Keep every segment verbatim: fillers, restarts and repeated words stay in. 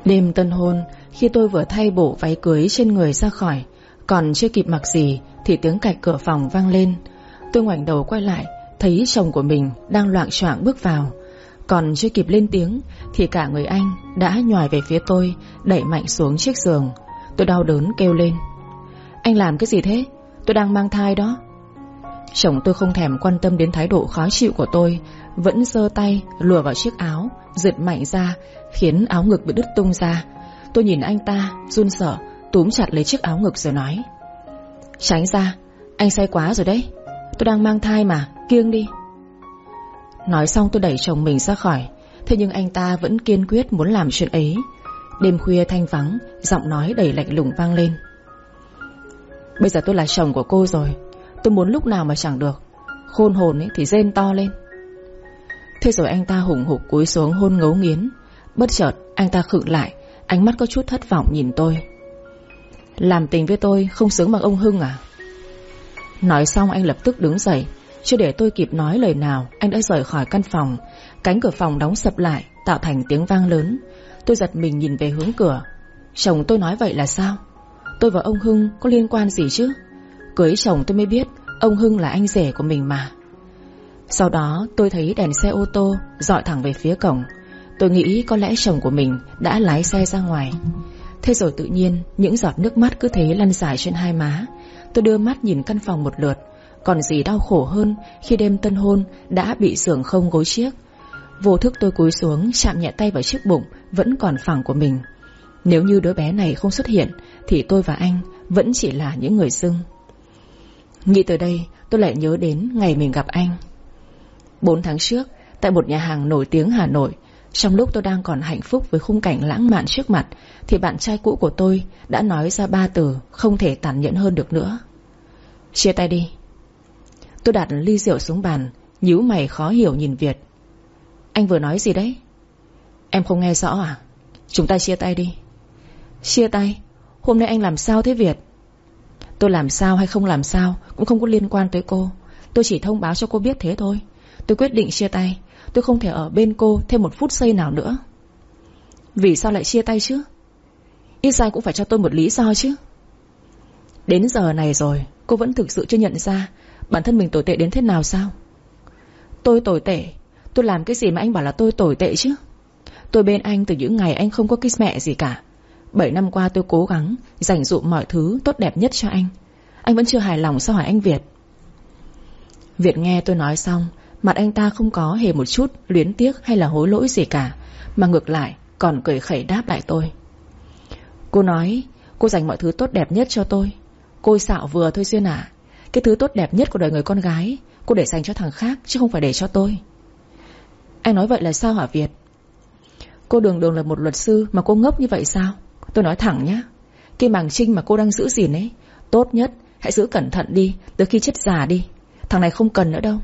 Đêm tân hôn, khi tôi vừa thay bộ váy cưới trên người ra khỏi, còn chưa kịp mặc gì thì tiếng cạch cửa phòng vang lên. Tôi ngoảnh đầu quay lại, thấy chồng của mình đang loạng choạng bước vào. Còn chưa kịp lên tiếng thì cả người anh đã nhòi về phía tôi, đẩy mạnh xuống chiếc giường. Tôi đau đớn kêu lên: "Anh làm cái gì thế? Tôi đang mang thai đó." Chồng tôi không thèm quan tâm đến thái độ khó chịu của tôi, vẫn giơ tay lùa vào chiếc áo, giật mạnh ra, khiến áo ngực bị đứt tung ra. Tôi nhìn anh ta run sợ, túm chặt lấy chiếc áo ngực rồi nói: "Tránh ra, anh say quá rồi đấy. Tôi đang mang thai mà, kiêng đi." Nói xong tôi đẩy chồng mình ra khỏi. Thế nhưng anh ta vẫn kiên quyết muốn làm chuyện ấy. Đêm khuya thanh vắng, giọng nói đầy lạnh lùng vang lên: "Bây giờ tôi là chồng của cô rồi, tôi muốn lúc nào mà chẳng được. Khôn hồn ấy thì rên to lên." Thế rồi anh ta hùng hục cúi xuống hôn ngấu nghiến. Bất chợt anh ta khựng lại, ánh mắt có chút thất vọng nhìn tôi: "Làm tình với tôi không sướng bằng ông Hưng à?" Nói xong anh lập tức đứng dậy. Chưa để tôi kịp nói lời nào, anh đã rời khỏi căn phòng. Cánh cửa phòng đóng sập lại, tạo thành tiếng vang lớn. Tôi giật mình nhìn về hướng cửa. Chồng tôi nói vậy là sao? Tôi và ông Hưng có liên quan gì chứ? Cưới chồng tôi mới biết ông Hưng là anh rể của mình mà. Sau đó tôi thấy đèn xe ô tô dọi thẳng về phía cổng. Tôi nghĩ có lẽ chồng của mình đã lái xe ra ngoài. Thế rồi tự nhiên những giọt nước mắt cứ thế lăn dài trên hai má. Tôi đưa mắt nhìn căn phòng một lượt. Còn gì đau khổ hơn khi đêm tân hôn đã bị xưởng không gối chiếc. Vô thức tôi cúi xuống, chạm nhẹ tay vào chiếc bụng vẫn còn phẳng của mình. Nếu như đứa bé này không xuất hiện thì tôi và anh vẫn chỉ là những người dưng. Nghĩ tới đây tôi lại nhớ đến ngày mình gặp anh. Bốn tháng trước, tại một nhà hàng nổi tiếng Hà Nội, trong lúc tôi đang còn hạnh phúc với khung cảnh lãng mạn trước mặt, thì bạn trai cũ của tôi đã nói ra ba từ không thể tàn nhẫn hơn được nữa: "Chia tay đi." Tôi đặt ly rượu xuống bàn, nhíu mày khó hiểu nhìn Việt. "Anh vừa nói gì đấy?" "Em không nghe rõ à? Chúng ta chia tay đi." "Chia tay? Hôm nay anh làm sao thế Việt?" "Tôi làm sao hay không làm sao cũng không có liên quan tới cô. Tôi chỉ thông báo cho cô biết thế thôi. Tôi quyết định chia tay. Tôi không thể ở bên cô thêm một phút giây nào nữa." "Vì sao lại chia tay chứ? Ít ra cũng phải cho tôi một lý do chứ." "Đến giờ này rồi cô vẫn thực sự chưa nhận ra bản thân mình tồi tệ đến thế nào sao?" "Tôi tồi tệ? Tôi làm cái gì mà anh bảo là tôi tồi tệ chứ? Tôi bên anh từ những ngày anh không có cái mẹ gì cả. Bảy năm qua tôi cố gắng dành dụm mọi thứ tốt đẹp nhất cho anh. Anh vẫn chưa hài lòng sao hả anh Việt?" Việt nghe tôi nói xong, mặt anh ta không có hề một chút luyến tiếc hay là hối lỗi gì cả, mà ngược lại còn cười khẩy đáp lại tôi: "Cô nói cô dành mọi thứ tốt đẹp nhất cho tôi. Cô xạo vừa thôi Duyên à. Cái thứ tốt đẹp nhất của đời người con gái cô để dành cho thằng khác chứ không phải để cho tôi." "Anh nói vậy là sao hả Việt?" "Cô đường đường là một luật sư mà cô ngốc như vậy sao? Tôi nói thẳng nhá, cái bằng trinh mà cô đang giữ gìn ấy, tốt nhất hãy giữ cẩn thận đi, tới khi chết già đi. Thằng này không cần nữa đâu."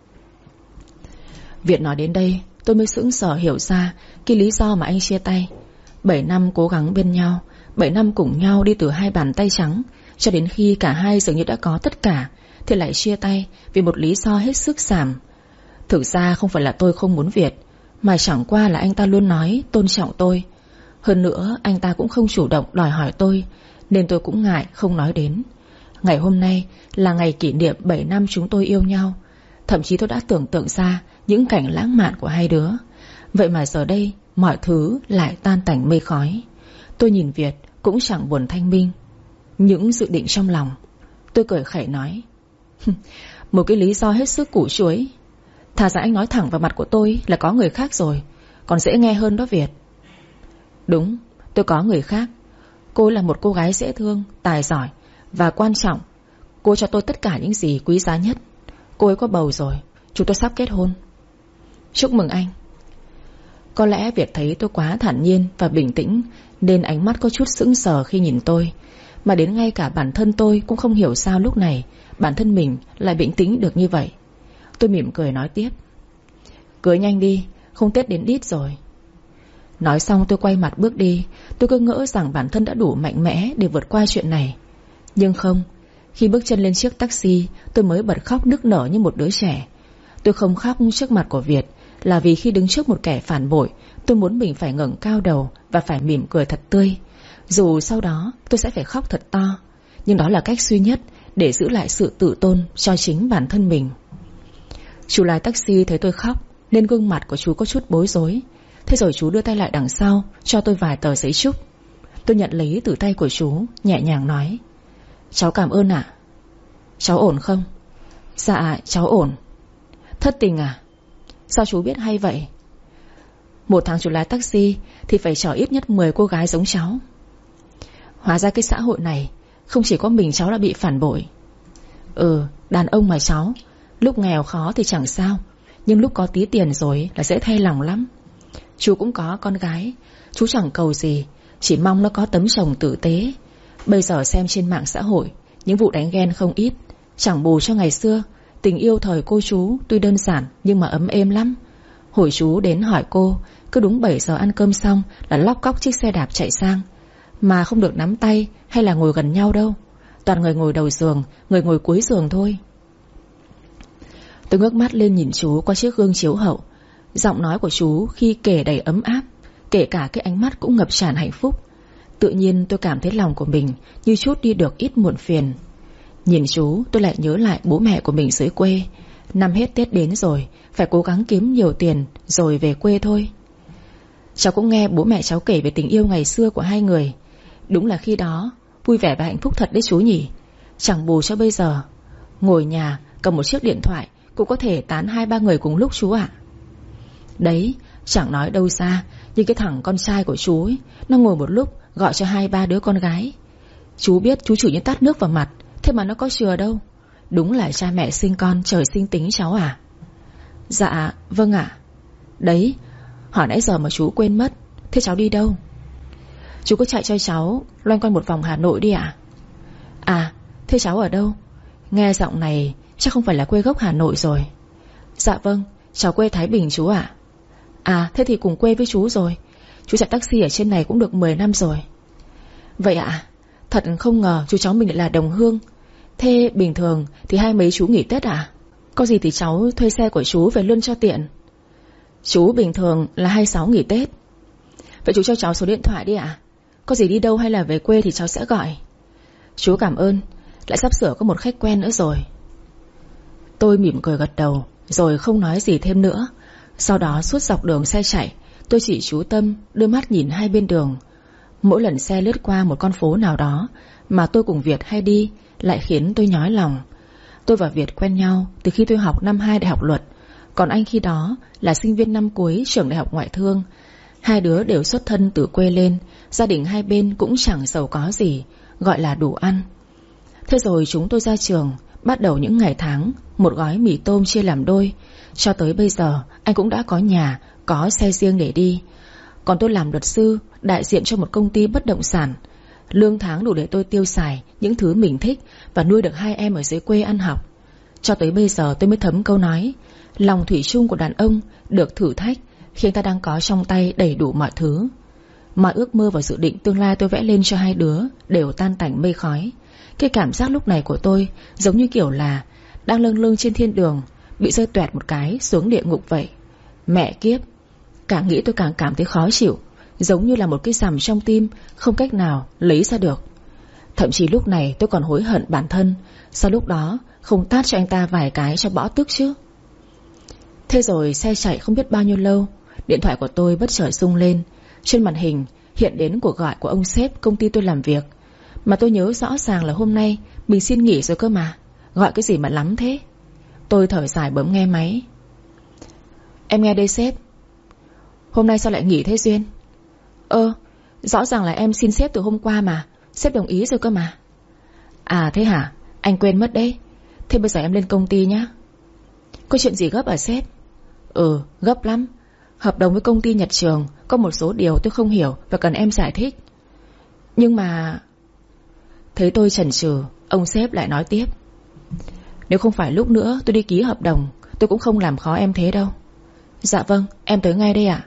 Việt nói đến đây tôi mới sững sờ hiểu ra cái lý do mà anh chia tay. Bảy năm cố gắng bên nhau, bảy năm cùng nhau đi từ hai bàn tay trắng, cho đến khi cả hai dường như đã có tất cả thì lại chia tay vì một lý do hết sức xàm. Thực ra không phải là tôi không muốn Việt, mà chẳng qua là anh ta luôn nói tôn trọng tôi. Hơn nữa anh ta cũng không chủ động đòi hỏi tôi, nên tôi cũng ngại không nói đến. Ngày hôm nay là ngày kỷ niệm bảy năm chúng tôi yêu nhau. Thậm chí tôi đã tưởng tượng ra những cảnh lãng mạn của hai đứa. Vậy mà giờ đây mọi thứ lại tan tành mây khói. Tôi nhìn Việt cũng chẳng buồn thanh minh những dự định trong lòng. Tôi cười khẩy nói: "Một cái lý do hết sức củ chuối. Thà ra anh nói thẳng vào mặt của tôi là có người khác rồi, còn dễ nghe hơn đó Việt." "Đúng, tôi có người khác. Cô là một cô gái dễ thương, tài giỏi, và quan trọng, cô cho tôi tất cả những gì quý giá nhất. Cô ấy có bầu rồi, chúng tôi sắp kết hôn." "Chúc mừng anh." Có lẽ Việt thấy tôi quá thản nhiên và bình tĩnh, nên ánh mắt có chút sững sờ khi nhìn tôi. Mà đến ngay cả bản thân tôi cũng không hiểu sao lúc này bản thân mình lại bình tĩnh được như vậy. Tôi mỉm cười nói tiếp: "Cưới nhanh đi, không Tết đến đít rồi." Nói xong tôi quay mặt bước đi. Tôi cứ ngỡ rằng bản thân đã đủ mạnh mẽ để vượt qua chuyện này. Nhưng không, khi bước chân lên chiếc taxi, tôi mới bật khóc nức nở như một đứa trẻ. Tôi không khóc trước mặt của Việt, là vì khi đứng trước một kẻ phản bội, tôi muốn mình phải ngẩng cao đầu và phải mỉm cười thật tươi. Dù sau đó tôi sẽ phải khóc thật to, nhưng đó là cách duy nhất để giữ lại sự tự tôn cho chính bản thân mình. Chú lái taxi thấy tôi khóc nên gương mặt của chú có chút bối rối. Thế rồi chú đưa tay lại đằng sau cho tôi vài tờ giấy chúc. Tôi nhận lấy từ tay của chú, nhẹ nhàng nói: Cháu cảm ơn ạ. Cháu ổn không? Dạ cháu ổn. Thất tình à? Sao chú biết hay vậy? Một tháng chú lái taxi thì phải chở ít nhất mười cô gái giống cháu. Hóa ra cái xã hội này không chỉ có mình cháu là bị phản bội. Ừ, đàn ông mà cháu, lúc nghèo khó thì chẳng sao, nhưng lúc có tí tiền rồi là dễ thay lòng lắm. Chú cũng có con gái, chú chẳng cầu gì, chỉ mong nó có tấm chồng tử tế. Bây giờ xem trên mạng xã hội, những vụ đánh ghen không ít. Chẳng bù cho ngày xưa, tình yêu thời cô chú tuy đơn giản nhưng mà ấm êm lắm. Hồi chú đến hỏi cô, cứ đúng bảy giờ ăn cơm xong là lóc cóc chiếc xe đạp chạy sang, mà không được nắm tay hay là ngồi gần nhau đâu. Toàn người ngồi đầu giường, người ngồi cuối giường thôi. Tôi ngước mắt lên nhìn chú qua chiếc gương chiếu hậu. Giọng nói của chú khi kể đầy ấm áp, kể cả cái ánh mắt cũng ngập tràn hạnh phúc. Tự nhiên tôi cảm thấy lòng của mình như chút đi được ít muộn phiền. Nhìn chú tôi lại nhớ lại bố mẹ của mình dưới quê. Năm hết Tết đến rồi, phải cố gắng kiếm nhiều tiền rồi về quê thôi. Cháu cũng nghe bố mẹ cháu kể về tình yêu ngày xưa của hai người. Đúng là khi đó vui vẻ và hạnh phúc thật đấy chú nhỉ. Chẳng bù cho bây giờ ngồi nhà cầm một chiếc điện thoại cũng có thể tán hai ba người cùng lúc chú ạ. Đấy, chẳng nói đâu xa, như cái thằng con trai của chú ấy, nó ngồi một lúc gọi cho hai ba đứa con gái. Chú biết chú chửi như tát nước vào mặt, thế mà nó có chừa đâu. Đúng là cha mẹ sinh con trời sinh tính cháu à. Dạ vâng ạ. Đấy, hỏi nãy giờ mà chú quên mất. Thế cháu đi đâu? Chú cứ chạy cho cháu loanh quanh một vòng Hà Nội đi ạ. À? à, thế cháu ở đâu? Nghe giọng này chắc không phải là quê gốc Hà Nội rồi. Dạ vâng, cháu quê Thái Bình chú ạ. À? à, thế thì cùng quê với chú rồi. Chú chạy taxi ở trên này cũng được mười năm rồi. Vậy ạ? À? Thật không ngờ chú cháu mình lại là đồng hương. Thế bình thường thì hai mấy chú nghỉ Tết à? Có gì thì cháu thuê xe của chú về luôn cho tiện. Chú bình thường là hai mươi sáu nghỉ Tết. Vậy chú cho cháu số điện thoại đi ạ. à? Có gì đi đâu hay là về quê thì cháu sẽ gọi. Chú cảm ơn. Lại sắp sửa có một khách quen nữa rồi. Tôi mỉm cười gật đầu rồi không nói gì thêm nữa. Sau đó suốt dọc đường xe chạy, tôi chỉ chú tâm đưa mắt nhìn hai bên đường. Mỗi lần xe lướt qua một con phố nào đó mà tôi cùng Việt hay đi lại khiến tôi nhói lòng. Tôi và Việt quen nhau từ khi tôi học năm hai đại học luật, còn anh khi đó là sinh viên năm cuối trường đại học ngoại thương. Hai đứa đều xuất thân từ quê lên, gia đình hai bên cũng chẳng giàu có gì, gọi là đủ ăn. Thế rồi chúng tôi ra trường, bắt đầu những ngày tháng, một gói mì tôm chia làm đôi. Cho tới bây giờ anh cũng đã có nhà, có xe riêng để đi. Còn tôi làm luật sư, đại diện cho một công ty bất động sản. Lương tháng đủ để tôi tiêu xài những thứ mình thích và nuôi được hai em ở dưới quê ăn học. Cho tới bây giờ tôi mới thấm câu nói, lòng thủy chung của đàn ông được thử thách khi anh ta đang có trong tay đầy đủ mọi thứ. Mọi ước mơ và dự định tương lai tôi vẽ lên cho hai đứa đều tan tành mây khói. Cái cảm giác lúc này của tôi giống như kiểu là đang lâng lâng trên thiên đường, bị rơi toẹt một cái xuống địa ngục vậy. Mẹ kiếp, càng nghĩ tôi càng cảm thấy khó chịu, giống như là một cái rằm trong tim không cách nào lấy ra được. Thậm chí lúc này tôi còn hối hận bản thân, sao lúc đó không tát cho anh ta vài cái cho bỏ tức chứ. Thế rồi xe chạy không biết bao nhiêu lâu, điện thoại của tôi bất chợt rung lên. Trên màn hình hiện đến cuộc gọi của ông sếp công ty tôi làm việc. Mà tôi nhớ rõ ràng là hôm nay mình xin nghỉ rồi cơ mà, gọi cái gì mà lắm thế. Tôi thở dài bấm nghe máy. Em nghe đây sếp. Hôm nay sao lại nghỉ thế Duyên? Ơ, rõ ràng là em xin sếp từ hôm qua mà, sếp đồng ý rồi cơ mà. À thế hả, anh quên mất đấy. Thế bây giờ em lên công ty nhá. Có chuyện gì gấp à sếp? Ừ, gấp lắm. Hợp đồng với công ty Nhật Trường có một số điều tôi không hiểu và cần em giải thích. Nhưng mà... Thấy tôi chần chừ, ông sếp lại nói tiếp. Nếu không phải lúc nữa tôi đi ký hợp đồng, tôi cũng không làm khó em thế đâu. Dạ vâng, em tới ngay đây ạ.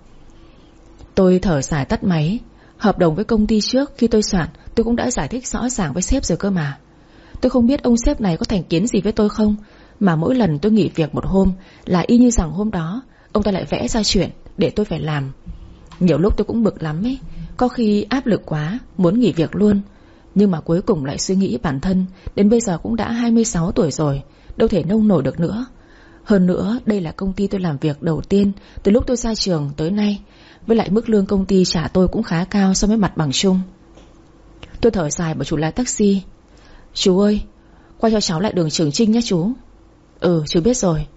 Tôi thở dài tắt máy. Hợp đồng với công ty trước khi tôi soạn, tôi cũng đã giải thích rõ ràng với sếp rồi cơ mà. Tôi không biết ông sếp này có thành kiến gì với tôi không, mà mỗi lần tôi nghỉ việc một hôm là y như rằng hôm đó ông ta lại vẽ ra chuyện để tôi phải làm. Nhiều lúc tôi cũng bực lắm ấy, có khi áp lực quá, muốn nghỉ việc luôn. Nhưng mà cuối cùng lại suy nghĩ bản thân đến bây giờ cũng đã hai mươi sáu tuổi rồi, đâu thể nông nổi được nữa. Hơn nữa đây là công ty tôi làm việc đầu tiên từ lúc tôi ra trường tới nay. Với lại mức lương công ty trả tôi cũng khá cao so với mặt bằng chung. Tôi thở dài bảo chủ lái taxi: Chú ơi, qua cho cháu lại đường Trường Trinh nhé chú. Ừ, chú biết rồi.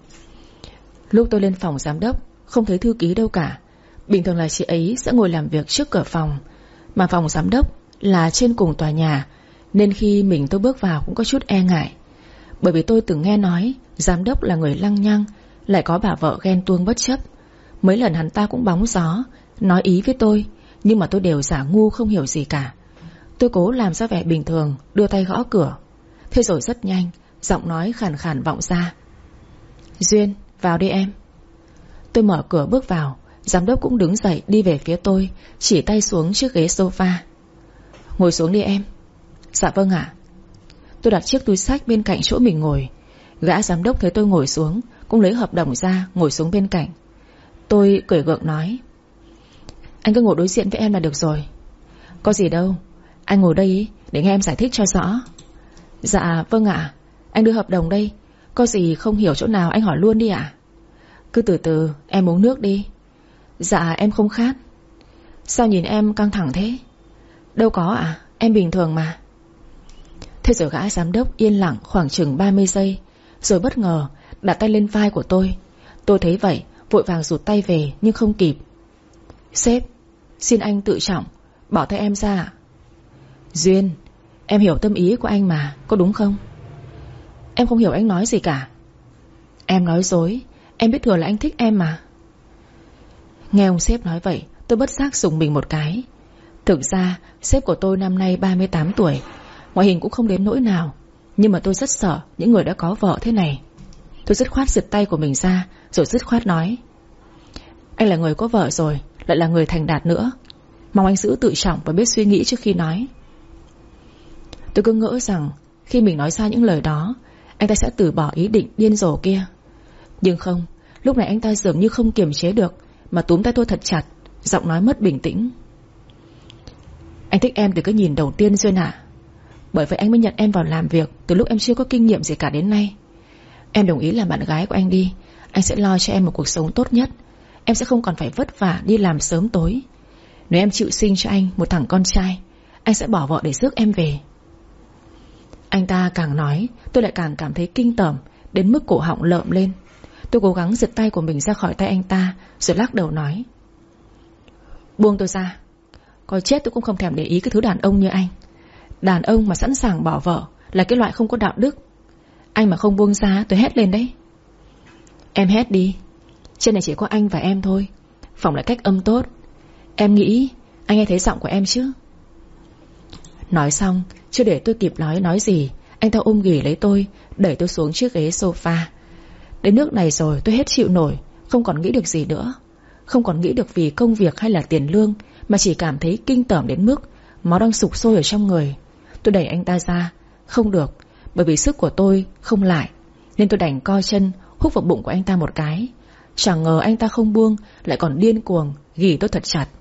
Lúc tôi lên phòng giám đốc, không thấy thư ký đâu cả. Bình thường là chị ấy sẽ ngồi làm việc trước cửa phòng, mà phòng giám đốc là trên cùng tòa nhà, nên khi mình tôi bước vào cũng có chút e ngại. Bởi vì tôi từng nghe nói giám đốc là người lăng nhăng, lại có bà vợ ghen tuông bất chấp. Mấy lần hắn ta cũng bóng gió, nói ý với tôi, nhưng mà tôi đều giả ngu không hiểu gì cả. Tôi cố làm ra vẻ bình thường, đưa tay gõ cửa. Thế rồi rất nhanh, giọng nói khàn khàn vọng ra: Duyên, vào đi em. Tôi mở cửa bước vào. Giám đốc cũng đứng dậy đi về phía tôi, chỉ tay xuống chiếc ghế sofa: Ngồi xuống đi em. Dạ vâng ạ. Tôi đặt chiếc túi xách bên cạnh chỗ mình ngồi. Gã giám đốc thấy tôi ngồi xuống cũng lấy hợp đồng ra ngồi xuống bên cạnh. Tôi cười gượng nói: Anh cứ ngồi đối diện với em là được rồi. Có gì đâu, anh ngồi đây để nghe em giải thích cho rõ. Dạ vâng ạ. Anh đưa hợp đồng đây, có gì không hiểu chỗ nào anh hỏi luôn đi ạ. Cứ từ từ, em uống nước đi. Dạ em không khát. Sao nhìn em căng thẳng thế? Đâu có ạ, em bình thường mà. Thế rồi gã giám đốc yên lặng khoảng chừng ba mươi giây, rồi bất ngờ đặt tay lên vai của tôi. Tôi thấy vậy vội vàng rụt tay về nhưng không kịp. Sếp, xin anh tự trọng, bỏ tay em ra ạ. Duyên, em hiểu tâm ý của anh mà, có đúng không? Em không hiểu anh nói gì cả. Em nói dối, em biết thừa là anh thích em mà. Nghe ông sếp nói vậy, tôi bất giác rùng mình một cái. Thực ra sếp của tôi năm nay ba mươi tám tuổi, ngoại hình cũng không đến nỗi nào, nhưng mà tôi rất sợ những người đã có vợ thế này. Tôi dứt khoát giật tay của mình ra, rồi dứt khoát nói: Anh là người có vợ rồi, lại là người thành đạt nữa, mong anh giữ tự trọng và biết suy nghĩ trước khi nói. Tôi cứ ngỡ rằng khi mình nói ra những lời đó, anh ta sẽ từ bỏ ý định điên rồ kia. Nhưng không, lúc này anh ta dường như không kiềm chế được mà túm tay tôi thật chặt, giọng nói mất bình tĩnh: Anh thích em từ cái nhìn đầu tiên Duyên ạ. Bởi vậy anh mới nhận em vào làm việc từ lúc em chưa có kinh nghiệm gì cả đến nay. Em đồng ý làm bạn gái của anh đi, anh sẽ lo cho em một cuộc sống tốt nhất. Em sẽ không còn phải vất vả đi làm sớm tối. Nếu em chịu sinh cho anh một thằng con trai, anh sẽ bỏ vợ để rước em về. Anh ta càng nói, tôi lại càng cảm thấy kinh tởm đến mức cổ họng lợm lên. Tôi cố gắng giật tay của mình ra khỏi tay anh ta, rồi lắc đầu nói: Buông tôi ra. Có chết tôi cũng không thèm để ý cái thứ đàn ông như anh. Đàn ông mà sẵn sàng bỏ vợ là cái loại không có đạo đức. Anh mà không buông ra tôi hét lên đấy. Em hét đi. Trên này chỉ có anh và em thôi, phòng lại cách âm tốt. Em nghĩ anh nghe thấy giọng của em chứ? Nói xong, chưa để tôi kịp nói nói gì, anh ta ôm ghì lấy tôi, đẩy tôi xuống chiếc ghế sofa. Đến nước này rồi tôi hết chịu nổi, không còn nghĩ được gì nữa. Không còn nghĩ được vì công việc hay là tiền lương, mà chỉ cảm thấy kinh tởm đến mức máu đang sục sôi ở trong người. Tôi đẩy anh ta ra. Không được, bởi vì sức của tôi không lại, nên tôi đành co chân húc vào bụng của anh ta một cái. Chẳng ngờ anh ta không buông, lại còn điên cuồng ghì tôi thật chặt.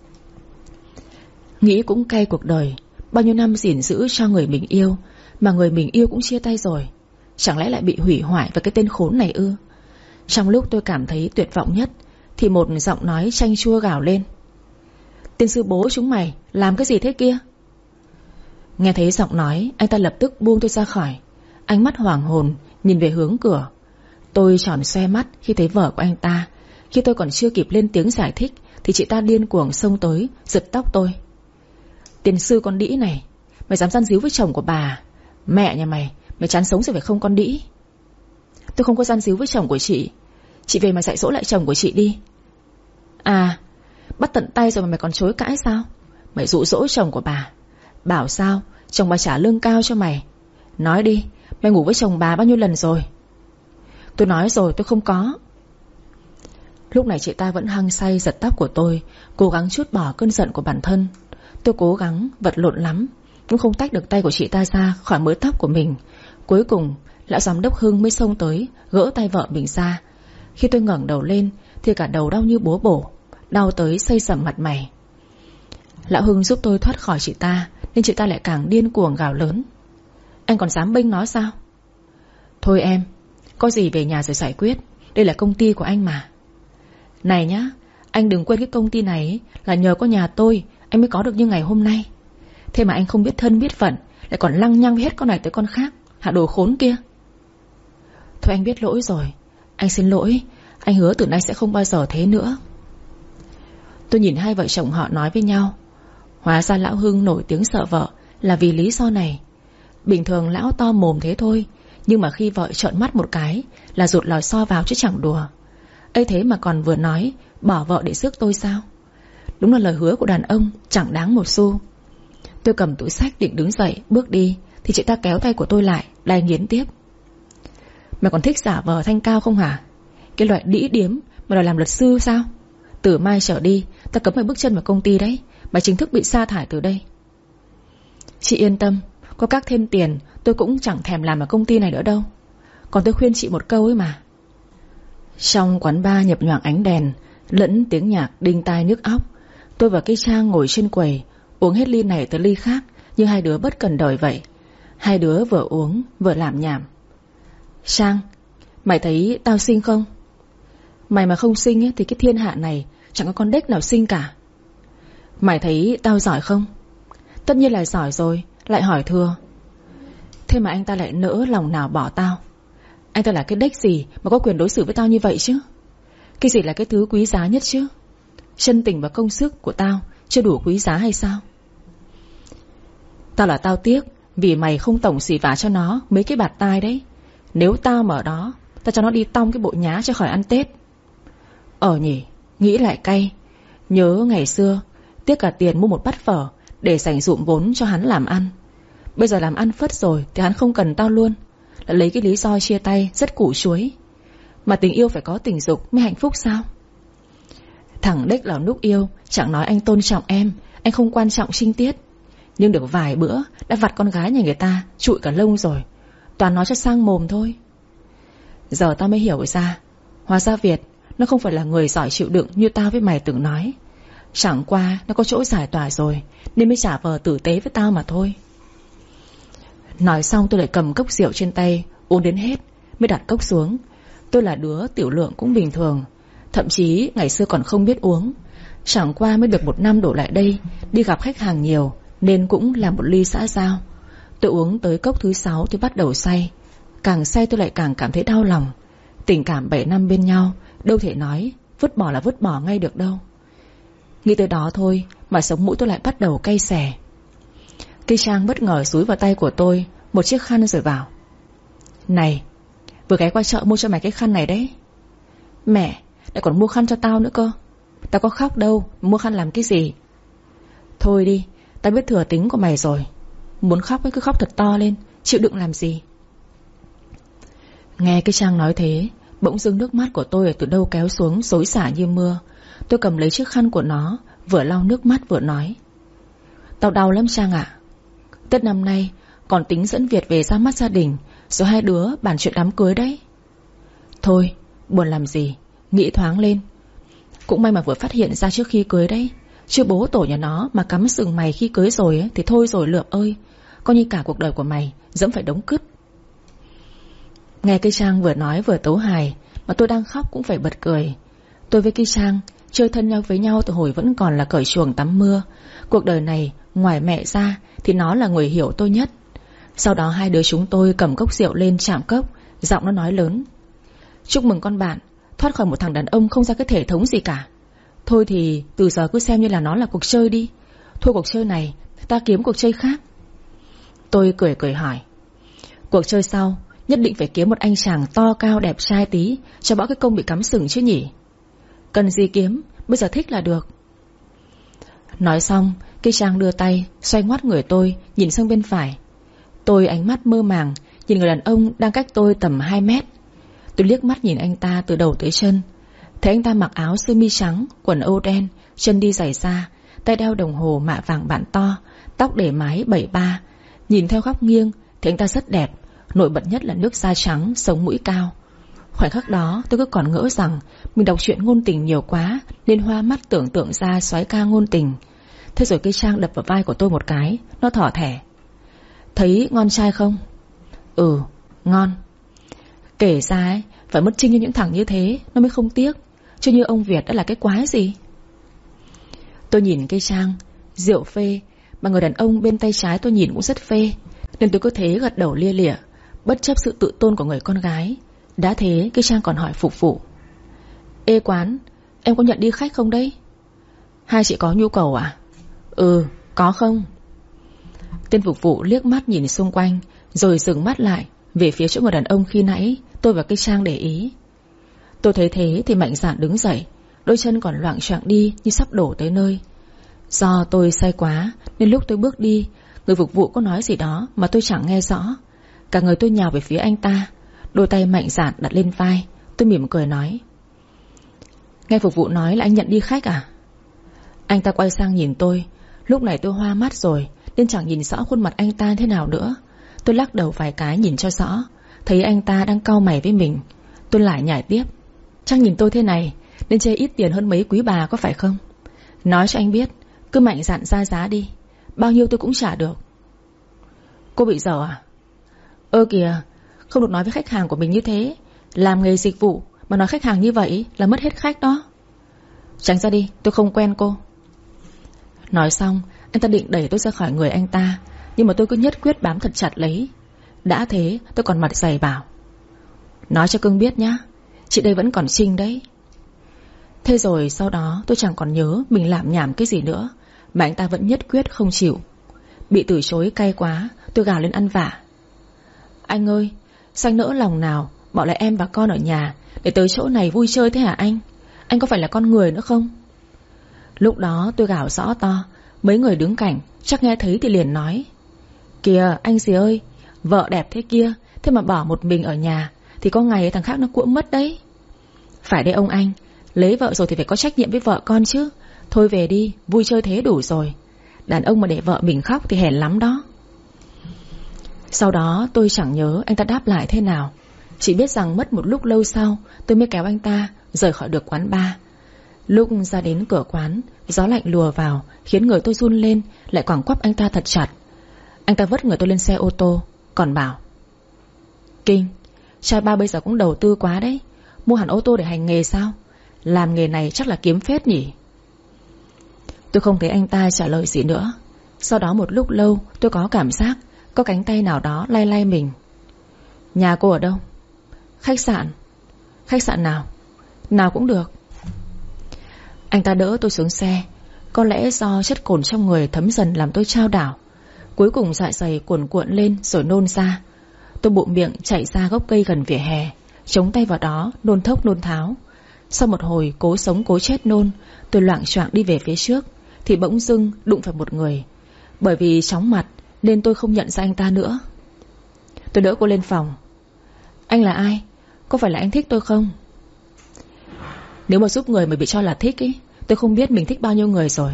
Nghĩ cũng cay cuộc đời. Bao nhiêu năm gìn giữ cho người mình yêu, mà người mình yêu cũng chia tay rồi. Chẳng lẽ lại bị hủy hoại với cái tên khốn này ư? Trong lúc tôi cảm thấy tuyệt vọng nhất, thì một giọng nói chanh chua gào lên: Tên sư bố chúng mày làm cái gì thế kia? Nghe thấy giọng nói, anh ta lập tức buông tôi ra khỏi. Ánh mắt hoảng hồn nhìn về hướng cửa. Tôi tròn xoe mắt khi thấy vợ của anh ta. Khi tôi còn chưa kịp lên tiếng giải thích thì chị ta điên cuồng xông tới, giật tóc tôi: Tiền sư con đĩ này, mày dám gian díu với chồng của bà? Mẹ nhà mày, mày chán sống rồi phải không con đĩ? Tôi không có gian díu với chồng của chị. Chị về mà dạy dỗ lại chồng của chị đi. À, bắt tận tay rồi mà mày còn chối cãi sao? Mày dụ dỗ chồng của bà. Bảo sao chồng bà trả lương cao cho mày. Nói đi, mày ngủ với chồng bà bao nhiêu lần rồi? Tôi nói rồi, tôi không có. Lúc này chị ta vẫn hăng say giật tóc của tôi, cố gắng trút bỏ cơn giận của bản thân. Tôi cố gắng vật lộn lắm, cũng không tách được tay của chị ta ra khỏi mớ tóc của mình. Cuối cùng lão giám đốc Hưng mới xông tới, gỡ tay vợ mình ra. Khi tôi ngẩng đầu lên thì cả đầu đau như búa bổ, đau tới xây sẩm mặt mày. Lão Hưng giúp tôi thoát khỏi chị ta, nên chị ta lại càng điên cuồng gào lớn: Anh còn dám bênh nó sao? Thôi em, có gì về nhà rồi giải quyết. Đây là công ty của anh mà. Này nhá, anh đừng quên cái công ty này ấy, là nhờ có nhà tôi anh mới có được như ngày hôm nay. Thế mà anh không biết thân biết phận, lại còn lăng nhăng hết con này tới con khác, hả đồ khốn kia. Thôi anh biết lỗi rồi, anh xin lỗi. Anh hứa từ nay sẽ không bao giờ thế nữa. Tôi nhìn hai vợ chồng họ nói với nhau. Hóa ra lão Hưng nổi tiếng sợ vợ là vì lý do này. Bình thường lão to mồm thế thôi, nhưng mà khi vợ trợn mắt một cái là rụt lòi xo vào chứ chẳng đùa. Ấy thế mà còn vừa nói bỏ vợ để rước tôi sao? Đúng là lời hứa của đàn ông chẳng đáng một xu. Tôi cầm túi xách định đứng dậy bước đi thì chị ta kéo tay của tôi lại, đay nghiến tiếp: Mày còn thích giả vờ thanh cao không hả? Cái loại đĩ điếm mà đòi làm luật sư sao? Từ mai trở đi ta cấm mày bước chân vào công ty đấy. Mày chính thức bị sa thải từ đây. Chị yên tâm, có các thêm tiền tôi cũng chẳng thèm làm ở công ty này nữa đâu. Còn tôi khuyên chị một câu ấy mà. Trong quán bar nhập nhoạng ánh đèn lẫn tiếng nhạc đinh tai nhức óc, tôi và cây Trang ngồi trên quầy uống hết ly này tới ly khác như hai đứa bất cần đời vậy. Hai đứa vừa uống vừa làm nhảm. Trang, mày thấy tao xinh không? Mày mà không xinh ấy, thì cái thiên hạ này chẳng có con đếch nào xinh cả. Mày thấy tao giỏi không? Tất nhiên là giỏi rồi, lại hỏi thừa. Thế mà anh ta lại nỡ lòng nào bỏ tao. Anh ta là cái đếch gì mà có quyền đối xử với tao như vậy chứ? Cái gì là cái thứ quý giá nhất chứ? Chân tình và công sức của tao chưa đủ quý giá hay sao? Tao là tao tiếc vì mày không tổng xỉ vả cho nó mấy cái bạt tai đấy. Nếu tao mà ở đó, tao cho nó đi tong cái bộ nhá cho khỏi ăn Tết. Ờ nhỉ, nghĩ lại cay. Nhớ ngày xưa tiếc cả tiền mua một bát phở để dành dụm vốn cho hắn làm ăn. Bây giờ làm ăn phất rồi thì hắn không cần tao luôn, lại lấy cái lý do chia tay rất củ chuối. Mà tình yêu phải có tình dục mới hạnh phúc sao? Thằng đếch là lúc yêu chẳng nói anh tôn trọng em, anh không quan trọng trinh tiết, nhưng được vài bữa đã vặt con gái nhà người ta trụi cả lông rồi. Toàn nói cho sang mồm thôi. Giờ tao mới hiểu ra, hóa ra Việt nó không phải là người giỏi chịu đựng như tao với mày từng nói. Chẳng qua nó có chỗ giải tỏa rồi nên mới giả vờ tử tế với tao mà thôi. Nói xong tôi lại cầm cốc rượu trên tay uống đến hết mới đặt cốc xuống. Tôi là đứa tiểu lượng cũng bình thường, thậm chí ngày xưa còn không biết uống. Chẳng qua mới được một năm đổ lại đây đi gặp khách hàng nhiều nên cũng làm một ly xã giao. Tôi uống tới cốc thứ sáu thì bắt đầu say. Càng say tôi lại càng cảm thấy đau lòng. Tình cảm bảy năm bên nhau đâu thể nói vứt bỏ là vứt bỏ ngay được đâu. Nghĩ tới đó thôi mà sống mũi tôi lại bắt đầu cay xè. Cây Trang bất ngờ xúi vào tay của tôi một chiếc khăn rồi bảo: Này, vừa ghé qua chợ mua cho mày cái khăn này đấy. Mẹ, lại còn mua khăn cho tao nữa cơ. Tao có khóc đâu, mua khăn làm cái gì? Thôi đi, tao biết thừa tính của mày rồi. Muốn khóc ấy cứ khóc thật to lên, chịu đựng làm gì. Nghe cái Trang nói thế, bỗng dưng nước mắt của tôi ở từ đâu kéo xuống xối xả như mưa. Tôi cầm lấy chiếc khăn của nó, vừa lau nước mắt vừa nói: Tao đau lắm Trang ạ. Tết năm nay còn tính dẫn Việt về ra mắt gia đình, rồi hai đứa bàn chuyện đám cưới đấy. Thôi, buồn làm gì, nghĩ thoáng lên. Cũng may mà vừa phát hiện ra trước khi cưới đấy, chứ bố tổ nhà nó mà cắm sừng mày khi cưới rồi ấy, thì thôi rồi Lượm ơi, coi như cả cuộc đời của mày dẫm phải đống cứt. Nghe cây Trang vừa nói vừa tấu hài mà tôi đang khóc cũng phải bật cười. Tôi với cây Trang chơi thân nhau với nhau từ hồi vẫn còn là cởi chuồng tắm mưa. Cuộc đời này ngoài mẹ ra thì nó là người hiểu tôi nhất. Sau đó hai đứa chúng tôi cầm cốc rượu lên chạm cốc, giọng nó nói lớn: Chúc mừng con bạn thoát khỏi một thằng đàn ông không ra cái thể thống gì cả. Thôi thì từ giờ cứ xem như là nó là cuộc chơi đi. Thua cuộc chơi này ta kiếm cuộc chơi khác. Tôi cười cười hỏi: Cuộc chơi sau nhất định phải kiếm một anh chàng to cao đẹp trai tí cho bỏ cái công bị cắm sừng chứ nhỉ? Cần gì kiếm, bây giờ thích là được. Nói xong, cây Trang đưa tay xoay ngoắt người tôi nhìn sang bên phải. Tôi ánh mắt mơ màng nhìn người đàn ông đang cách tôi tầm hai mét. Tôi liếc mắt nhìn anh ta từ đầu tới chân. Thấy anh ta mặc áo sơ mi trắng, quần âu đen, chân đi giày da, tay đeo đồng hồ mạ vàng bản to, tóc để mái bảy ba. Nhìn theo góc nghiêng thì anh ta rất đẹp, nổi bật nhất là nước da trắng, sống mũi cao. Khoảnh khắc đó tôi cứ còn ngỡ rằng mình đọc truyện ngôn tình nhiều quá nên hoa mắt tưởng tượng ra soái ca ngôn tình. Thế rồi cây Trang đập vào vai của tôi một cái. Nó thỏ thẻ: thấy ngon trai không? Ừ, ngon. Kể ra ấy, phải mất trinh như những thằng như thế nó mới không tiếc, chứ như ông Việt đã là cái quái gì. Tôi nhìn cây Trang, rượu phê, mà người đàn ông bên tay trái tôi nhìn cũng rất phê, nên tôi cứ thế gật đầu lia lịa, bất chấp sự tự tôn của người con gái. Đã thế cây Trang còn hỏi phục vụ: ê quán, em có nhận đi khách không đấy? Hai chị có nhu cầu à? Ừ, có không? Tên phục vụ liếc mắt nhìn xung quanh, rồi dừng mắt lại về phía chỗ người đàn ông khi nãy tôi và cây Trang để ý. Tôi thấy thế thì mạnh dạn đứng dậy, đôi chân còn loạng choạng đi như sắp đổ tới nơi. Do tôi say quá nên lúc tôi bước đi, người phục vụ có nói gì đó mà tôi chẳng nghe rõ. Cả người tôi nhào về phía anh ta, đôi tay mạnh dạn đặt lên vai. Tôi mỉm cười nói: nghe phục vụ nói là anh nhận đi khách à? Anh ta quay sang nhìn tôi. Lúc này tôi hoa mắt rồi nên chẳng nhìn rõ khuôn mặt anh ta thế nào nữa. Tôi lắc đầu vài cái nhìn cho rõ, thấy anh ta đang cau mày với mình. Tôi lại nhảy tiếp: chắc nhìn tôi thế này nên chê ít tiền hơn mấy quý bà có phải không? Nói cho anh biết, cứ mạnh dạn ra giá đi, bao nhiêu tôi cũng trả được. Cô bị dở à? Ơ kìa, không được nói với khách hàng của mình như thế. Làm nghề dịch vụ mà nói khách hàng như vậy là mất hết khách đó. Tránh ra đi, tôi không quen cô. Nói xong, anh ta định đẩy tôi ra khỏi người anh ta, nhưng mà tôi cứ nhất quyết bám thật chặt lấy. Đã thế tôi còn mặt dày bảo: nói cho cưng biết nhá, chị đây vẫn còn Trinh đấy. Thế rồi sau đó tôi chẳng còn nhớ mình làm nhảm cái gì nữa, mà anh ta vẫn nhất quyết không chịu. Bị từ chối cay quá, tôi gào lên ăn vạ: anh ơi, sao anh nỡ lòng nào bỏ lại em và con ở nhà để tới chỗ này vui chơi thế hả anh? Anh có phải là con người nữa không? Lúc đó tôi gào rõ to, mấy người đứng cạnh chắc nghe thấy thì liền nói: kìa anh gì ơi, vợ đẹp thế kia, thế mà bỏ một mình ở nhà thì có ngày thằng khác nó cuỗm mất đấy. Phải đấy ông anh, lấy vợ rồi thì phải có trách nhiệm với vợ con chứ. Thôi về đi, vui chơi thế đủ rồi. Đàn ông mà để vợ mình khóc thì hèn lắm đó. Sau đó tôi chẳng nhớ anh ta đáp lại thế nào, chỉ biết rằng mất một lúc lâu sau tôi mới kéo anh ta rời khỏi được quán bar. Lúc ra đến cửa quán, gió lạnh lùa vào khiến người tôi run lên, lại quẳng quắp anh ta thật chặt. Anh ta vất người tôi lên xe ô tô, còn bảo: kinh, trai ba bây giờ cũng đầu tư quá đấy, mua hẳn ô tô để hành nghề sao? Làm nghề này chắc là kiếm phết nhỉ. Tôi không thấy anh ta trả lời gì nữa. Sau đó một lúc lâu tôi có cảm giác có cánh tay nào đó lay lay mình. Nhà cô ở đâu? Khách sạn. Khách sạn nào? Nào cũng được. Anh ta đỡ tôi xuống xe. Có lẽ do chất cồn trong người thấm dần làm tôi chao đảo. Cuối cùng dạ dày cuồn cuộn lên rồi nôn ra. Tôi bụm miệng chạy ra gốc cây gần vỉa hè, chống tay vào đó nôn thốc nôn tháo. Sau một hồi cố sống cố chết nôn, tôi loạng choạng đi về phía trước thì bỗng dưng đụng phải một người. Bởi vì chóng mặt nên tôi không nhận ra anh ta nữa. Tôi đỡ cô lên phòng. Anh là ai? Có phải là anh thích tôi không? Nếu mà giúp người mà bị cho là thích ý, tôi không biết mình thích bao nhiêu người rồi.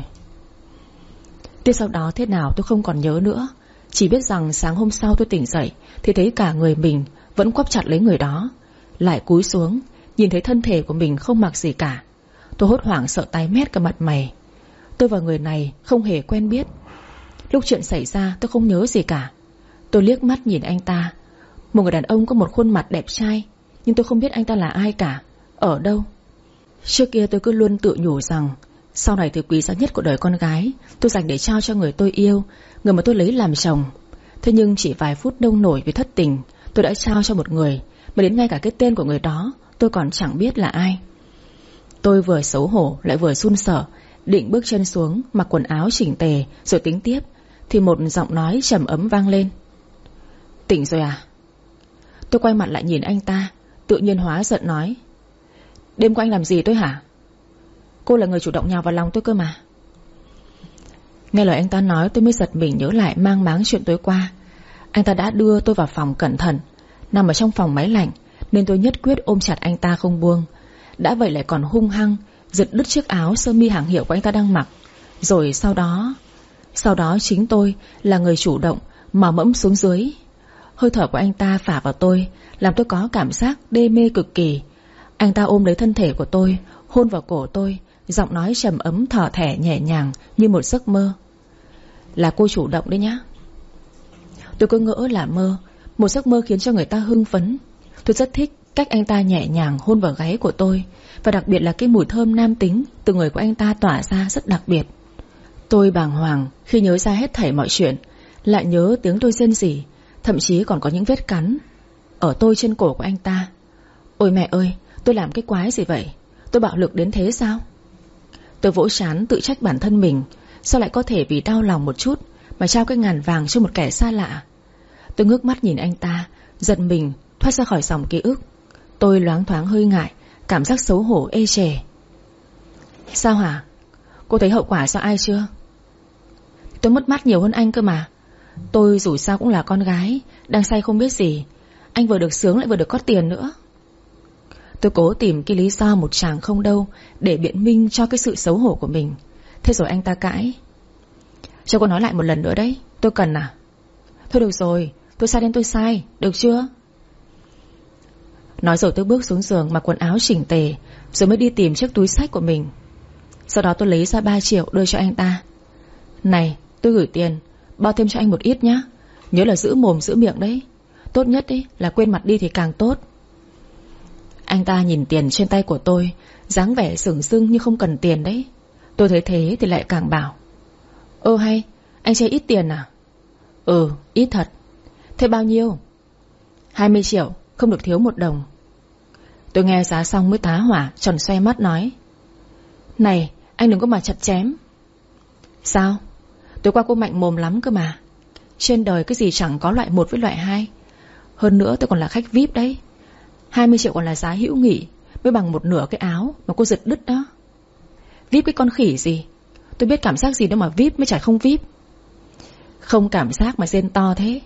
Tiếp sau đó thế nào tôi không còn nhớ nữa. Chỉ biết rằng sáng hôm sau tôi tỉnh dậy thì thấy cả người mình vẫn quắp chặt lấy người đó. Lại cúi xuống, nhìn thấy thân thể của mình không mặc gì cả. Tôi hốt hoảng sợ tái mét cả mặt mày. Tôi và người này không hề quen biết. Lúc chuyện xảy ra tôi không nhớ gì cả. Tôi liếc mắt nhìn anh ta. Một người đàn ông có một khuôn mặt đẹp trai, nhưng tôi không biết anh ta là ai cả, ở đâu. Trước kia tôi cứ luôn tự nhủ rằng sau này thứ quý giá nhất của đời con gái tôi dành để trao cho người tôi yêu, người mà tôi lấy làm chồng. Thế nhưng chỉ vài phút nông nổi vì thất tình, tôi đã trao cho một người mà đến ngay cả cái tên của người đó tôi còn chẳng biết là ai. Tôi vừa xấu hổ lại vừa run sợ, định bước chân xuống mặc quần áo chỉnh tề rồi tính tiếp, thì một giọng nói trầm ấm vang lên. Tỉnh rồi à? Tôi quay mặt lại nhìn anh ta, tự nhiên hóa giận nói. Đêm qua anh làm gì tôi hả? Cô là người chủ động nhào vào lòng tôi cơ mà. Nghe lời anh ta nói tôi mới giật mình nhớ lại mang máng chuyện tối qua. Anh ta đã đưa tôi vào phòng cẩn thận, nằm ở trong phòng máy lạnh, nên tôi nhất quyết ôm chặt anh ta không buông. Đã vậy lại còn hung hăng giật đứt chiếc áo sơ mi hàng hiệu của anh ta đang mặc. Rồi sau đó Sau đó chính tôi là người chủ động mà mẫm xuống dưới. Hơi thở của anh ta phả vào tôi, làm tôi có cảm giác đê mê cực kỳ. Anh ta ôm lấy thân thể của tôi, hôn vào cổ tôi, giọng nói trầm ấm thở thẻ nhẹ nhàng như một giấc mơ. Là cô chủ động đấy nhá. Tôi cứ ngỡ là mơ, một giấc mơ khiến cho người ta hưng phấn. Tôi rất thích cách anh ta nhẹ nhàng hôn vào gáy của tôi, và đặc biệt là cái mùi thơm nam tính từ người của anh ta tỏa ra rất đặc biệt. Tôi bàng hoàng khi nhớ ra hết thảy mọi chuyện, lại nhớ tiếng tôi rên rỉ, thậm chí còn có những vết cắn ở tôi trên cổ của anh ta. Ôi mẹ ơi, tôi làm cái quái gì vậy? Tôi bạo lực đến thế sao? Tôi vỗ trán tự trách bản thân mình, sao lại có thể vì đau lòng một chút mà trao cái ngàn vàng cho một kẻ xa lạ. Tôi ngước mắt nhìn anh ta, giận mình thoát ra khỏi dòng ký ức. Tôi loáng thoáng hơi ngại, cảm giác xấu hổ ê chề. Sao hả? Cô thấy hậu quả do ai chưa? Tôi mất mát nhiều hơn anh cơ mà. Tôi dù sao cũng là con gái, đang say không biết gì. Anh vừa được sướng lại vừa được có tiền nữa. Tôi cố tìm cái lý do một chàng không đâu để biện minh cho cái sự xấu hổ của mình. Thế rồi anh ta cãi. Cho cô nói lại một lần nữa đấy. Tôi cần à? Thôi được rồi, tôi sai nên tôi sai, được chưa? Nói rồi tôi bước xuống giường mặc quần áo chỉnh tề, rồi mới đi tìm chiếc túi xách của mình. Sau đó tôi lấy ra ba triệu đưa cho anh ta. Này, tôi gửi tiền, bao thêm cho anh một ít nhá. Nhớ là giữ mồm giữ miệng đấy. Tốt nhất đấy là quên mặt đi thì càng tốt. Anh ta nhìn tiền trên tay của tôi, dáng vẻ sửng sưng như không cần tiền đấy. Tôi thấy thế thì lại càng bảo. Ơ hay, anh chơi ít tiền à? Ừ, ít thật. Thế bao nhiêu? Hai mươi triệu, không được thiếu một đồng. Tôi nghe giá xong mới tá hỏa, tròn xoe mắt nói. Này, anh đừng có mà chặt chém. Sao? Tối qua cô mạnh mồm lắm cơ mà. Trên đời cái gì chẳng có loại một với loại hai. Hơn nữa tôi còn là khách vi ai pi đấy. Hai mươi triệu còn là giá hữu nghị, mới bằng một nửa cái áo mà cô giật đứt đó. vi ai pi cái con khỉ gì? Tôi biết cảm giác gì đâu mà vi ai pi mới chả không vi ai pi. Không cảm giác mà rên to thế.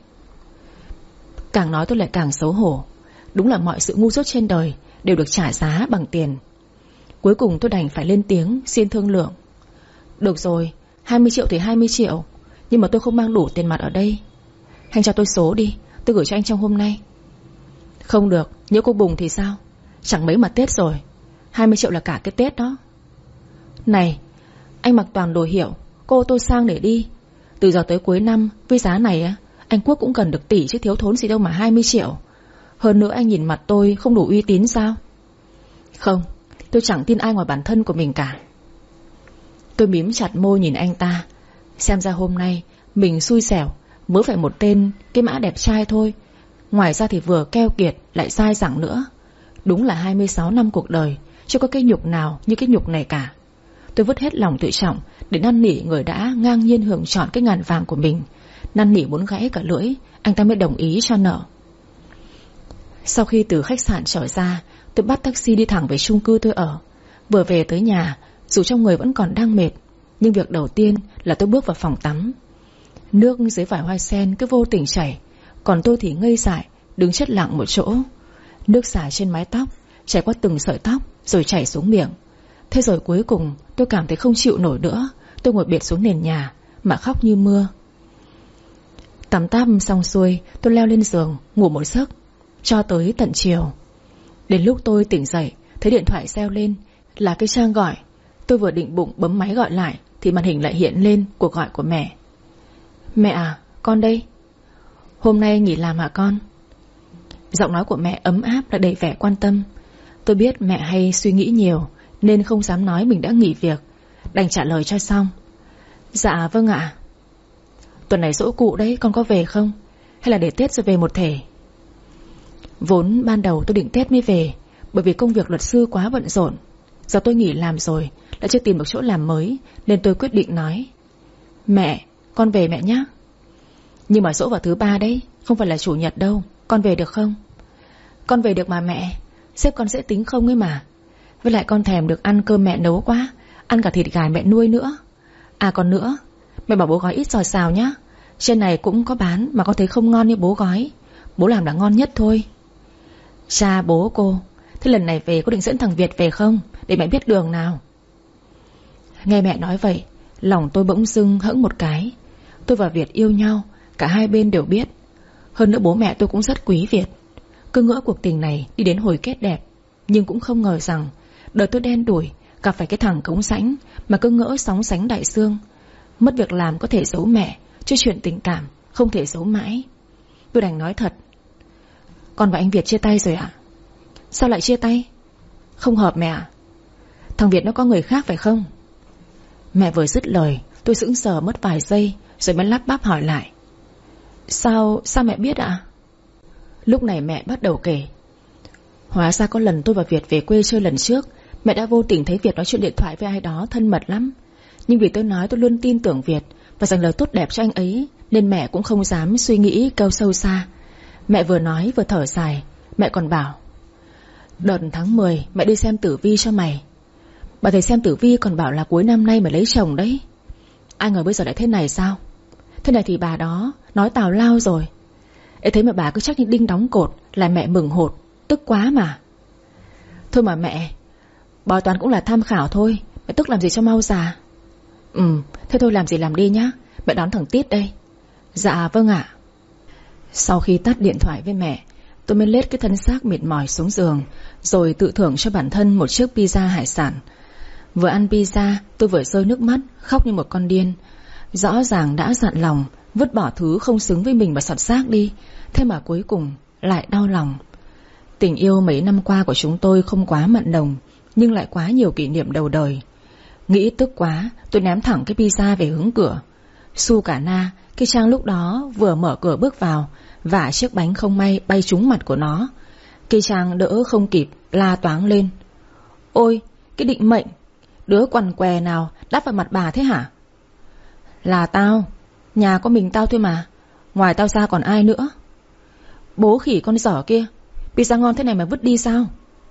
Càng nói tôi lại càng xấu hổ. Đúng là mọi sự ngu dốt trên đời đều được trả giá bằng tiền. Cuối cùng tôi đành phải lên tiếng xin thương lượng. Được rồi, hai mươi triệu thì hai mươi triệu, nhưng mà tôi không mang đủ tiền mặt ở đây. Anh cho tôi số đi, tôi gửi cho anh trong hôm nay. Không được, nếu cô bùng thì sao? Chẳng mấy mà Tết rồi. Hai mươi triệu là cả cái Tết đó. Này, anh mặc toàn đồ hiệu, cô ô tô sang để đi. Từ giờ tới cuối năm, với giá này á, anh Quốc cũng cần được tỷ chứ thiếu thốn gì đâu mà hai mươi triệu. Hơn nữa anh nhìn mặt tôi không đủ uy tín sao? Không, tôi chẳng tin ai ngoài bản thân của mình cả. Tôi mím chặt môi nhìn anh ta. Xem ra hôm nay mình xui xẻo, mới phải một tên cái mã đẹp trai thôi. Ngoài ra thì vừa keo kiệt lại dai dẳng nữa. Đúng là hai mươi sáu năm cuộc đời chưa có cái nhục nào như cái nhục này cả. Tôi vứt hết lòng tự trọng để năn nỉ người đã ngang nhiên hưởng trọn cái ngàn vàng của mình. Năn nỉ muốn gãy cả lưỡi, anh ta mới đồng ý cho nợ. Sau khi từ khách sạn trở ra, tôi bắt taxi đi thẳng về chung cư tôi ở. Vừa về tới nhà, dù trong người vẫn còn đang mệt, nhưng việc đầu tiên là tôi bước vào phòng tắm. Nước dưới vải hoa sen cứ vô tình chảy, còn tôi thì ngây dại, đứng chết lặng một chỗ. Nước xả trên mái tóc, chảy qua từng sợi tóc, rồi chảy xuống miệng. Thế rồi cuối cùng tôi cảm thấy không chịu nổi nữa. Tôi ngồi bệt xuống nền nhà mà khóc như mưa. Tắm táp xong xuôi, tôi leo lên giường ngủ một giấc cho tới tận chiều. Đến lúc tôi tỉnh dậy, thấy điện thoại reo lên, là cái Trang gọi. Tôi vừa định bụng bấm máy gọi lại thì màn hình lại hiện lên cuộc gọi của mẹ. Mẹ à, con đây. Hôm nay nghỉ làm hả con? Giọng nói của mẹ ấm áp lại đầy vẻ quan tâm. Tôi biết mẹ hay suy nghĩ nhiều nên không dám nói mình đã nghỉ việc, đành trả lời cho xong. Dạ vâng ạ. Tuần này giỗ cụ đấy, con có về không? Hay là để Tết rồi về một thể? Vốn ban đầu tôi định Tết mới về, bởi vì công việc luật sư quá bận rộn. Giờ tôi nghỉ làm rồi, đã chưa tìm được chỗ làm mới, nên tôi quyết định nói. Mẹ, con về mẹ nhé. Nhưng mà giỗ vào thứ ba đấy, không phải là chủ nhật đâu. Con về được không? Con về được mà mẹ. Sếp con sẽ tính không ấy mà. Với lại con thèm được ăn cơm mẹ nấu quá, ăn cả thịt gà mẹ nuôi nữa. À còn nữa, mẹ bảo bố gói ít giò xào nhá. Trên này cũng có bán mà con thấy không ngon như bố gói. Bố làm là ngon nhất thôi. Cha bố cô, thế lần này về có định dẫn thằng Việt về không? Để mẹ biết đường nào. Nghe mẹ nói vậy, lòng tôi bỗng dưng hững một cái. Tôi và Việt yêu nhau, cả hai bên đều biết. Hơn nữa bố mẹ tôi cũng rất quý Việt. Cứ ngỡ cuộc tình này đi đến hồi kết đẹp, nhưng cũng không ngờ rằng đời tôi đen đủi, gặp phải cái thằng cống rãnh mà cứ ngỡ sóng sánh đại dương. Mất việc làm có thể giấu mẹ, chứ chuyện tình cảm không thể giấu mãi. Tôi đành nói thật. Con và anh Việt chia tay rồi ạ? Sao lại chia tay? Không hợp mẹ ạ. Thằng Việt nó có người khác phải không? Mẹ vừa dứt lời, tôi sững sờ mất vài giây, rồi mới lắp bắp hỏi lại. Sao, sao mẹ biết ạ? Lúc này mẹ bắt đầu kể. Hóa ra có lần tôi và Việt về quê chơi lần trước, mẹ đã vô tình thấy Việt nói chuyện điện thoại với ai đó thân mật lắm. Nhưng vì tôi nói tôi luôn tin tưởng Việt và dành lời tốt đẹp cho anh ấy, nên mẹ cũng không dám suy nghĩ câu sâu xa. Mẹ vừa nói vừa thở dài. Mẹ còn bảo, đợt tháng mười mẹ đi xem tử vi cho mày. Bà thầy xem tử vi còn bảo là cuối năm nay mày lấy chồng đấy. Ai ngờ bây giờ lại thế này sao? Thế này thì bà đó nói tào lao rồi. Ê, thế mà bà cứ chắc như đinh đóng cột, là mẹ mừng hột, tức quá mà. Thôi mà mẹ, bói toán cũng là tham khảo thôi, mẹ tức làm gì cho mau già. Ừ, thế thôi làm gì làm đi nhá, mẹ đón thằng Tít đây. Dạ vâng ạ. Sau khi tắt điện thoại với mẹ, tôi mới lết cái thân xác mệt mỏi xuống giường, rồi tự thưởng cho bản thân một chiếc pizza hải sản. Vừa ăn pizza, tôi vừa rơi nước mắt, khóc như một con điên. Rõ ràng đã dặn lòng vứt bỏ thứ không xứng với mình và sọt xác đi, thế mà cuối cùng lại đau lòng. Tình yêu mấy năm qua của chúng tôi không quá mặn nồng, nhưng lại quá nhiều kỷ niệm đầu đời. Nghĩ tức quá, tôi ném thẳng cái pizza về hướng cửa. Su cả na, cái Trang lúc đó vừa mở cửa bước vào, và chiếc bánh không may bay trúng mặt của nó. Cái Trang đỡ không kịp, la toáng lên. Ôi, cái định mệnh, đứa quằn què nào đắp vào mặt bà thế hả? Là tao, nhà có mình tao thôi mà, ngoài tao ra còn ai nữa? Bố khỉ con dở kia, pizza ngon thế này mà vứt đi sao?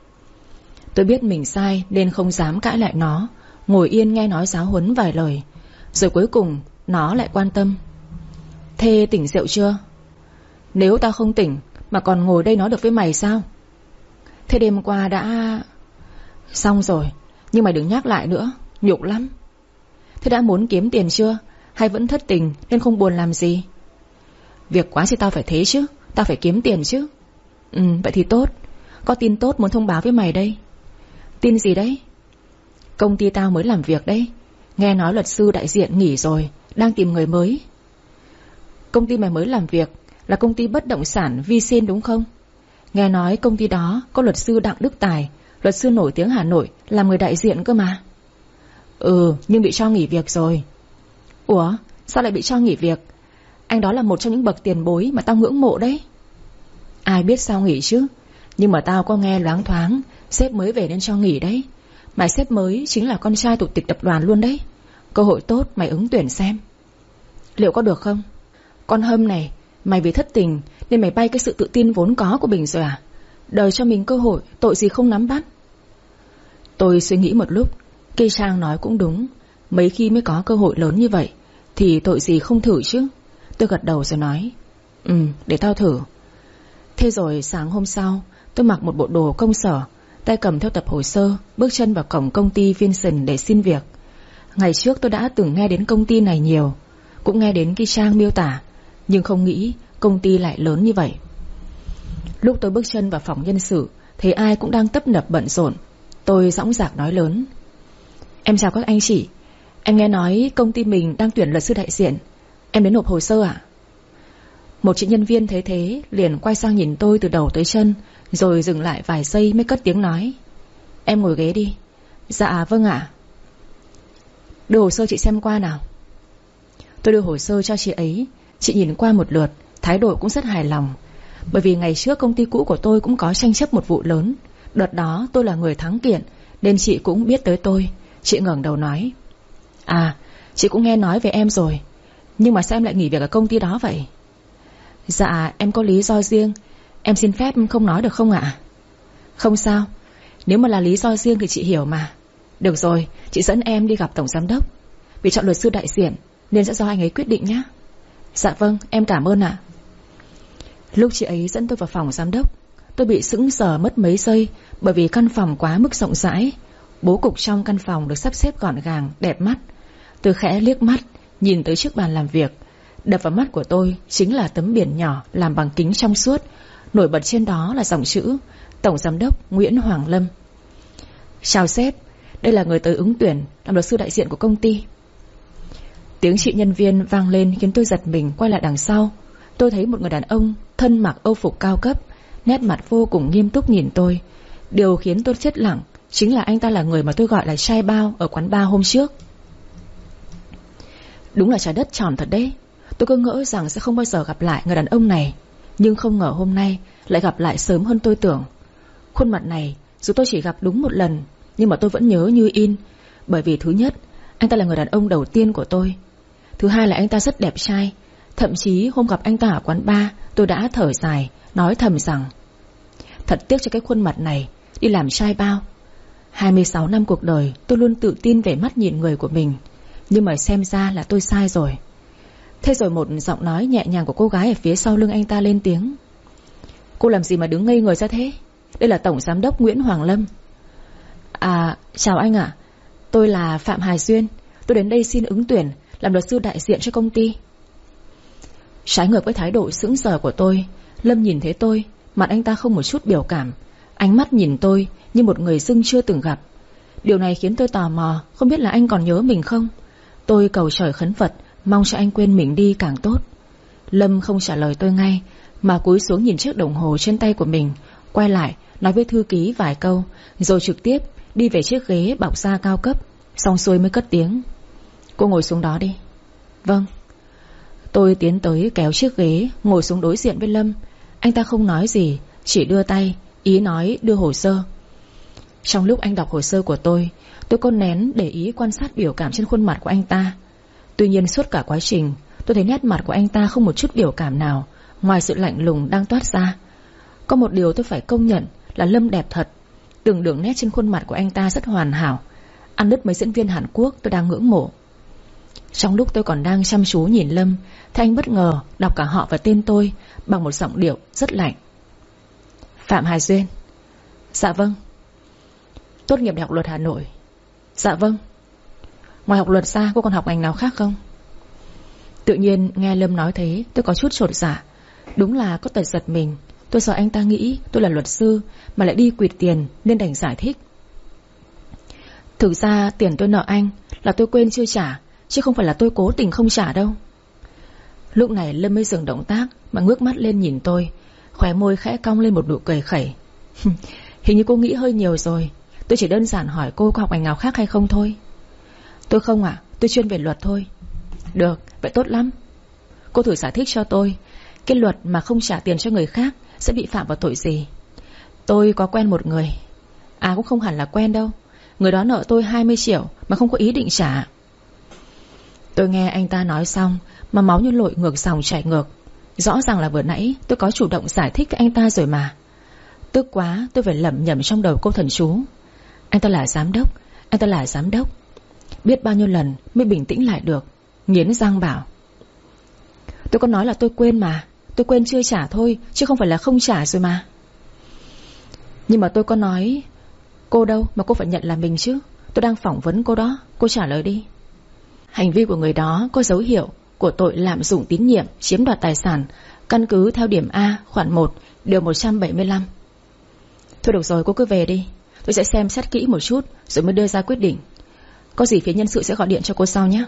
Tôi biết mình sai nên không dám cãi lại nó, ngồi yên nghe nó giáo huấn vài lời. Rồi cuối cùng nó lại quan tâm. Thế tỉnh rượu chưa? Nếu tao không tỉnh mà còn ngồi đây nói được với mày sao? Thế đêm qua đã... Xong rồi, nhưng mày đừng nhắc lại nữa, nhục lắm. Thế đã muốn kiếm tiền chưa? Hay vẫn thất tình nên không buồn làm gì? Việc quá thì tao phải thế chứ, tao phải kiếm tiền chứ. Ừ, vậy thì tốt. Có tin tốt muốn thông báo với mày đây. Tin gì đấy? Công ty tao mới làm việc đấy. Nghe nói luật sư đại diện nghỉ rồi, đang tìm người mới. Công ty mày mới làm việc là công ty bất động sản Vi Sin đúng không? Nghe nói công ty đó có luật sư Đặng Đức Tài, luật sư nổi tiếng Hà Nội, làm người đại diện cơ mà. Ừ, nhưng bị cho nghỉ việc rồi. Ủa, sao lại bị cho nghỉ việc? Anh đó là một trong những bậc tiền bối mà tao ngưỡng mộ đấy. Ai biết sao nghỉ chứ, nhưng mà tao có nghe loáng thoáng sếp mới về nên cho nghỉ đấy. Mà sếp mới chính là con trai chủ tịch tập đoàn luôn đấy. Cơ hội tốt, mày ứng tuyển xem. Liệu có được không? Con Hâm này, mày vì thất tình nên mày bay cái sự tự tin vốn có của mình rồi à? Đời cho mình cơ hội, tội gì không nắm bắt. Tôi suy nghĩ một lúc, Cây Trang nói cũng đúng. Mấy khi mới có cơ hội lớn như vậy thì tội gì không thử chứ. Tôi gật đầu rồi nói, ừ, để tao thử. Thế rồi sáng hôm sau, tôi mặc một bộ đồ công sở, tay cầm theo tập hồ sơ, bước chân vào cổng công ty Vincent để xin việc. Ngày trước tôi đã từng nghe đến công ty này nhiều, cũng nghe đến Cây Trang miêu tả, nhưng không nghĩ công ty lại lớn như vậy. Lúc tôi bước chân vào phòng nhân sự, thấy ai cũng đang tấp nập bận rộn. Tôi dõng dạc nói lớn, em chào các anh chị, em nghe nói công ty mình đang tuyển luật sư đại diện, em đến nộp hồ sơ ạ. Một chị nhân viên thấy thế liền quay sang nhìn tôi từ đầu tới chân, rồi dừng lại vài giây mới cất tiếng nói, em ngồi ghế đi. Dạ vâng ạ. Đưa hồ sơ chị xem qua nào. Tôi đưa hồ sơ cho chị ấy. Chị nhìn qua một lượt, thái độ cũng rất hài lòng. Bởi vì ngày trước công ty cũ của tôi cũng có tranh chấp một vụ lớn. Đợt đó tôi là người thắng kiện nên chị cũng biết tới tôi. Chị ngẩng đầu nói, à, chị cũng nghe nói về em rồi, nhưng mà sao em lại nghỉ việc ở công ty đó vậy? Dạ em có lý do riêng, em xin phép không nói được không ạ? Không sao, nếu mà là lý do riêng thì chị hiểu mà. Được rồi, chị dẫn em đi gặp tổng giám đốc. Vì chọn luật sư đại diện nên sẽ do anh ấy quyết định nhé. Dạ vâng, em cảm ơn ạ. Lúc chị ấy dẫn tôi vào phòng giám đốc, tôi bị sững sờ mất mấy giây, bởi vì căn phòng quá mức rộng rãi. Bố cục trong căn phòng được sắp xếp gọn gàng, đẹp mắt. Tôi khẽ liếc mắt nhìn tới chiếc bàn làm việc. Đập vào mắt của tôi chính là tấm biển nhỏ làm bằng kính trong suốt, nổi bật trên đó là dòng chữ Tổng Giám đốc Nguyễn Hoàng Lâm. Chào sếp, đây là người tới ứng tuyển làm luật sư đại diện của công ty. Tiếng chị nhân viên vang lên khiến tôi giật mình quay lại đằng sau. Tôi thấy một người đàn ông thân mặc âu phục cao cấp, nét mặt vô cùng nghiêm túc nhìn tôi. Điều khiến tôi chết lặng chính là anh ta là người mà tôi gọi là trai bao ở quán bar hôm trước. Đúng là trái đất tròn thật đấy. Tôi cứ ngỡ rằng sẽ không bao giờ gặp lại người đàn ông này, nhưng không ngờ hôm nay lại gặp lại sớm hơn tôi tưởng. Khuôn mặt này dù tôi chỉ gặp đúng một lần, nhưng mà tôi vẫn nhớ như in. Bởi vì thứ nhất, anh ta là người đàn ông đầu tiên của tôi. Thứ hai là anh ta rất đẹp trai. Thậm chí hôm gặp anh ta ở quán bar, tôi đã thở dài, nói thầm rằng thật tiếc cho cái khuôn mặt này đi làm trai bao. Hai mươi sáu năm cuộc đời tôi luôn tự tin về mắt nhìn người của mình, nhưng mà xem ra là tôi sai rồi. Thế rồi một giọng nói nhẹ nhàng của cô gái ở phía sau lưng anh ta lên tiếng: Cô làm gì mà đứng ngây người ra thế? Đây là Tổng Giám đốc Nguyễn Hoàng Lâm. À, chào anh ạ. Tôi là Phạm Hải Duyên. Tôi đến đây xin ứng tuyển làm luật sư đại diện cho công ty. Trái ngược với thái độ sững sờ của tôi, Lâm nhìn thấy tôi, mặt anh ta không một chút biểu cảm, ánh mắt nhìn tôi như một người dưng chưa từng gặp. Điều này khiến tôi tò mò, không biết là anh còn nhớ mình không. Tôi cầu trời khấn Phật, mong cho anh quên mình đi càng tốt. Lâm không trả lời tôi ngay, mà cúi xuống nhìn chiếc đồng hồ trên tay của mình, quay lại nói với thư ký vài câu, rồi trực tiếp đi về chiếc ghế bọc da cao cấp. Xong xuôi mới cất tiếng: Cô ngồi xuống đó đi. Vâng. Tôi tiến tới kéo chiếc ghế, ngồi xuống đối diện với Lâm. Anh ta không nói gì, chỉ đưa tay, ý nói đưa hồ sơ. Trong lúc anh đọc hồ sơ của tôi, tôi có nén để ý quan sát biểu cảm trên khuôn mặt của anh ta. Tuy nhiên suốt cả quá trình, tôi thấy nét mặt của anh ta không một chút biểu cảm nào, ngoài sự lạnh lùng đang toát ra. Có một điều tôi phải công nhận là Lâm đẹp thật. Từng đường nét trên khuôn mặt của anh ta rất hoàn hảo, ăn đứt mấy diễn viên Hàn Quốc tôi đang ngưỡng mộ. Trong lúc tôi còn đang chăm chú nhìn Lâm, thì anh bất ngờ đọc cả họ và tên tôi bằng một giọng điệu rất lạnh: Phạm Hải Duyên. Dạ vâng. Tốt nghiệp Đại học Luật Hà Nội. Dạ vâng. Ngoài học luật ra cô còn học ngành nào khác không? Tự nhiên nghe Lâm nói thế, tôi có chút chột dạ. Đúng là có tật giật mình. Tôi sợ anh ta nghĩ tôi là luật sư mà lại đi quỵt tiền, nên đành giải thích: Thực ra tiền tôi nợ anh là tôi quên chưa trả, chứ không phải là tôi cố tình không trả đâu. Lúc này Lâm mới dừng động tác mà ngước mắt lên nhìn tôi, khóe môi khẽ cong lên một nụ cười khẩy. Hình như cô nghĩ hơi nhiều rồi. Tôi chỉ đơn giản hỏi cô có học ngành nào khác hay không thôi. Tôi không ạ, à, tôi chuyên về luật thôi. Được, vậy tốt lắm. Cô thử giải thích cho tôi, cái luật mà không trả tiền cho người khác sẽ bị phạm vào tội gì? Tôi có quen một người. À, cũng không hẳn là quen đâu. Người đó nợ tôi hai mươi triệu mà không có ý định trả. Tôi nghe anh ta nói xong mà máu như lội ngược dòng chảy ngược. Rõ ràng là vừa nãy tôi có chủ động giải thích với anh ta rồi mà. Tức quá tôi phải lẩm nhẩm trong đầu câu thần chú: Anh ta là giám đốc, anh ta là giám đốc. Biết bao nhiêu lần mới bình tĩnh lại được, nghiến răng bảo: Tôi có nói là tôi quên mà. Tôi quên chưa trả thôi, chứ không phải là không trả rồi mà. Nhưng mà tôi có nói cô đâu mà cô phải nhận là mình chứ. Tôi đang phỏng vấn cô đó, cô trả lời đi. Hành vi của người đó có dấu hiệu của tội lạm dụng tín nhiệm, chiếm đoạt tài sản, căn cứ theo điểm A khoản một điều một trăm bảy mươi lăm. Thôi được rồi, cô cứ về đi. Tôi sẽ xem xét kỹ một chút rồi mới đưa ra quyết định. Có gì phía nhân sự sẽ gọi điện cho cô sau nhé.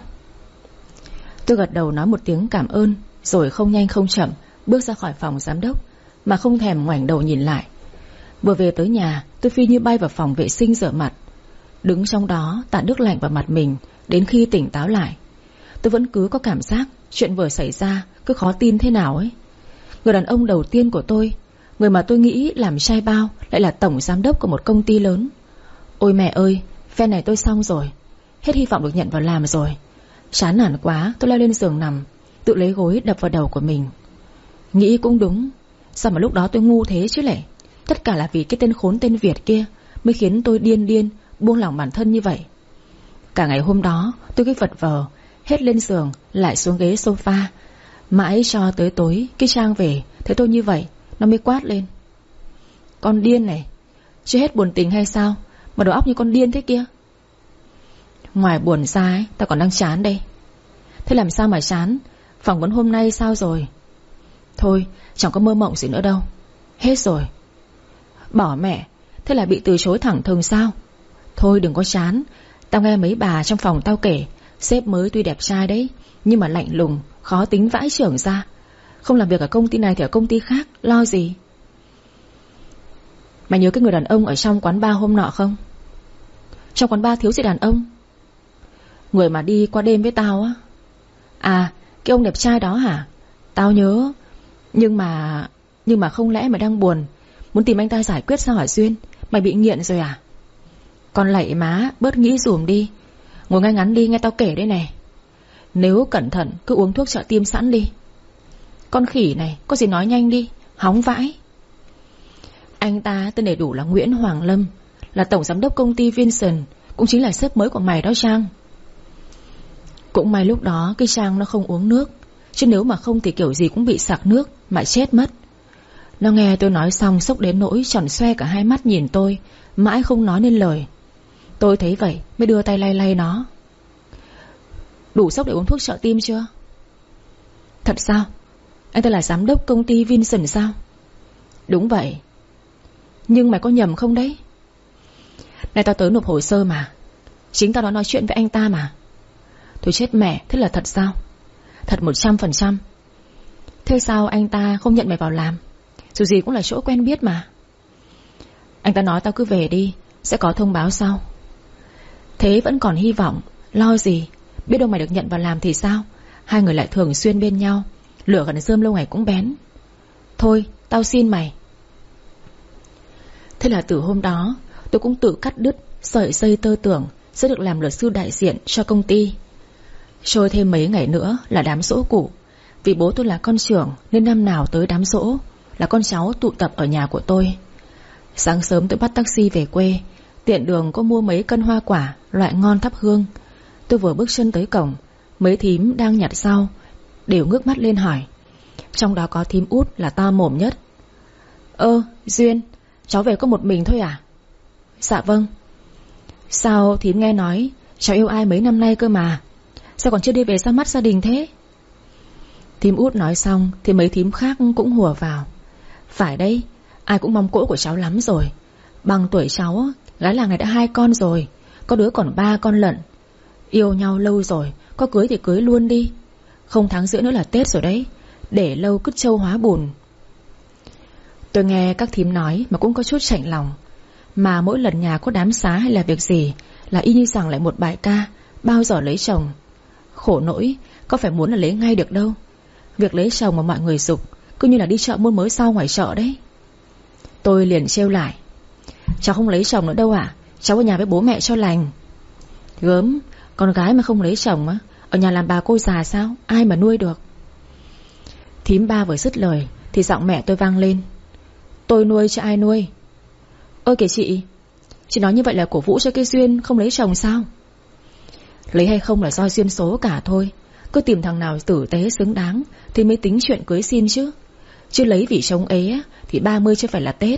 Tôi gật đầu nói một tiếng cảm ơn, rồi không nhanh không chậm bước ra khỏi phòng giám đốc, mà không thèm ngoảnh đầu nhìn lại. Vừa về tới nhà, tôi phi như bay vào phòng vệ sinh rửa mặt. Đứng trong đó tạt nước lạnh vào mặt mình đến khi tỉnh táo lại. Tôi vẫn cứ có cảm giác chuyện vừa xảy ra cứ khó tin thế nào ấy. Người đàn ông đầu tiên của tôi, người mà tôi nghĩ làm trai bao, lại là tổng giám đốc của một công ty lớn. Ôi mẹ ơi, phe này tôi xong rồi. Hết hy vọng được nhận vào làm rồi. Chán nản quá, tôi leo lên giường nằm, tự lấy gối đập vào đầu của mình. Nghĩ cũng đúng, sao mà lúc đó tôi ngu thế chứ lẽ. Tất cả là vì cái tên khốn tên Việt kia mới khiến tôi điên điên buông lỏng bản thân như vậy. Cả ngày hôm đó tôi cứ vật vờ, hết lên giường lại xuống ghế sofa. Mãi cho tới tối cái Trang về thấy tôi như vậy, nó mới quát lên: Con điên này, chưa hết buồn tình hay sao mà đầu óc như con điên thế kia. Ngoài buồn ra ấy, tao còn đang chán đây. Thế làm sao mà chán, Phỏng vấn hôm nay sao rồi? Thôi chẳng có mơ mộng gì nữa đâu. Hết rồi. Bỏ mẹ. Thế là bị từ chối thẳng thừng sao? Thôi đừng có chán. Tao nghe mấy bà trong phòng tao kể, sếp mới tuy đẹp trai đấy, nhưng mà lạnh lùng, khó tính vãi chưởng ra. Không làm việc ở công ty này thì ở công ty khác, lo gì. Mày nhớ cái người đàn ông ở trong quán bar hôm nọ không? Trong quán bar thiếu gì đàn ông? Người mà đi qua đêm với tao á. À, cái ông đẹp trai đó hả? Tao nhớ. Nhưng mà Nhưng mà không lẽ mày đang buồn, muốn tìm anh ta giải quyết sao hả Duyên? Mày bị nghiện rồi à? Con lạy má, bớt nghĩ dùm đi. Ngồi ngay ngắn đi, nghe tao kể đây này. Nếu cẩn thận cứ uống thuốc trợ tim sẵn đi. Con khỉ này, có gì nói nhanh đi, hóng vãi. Anh ta tên đầy đủ là Nguyễn Hoàng Lâm, là tổng giám đốc công ty Vincent, cũng chính là sếp mới của mày đó Trang. Cũng may lúc đó cái Trang nó không uống nước, chứ nếu mà không thì kiểu gì cũng bị sặc nước mà chết mất. Nó nghe tôi nói xong sốc đến nỗi tròn xoe cả hai mắt nhìn tôi, mãi không nói nên lời. Tôi thấy vậy mới đưa tay lay lay nó. Đủ sốc để uống thuốc trợ tim chưa? Thật sao? Anh ta là giám đốc công ty Vincent sao? Đúng vậy. Nhưng mày có nhầm không đấy? Này tao tới nộp hồ sơ mà. Chính tao đã nói chuyện với anh ta mà. Thôi chết mẹ, thế là thật sao? Thật một trăm phần trăm. Thế sao anh ta không nhận mày vào làm? Dù gì cũng là chỗ quen biết mà. Anh ta nói tao cứ về đi, sẽ có thông báo sau. Thế vẫn còn hy vọng. Lo gì, biết đâu mày được nhận vào làm thì sao? Hai người lại thường xuyên bên nhau, lửa gần rơm lâu ngày cũng bén. Thôi tao xin mày. Thế là từ hôm đó tôi cũng tự cắt đứt sợi dây tơ tưởng sẽ được làm luật sư đại diện cho công ty. Trôi thêm mấy ngày nữa là đám giỗ cụ. Vì bố tôi là con trưởng nên năm nào tới đám giỗ là con cháu tụ tập ở nhà của tôi. Sáng sớm tôi bắt taxi về quê, tiện đường có mua mấy cân hoa quả loại ngon thắp hương. Tôi vừa bước chân tới cổng, mấy thím đang nhặt rau đều ngước mắt lên hỏi. Trong đó có thím út là to mồm nhất. Ơ Duyên, cháu về có một mình thôi à? Dạ vâng. Sao thím nghe nói cháu yêu ai mấy năm nay cơ mà, sao còn chưa đi về ra mắt gia đình thế? Thím út nói xong thì mấy thím khác cũng hùa vào. Phải đấy, ai cũng mong cỗ của cháu lắm rồi. Bằng tuổi cháu, gái làng này đã hai con rồi, có đứa còn ba con lận. Yêu nhau lâu rồi, có cưới thì cưới luôn đi. Không tháng rưỡi nữa là Tết rồi đấy, để lâu cứt trâu hóa bùn. Tôi nghe các thím nói mà cũng có chút chạnh lòng. Mà mỗi lần nhà có đám xá hay là việc gì là y như rằng lại một bài ca bao giờ lấy chồng. Khổ nỗi, có phải muốn là lấy ngay được đâu. Việc lấy chồng mà mọi người giục cứ như là đi chợ mua mới sau ngoài chợ đấy. Tôi liền trêu lại. Cháu không lấy chồng nữa đâu ạ, cháu ở nhà với bố mẹ cho lành. Gớm, con gái mà không lấy chồng á, ở nhà làm bà cô già sao, ai mà nuôi được. Thím ba vừa dứt lời thì giọng mẹ tôi vang lên. Tôi nuôi chứ ai nuôi. Ơ kìa chị, chị nói như vậy là cổ vũ cho cái Duyên không lấy chồng sao? Lấy hay không là do duyên số cả thôi. Cứ tìm thằng nào tử tế xứng đáng thì mới tính chuyện cưới xin chứ. Chứ lấy vì chống ế thì ba mươi chứ phải là Tết.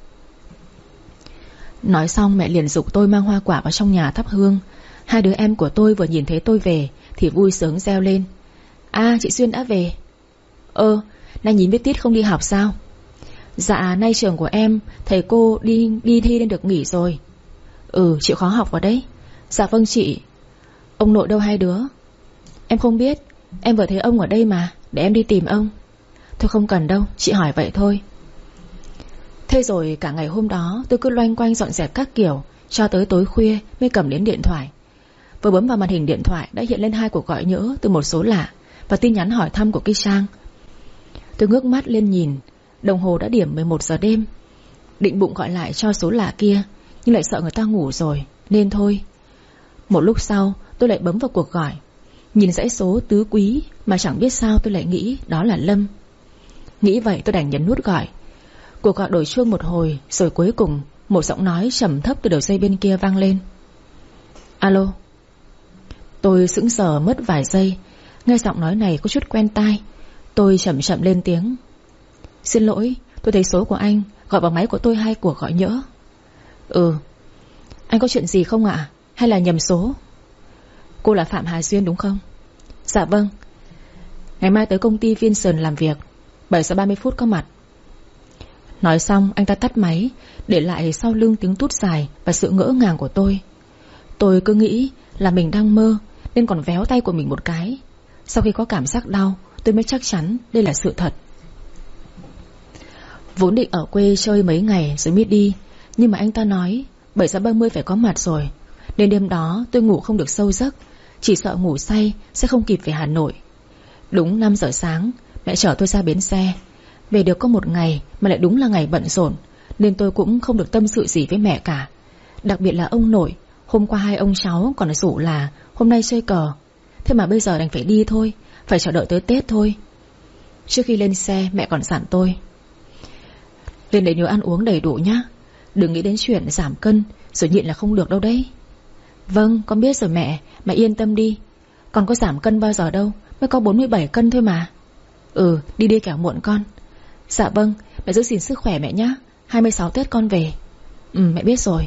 Nói xong mẹ liền giục tôi mang hoa quả vào trong nhà thắp hương. Hai đứa em của tôi vừa nhìn thấy tôi về thì vui sướng reo lên. À chị Duyên đã về. Ơ, nay nhìn biết Tít không đi học sao? Dạ nay trường của em thầy cô đi đi thi nên được nghỉ rồi. Ừ chịu khó học vào đấy. Dạ vâng chị. Ông nội đâu hai đứa? Em không biết, em vừa thấy ông ở đây mà, để em đi tìm ông. Thôi không cần đâu, chị hỏi vậy thôi. Thế rồi cả ngày hôm đó tôi cứ loanh quanh dọn dẹp các kiểu cho tới tối khuya mới cầm đến điện thoại. Vừa bấm vào màn hình điện thoại đã hiện lên hai cuộc gọi nhỡ từ một số lạ và tin nhắn hỏi thăm của cái Trang. Tôi ngước mắt lên nhìn, đồng hồ đã điểm mười một giờ đêm. Định bụng gọi lại cho số lạ kia, nhưng lại sợ người ta ngủ rồi nên thôi. Một lúc sau tôi lại bấm vào cuộc gọi. Nhìn dãy số tứ quý mà chẳng biết sao tôi lại nghĩ đó là Lâm. Nghĩ vậy tôi đành nhấn nút gọi. Cuộc gọi đổi chuông một hồi rồi cuối cùng một giọng nói trầm thấp từ đầu dây bên kia vang lên. Alo. Tôi sững sờ mất vài giây. Nghe giọng nói này có chút quen tai. Tôi chậm chậm lên tiếng. Xin lỗi, tôi thấy số của anh gọi vào máy của tôi hai cuộc gọi nhỡ. Ừ. Anh có chuyện gì không ạ? Hay là nhầm số? Cô là Phạm Hà Duyên đúng không? Dạ vâng. Ngày mai tới công ty Vincent làm việc, bảy giờ ba mươi phút có mặt. Nói xong anh ta tắt máy, để lại sau lưng tiếng tút dài và sự ngỡ ngàng của tôi. Tôi cứ nghĩ là mình đang mơ, nên còn véo tay của mình một cái. Sau khi có cảm giác đau, tôi mới chắc chắn đây là sự thật. Vốn định ở quê chơi mấy ngày rồi mới đi, nhưng mà anh ta nói bảy giờ ba mươi phải có mặt rồi, nên đêm đó tôi ngủ không được sâu giấc, chỉ sợ ngủ say sẽ không kịp về Hà Nội. Đúng năm giờ sáng, mẹ chở tôi ra bến xe. Về được có một ngày mà lại đúng là ngày bận rộn, nên tôi cũng không được tâm sự gì với mẹ cả. Đặc biệt là ông nội, hôm qua hai ông cháu còn rủ là hôm nay chơi cờ. Thế mà bây giờ đành phải đi thôi, phải chờ đợi tới Tết thôi. Trước khi lên xe mẹ còn dặn tôi: lên đấy nhớ ăn uống đầy đủ nhá, đừng nghĩ đến chuyện giảm cân rồi nhịn là không được đâu đấy. Vâng, con biết rồi mẹ, mẹ yên tâm đi. Con có giảm cân bao giờ đâu, mới có bốn mươi bảy cân thôi mà. Ừ, đi đi kẻo muộn con. Dạ vâng, mẹ giữ gìn sức khỏe mẹ nhá, hai mươi sáu Tết con về. Ừ, mẹ biết rồi.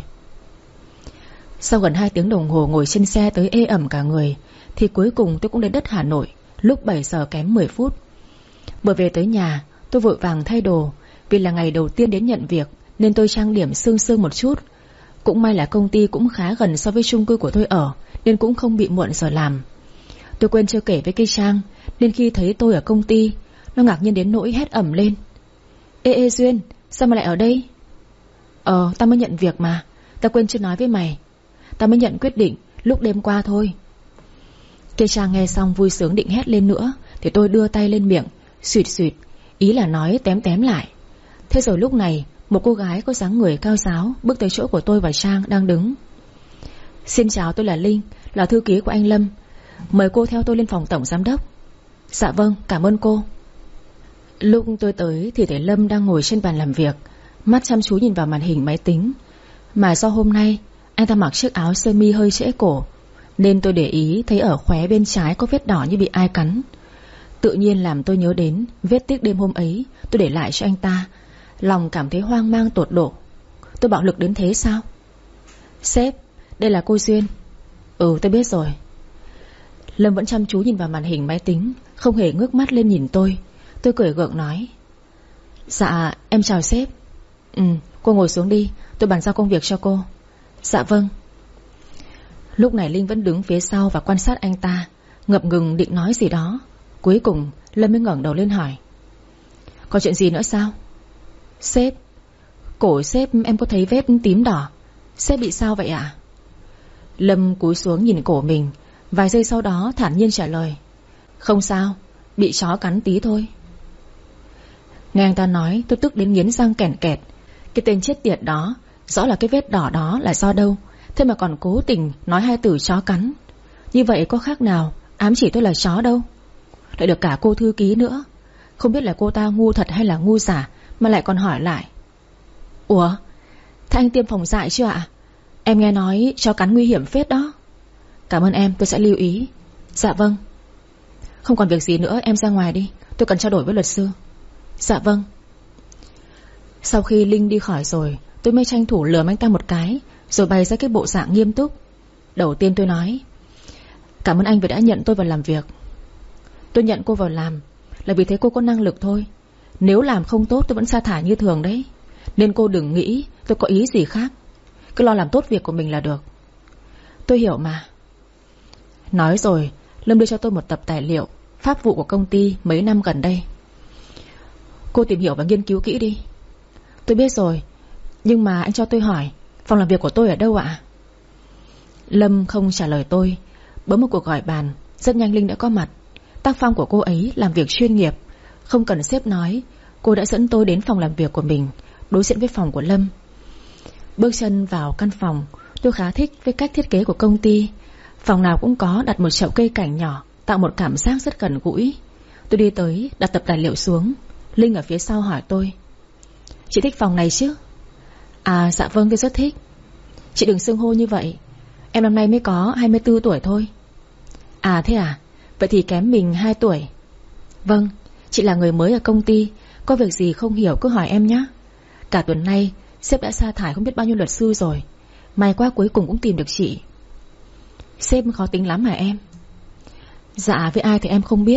Sau gần hai tiếng đồng hồ ngồi trên xe tới ê ẩm cả người, thì cuối cùng tôi cũng đến đất Hà Nội lúc bảy giờ kém mười phút. Vừa về tới nhà, tôi vội vàng thay đồ. Vì là ngày đầu tiên đến nhận việc nên tôi trang điểm sương sương một chút. Cũng may là công ty cũng khá gần so với chung cư của tôi ở, nên cũng không bị muộn giờ làm. Tôi quên chưa kể với cây Trang, nên khi thấy tôi ở công ty, nó ngạc nhiên đến nỗi hét ẩm lên: Ê ê Duyên, sao mà lại ở đây? Ờ, tao mới nhận việc mà, tao quên chưa nói với mày. Tao mới nhận quyết định lúc đêm qua thôi. Cây Trang nghe xong vui sướng định hét lên nữa, thì tôi đưa tay lên miệng, xuyệt xuyệt, ý là nói tém tém lại. Thế rồi lúc này, một cô gái có dáng người cao ráo bước tới chỗ của tôi và Trang đang đứng. Xin chào, tôi là Linh, là thư ký của anh Lâm. Mời cô theo tôi lên phòng tổng giám đốc. Dạ vâng, cảm ơn cô. Lúc tôi tới thì thấy Lâm đang ngồi trên bàn làm việc, mắt chăm chú nhìn vào màn hình máy tính. Mà do hôm nay anh ta mặc chiếc áo sơ mi hơi trễ cổ, nên tôi để ý thấy ở khóe bên trái có vết đỏ như bị ai cắn. Tự nhiên làm tôi nhớ đến vết tiếc đêm hôm ấy tôi để lại cho anh ta. Lòng cảm thấy hoang mang tột độ. Tôi bạo lực đến thế sao? Sếp, đây là cô Duyên. Ừ, tôi biết rồi. Lâm vẫn chăm chú nhìn vào màn hình máy tính, không hề ngước mắt lên nhìn tôi. Tôi cười gượng nói: Dạ, em chào sếp. Ừ, cô ngồi xuống đi, tôi bàn giao công việc cho cô. Dạ vâng. Lúc này Linh vẫn đứng phía sau và quan sát anh ta, ngập ngừng định nói gì đó. Cuối cùng Lâm mới ngẩng đầu lên hỏi: Có chuyện gì nữa sao? Sếp, cổ sếp em có thấy vết tím đỏ. Sếp bị sao vậy ạ? Lâm cúi xuống nhìn cổ mình, vài giây sau đó thản nhiên trả lời: Không sao, bị chó cắn tí thôi. Nghe anh ta nói, tôi tức đến nghiến răng kèn kẹt. Cái tên chết tiệt đó, rõ là cái vết đỏ đó là do đâu, thế mà còn cố tình nói hai từ chó cắn. Như vậy có khác nào ám chỉ tôi là chó đâu. Lại được cả cô thư ký nữa. Không biết là cô ta ngu thật hay là ngu giả mà lại còn hỏi lại: Ủa, thế anh tiêm phòng dại chưa ạ? Em nghe nói chó cắn nguy hiểm phết đó. Cảm ơn em, tôi sẽ lưu ý. Dạ vâng. Không còn việc gì nữa, em ra ngoài đi, tôi cần trao đổi với luật sư. Dạ vâng. Sau khi Linh đi khỏi rồi, tôi mới tranh thủ lườm anh ta một cái, rồi bày ra cái bộ dạng nghiêm túc. Đầu tiên tôi nói: Cảm ơn anh vì đã nhận tôi vào làm việc. Tôi nhận cô vào làm là vì thấy cô có năng lực thôi. Nếu làm không tốt tôi vẫn sa thải như thường đấy. Nên cô đừng nghĩ tôi có ý gì khác. Cứ lo làm tốt việc của mình là được. Tôi hiểu mà. Nói rồi Lâm đưa cho tôi một tập tài liệu pháp vụ của công ty mấy năm gần đây. Cô tìm hiểu và nghiên cứu kỹ đi. Tôi biết rồi, nhưng mà anh cho tôi hỏi, phòng làm việc của tôi ở đâu ạ? Lâm không trả lời tôi. Bấm một cuộc gọi bàn, rất nhanh Linh đã có mặt. Tác phong của cô ấy làm việc chuyên nghiệp. Không cần sếp nói, cô đã dẫn tôi đến phòng làm việc của mình, đối diện với phòng của Lâm. Bước chân vào căn phòng, tôi khá thích với cách thiết kế của công ty. Phòng nào cũng có đặt một chậu cây cảnh nhỏ, tạo một cảm giác rất gần gũi. Tôi đi tới, đặt tập tài liệu xuống. Linh ở phía sau hỏi tôi: Chị thích phòng này chứ? À dạ vâng, tôi rất thích. Chị đừng xưng hô như vậy, em năm nay mới có hai mươi tư tuổi thôi. À thế à, vậy thì kém mình hai tuổi. Vâng, chị là người mới ở công ty, có việc gì không hiểu cứ hỏi em nhé. Cả tuần nay sếp đã sa thải không biết bao nhiêu luật sư rồi, may quá cuối cùng cũng tìm được chị. Sếp khó tính lắm hả em? Dạ, với ai thì em không biết,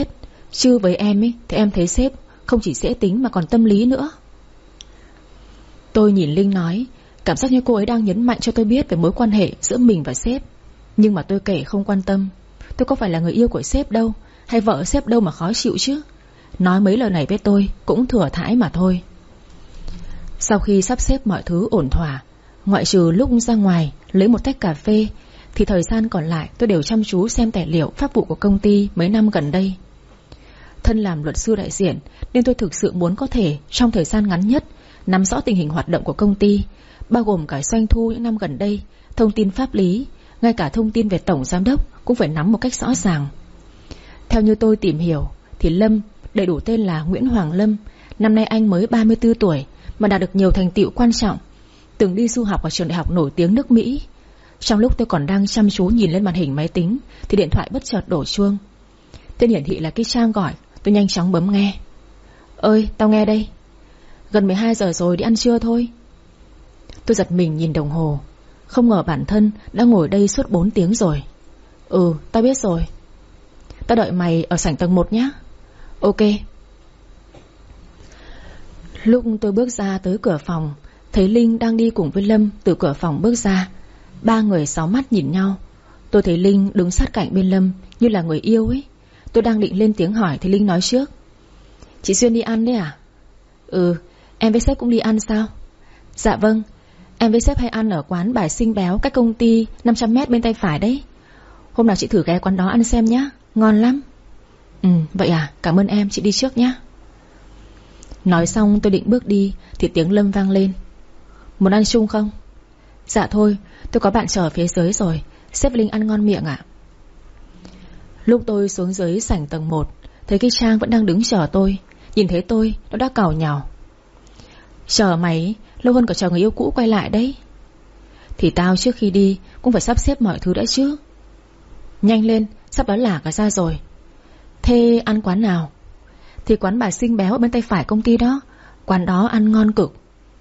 Chứ với em ấy thì em thấy sếp không chỉ dễ tính mà còn tâm lý nữa. Tôi nhìn Linh nói, cảm giác như cô ấy đang nhấn mạnh cho tôi biết về mối quan hệ giữa mình và sếp. Nhưng mà tôi kể không quan tâm. Tôi có phải là người yêu của sếp đâu, hay vợ sếp đâu mà khó chịu chứ. Nói mấy lời này với tôi cũng thừa thãi mà thôi. Sau khi sắp xếp mọi thứ ổn thỏa, ngoại trừ lúc ra ngoài lấy một tách cà phê, thì thời gian còn lại tôi đều chăm chú xem tài liệu pháp vụ của công ty mấy năm gần đây. Thân làm luật sư đại diện nên tôi thực sự muốn có thể trong thời gian ngắn nhất nắm rõ tình hình hoạt động của công ty, bao gồm cả doanh thu những năm gần đây, thông tin pháp lý, ngay cả thông tin về tổng giám đốc cũng phải nắm một cách rõ ràng. Theo như tôi tìm hiểu thì Lâm, đầy đủ tên là Nguyễn Hoàng Lâm, năm nay anh mới ba mươi tư tuổi mà đạt được nhiều thành tựu quan trọng, từng đi du học ở trường đại học nổi tiếng nước Mỹ. Trong lúc tôi còn đang chăm chú nhìn lên màn hình máy tính thì điện thoại bất chợt đổ chuông. Tên hiển thị là cái Trang gọi. Tôi nhanh chóng bấm nghe. Ơi, tao nghe đây. Gần mười hai giờ rồi, đi ăn trưa thôi. Tôi giật mình nhìn đồng hồ. Không ngờ bản thân đã ngồi đây suốt bốn tiếng rồi. Ừ, tao biết rồi. Tao đợi mày ở sảnh tầng một nhé. Ok. Lúc tôi bước ra tới cửa phòng, thấy Linh đang đi cùng với Lâm từ cửa phòng bước ra. Ba người sáu mắt nhìn nhau. Tôi thấy Linh đứng sát cạnh bên Lâm như là người yêu ấy. Tôi đang định lên tiếng hỏi thì Linh nói trước. Chị Xuyên đi ăn đấy à? Ừ, em với sếp cũng đi ăn sao? Dạ vâng, em với sếp hay ăn ở quán Bài Xinh Béo cách công ty năm trăm mét bên tay phải đấy. Hôm nào chị thử ghé quán đó ăn xem nhá, ngon lắm. Ừ, vậy à, cảm ơn em, chị đi trước nhá. Nói xong tôi định bước đi thì tiếng Lâm vang lên. Muốn ăn chung không? Dạ thôi, tôi có bạn chờ ở phía dưới rồi. Sếp Linh ăn ngon miệng ạ. Lúc tôi xuống dưới sảnh tầng một, thấy cái Trang vẫn đang đứng chờ tôi. Nhìn thấy tôi, nó đã càu nhàu. Chờ mày, lâu hơn cả chờ người yêu cũ quay lại đấy. Thì tao trước khi đi cũng phải sắp xếp mọi thứ đã chứ. Nhanh lên, sắp đói lả cả ra rồi. Thế ăn quán nào? Thì quán Bà Xinh Béo ở bên tay phải công ty đó. Quán đó ăn ngon cực.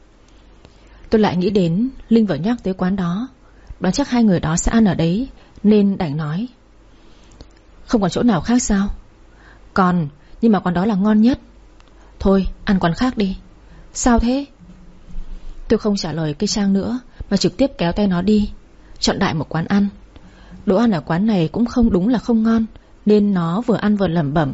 Tôi lại nghĩ đến Linh vừa nhắc tới quán đó, đoán chắc hai người đó sẽ ăn ở đấy, nên đành nói. Không còn chỗ nào khác sao? Còn, nhưng mà quán đó là ngon nhất. Thôi, ăn quán khác đi. Sao thế? Tôi không trả lời cái Trang nữa, mà trực tiếp kéo tay nó đi, chọn đại một quán ăn. Đồ ăn ở quán này cũng không đúng là không ngon, nên nó vừa ăn vừa lẩm bẩm.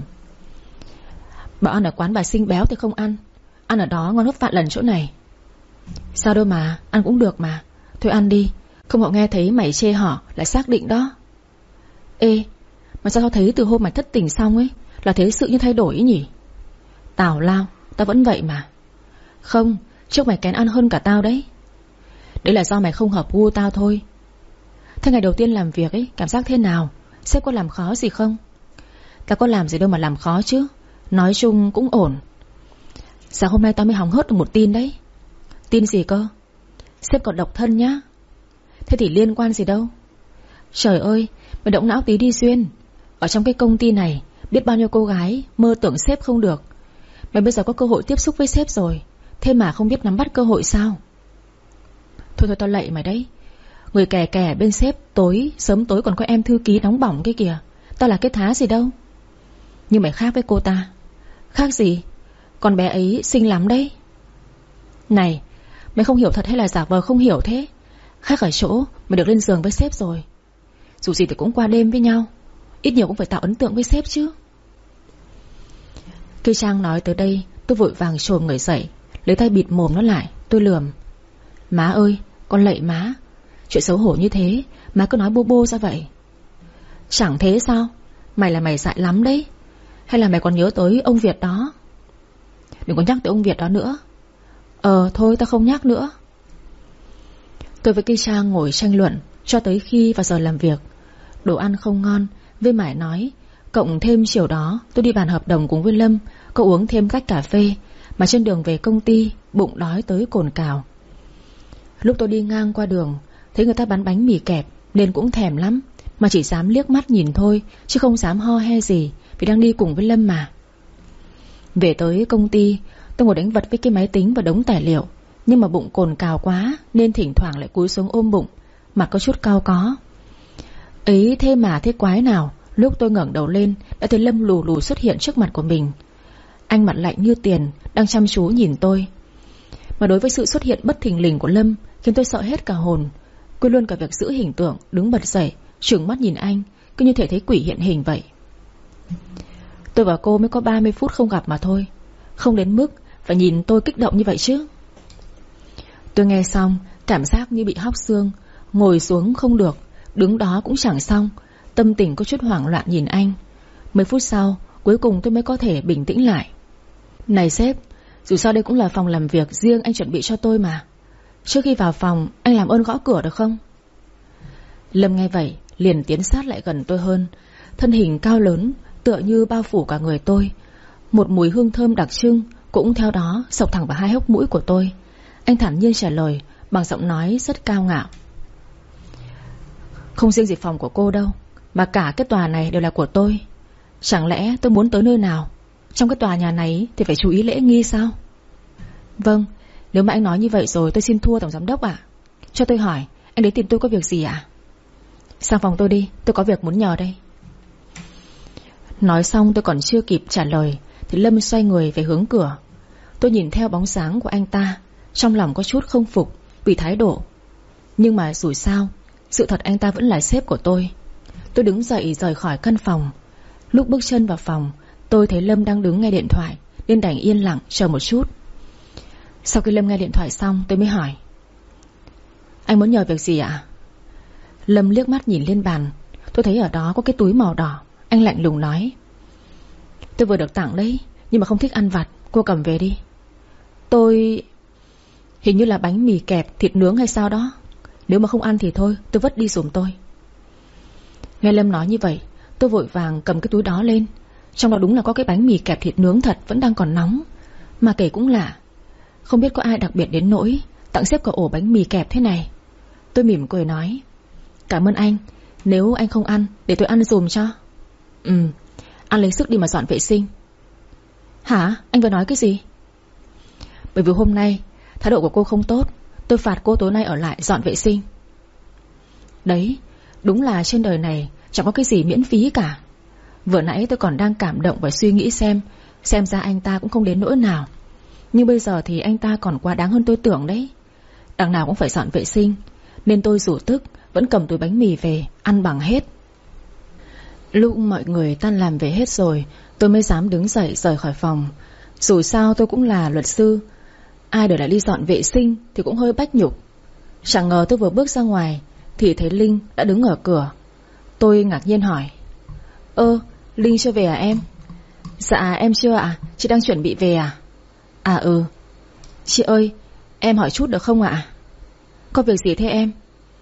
Bảo ăn ở quán Bà Xinh Béo thì không ăn. Ăn ở đó ngon gấp vạn lần chỗ này. Sao đâu mà, ăn cũng được mà. Thôi ăn đi, không họ nghe thấy mày chê họ là xác định đó. Ê, mà sao tao thấy từ hôm mày thất tình xong ấy là thế sự như thay đổi ấy nhỉ? Tào lao, tao vẫn vậy mà. Không, trước mày kén ăn hơn cả tao đấy. Đấy là do mày không hợp gu tao thôi. Thế ngày đầu tiên làm việc ấy, cảm giác thế nào? Sếp có làm khó gì không? Tao có làm gì đâu mà làm khó chứ. Nói chung cũng ổn. Sáng hôm nay tao mới hóng hớt được một tin đấy. Tin gì cơ? Sếp còn độc thân nhá. Thế thì liên quan gì đâu. Trời ơi, mày động não tí đi Duyên. Ở trong cái công ty này biết bao nhiêu cô gái mơ tưởng sếp không được. Mày bây giờ có cơ hội tiếp xúc với sếp rồi, thế mà không biết nắm bắt cơ hội sao? Thôi thôi tao lạy mày đấy. Người kẻ kẻ bên sếp tối sớm tối còn có em thư ký nóng bỏng kia kìa. Tao là cái thá gì đâu. Nhưng mày khác với cô ta. Khác gì? Con bé ấy xinh lắm đấy. Này, mày không hiểu thật hay là giả vờ không hiểu thế? Khác ở chỗ mày được lên giường với sếp rồi. Dù gì thì cũng qua đêm với nhau, ít nhiều cũng phải tạo ấn tượng với sếp chứ. Khi Trang nói tới đây, tôi vội vàng chồm người dậy, lấy tay bịt mồm nó lại. Tôi lườm. Má ơi, con lạy má. Chuyện xấu hổ như thế má cứ nói bô bô ra vậy. Chẳng thế sao? Mày là mày dại lắm đấy. Hay là mày còn nhớ tới ông Việt đó? Đừng có nhắc tới ông Việt đó nữa. Ờ thôi tao không nhắc nữa. Tôi với cây Trang ngồi tranh luận cho tới khi vào giờ làm việc. Đồ ăn không ngon, với mải nói. Cộng thêm chiều đó tôi đi bàn hợp đồng cùng với Lâm, có uống thêm cách cà phê, mà trên đường về công ty bụng đói tới cồn cào. Lúc tôi đi ngang qua đường thấy người ta bán bánh mì kẹp nên cũng thèm lắm, mà chỉ dám liếc mắt nhìn thôi, chứ không dám ho he gì, vì đang đi cùng với Lâm mà. Về tới công ty, tôi ngồi đánh vật với cái máy tính và đống tài liệu, nhưng mà bụng cồn cào quá nên thỉnh thoảng lại cúi xuống ôm bụng, mặt có chút cau có. Ấy thế mà thế quái nào Lúc tôi ngẩng đầu lên, đã thấy Lâm lù lù xuất hiện trước mặt của mình. Anh mặt lạnh như tiền, đang chăm chú nhìn tôi. Mà đối với sự xuất hiện bất thình lình của Lâm khiến tôi sợ hết cả hồn, quên luôn cả việc giữ hình tượng, đứng bật dậy, trừng mắt nhìn anh, cứ như thể thấy quỷ hiện hình vậy. Tôi và cô mới có ba mươi phút không gặp mà thôi, không đến mức phải nhìn tôi kích động như vậy chứ. Tôi nghe xong, cảm giác như bị hóc xương, ngồi xuống không được, đứng đó cũng chẳng xong, tâm tình có chút hoảng loạn nhìn anh. Mấy phút sau, cuối cùng tôi mới có thể bình tĩnh lại. Này sếp, dù sao đây cũng là phòng làm việc riêng anh chuẩn bị cho tôi mà. Trước khi vào phòng, anh làm ơn gõ cửa được không? Lâm nghe vậy, liền tiến sát lại gần tôi hơn. Thân hình cao lớn, tựa như bao phủ cả người tôi. Một mùi hương thơm đặc trưng cũng theo đó xộc thẳng vào hai hốc mũi của tôi. Anh thản nhiên trả lời bằng giọng nói rất cao ngạo. Không riêng gì phòng của cô đâu, mà cả cái tòa này đều là của tôi. Chẳng lẽ tôi muốn tới nơi nào trong cái tòa nhà này thì phải chú ý lễ nghi sao? Vâng, nếu mà anh nói như vậy rồi tôi xin thua tổng giám đốc ạ. Cho tôi hỏi, anh đến tìm tôi có việc gì ạ? Sang phòng tôi đi, tôi có việc muốn nhờ đây. Nói xong tôi còn chưa kịp trả lời thì Lâm xoay người về hướng cửa. Tôi nhìn theo bóng dáng của anh ta, trong lòng có chút không phục vì thái độ. Nhưng mà dù sao, sự thật anh ta vẫn là sếp của tôi. Tôi đứng dậy rời khỏi căn phòng. Lúc bước chân vào phòng, tôi thấy Lâm đang đứng nghe điện thoại, nên đành yên lặng chờ một chút. Sau khi Lâm nghe điện thoại xong, tôi mới hỏi, anh muốn nhờ việc gì ạ? Lâm liếc mắt nhìn lên bàn. Tôi thấy ở đó có cái túi màu đỏ. Anh lạnh lùng nói, tôi vừa được tặng đấy, nhưng mà không thích ăn vặt, cô cầm về đi. Tôi... Hình như là bánh mì kẹp thịt nướng hay sao đó. Nếu mà không ăn thì thôi, tôi vứt đi giùm tôi. Nghe Lâm nói như vậy, tôi vội vàng cầm cái túi đó lên. Trong đó đúng là có cái bánh mì kẹp thịt nướng thật, vẫn đang còn nóng. Mà kể cũng lạ, không biết có ai đặc biệt đến nỗi tặng xếp cả ổ bánh mì kẹp thế này. Tôi mỉm cười nói, cảm ơn anh, nếu anh không ăn để tôi ăn giùm cho. Ừ, ăn lấy sức đi mà dọn vệ sinh. Hả? Anh vừa nói cái gì? Bởi vì hôm nay thái độ của cô không tốt, tôi phạt cô tối nay ở lại dọn vệ sinh. Đấy, đúng là trên đời này chẳng có cái gì miễn phí cả. Vừa nãy tôi còn đang cảm động và suy nghĩ xem Xem ra anh ta cũng không đến nỗi nào. Nhưng bây giờ thì anh ta còn quá đáng hơn tôi tưởng đấy. Đằng nào cũng phải dọn vệ sinh, nên tôi dù tức vẫn cầm túi bánh mì về, ăn bằng hết. Lúc mọi người tan làm về hết rồi, tôi mới dám đứng dậy rời khỏi phòng. Dù sao tôi cũng là luật sư, ai để lại đi dọn vệ sinh thì cũng hơi bách nhục. Chẳng ngờ tôi vừa bước ra ngoài thì thấy Linh đã đứng ở cửa. Tôi ngạc nhiên hỏi, ơ, Linh chưa về à em? Dạ em chưa ạ, chị đang chuẩn bị về à? À ừ. Chị ơi, em hỏi chút được không ạ? Có việc gì thế em?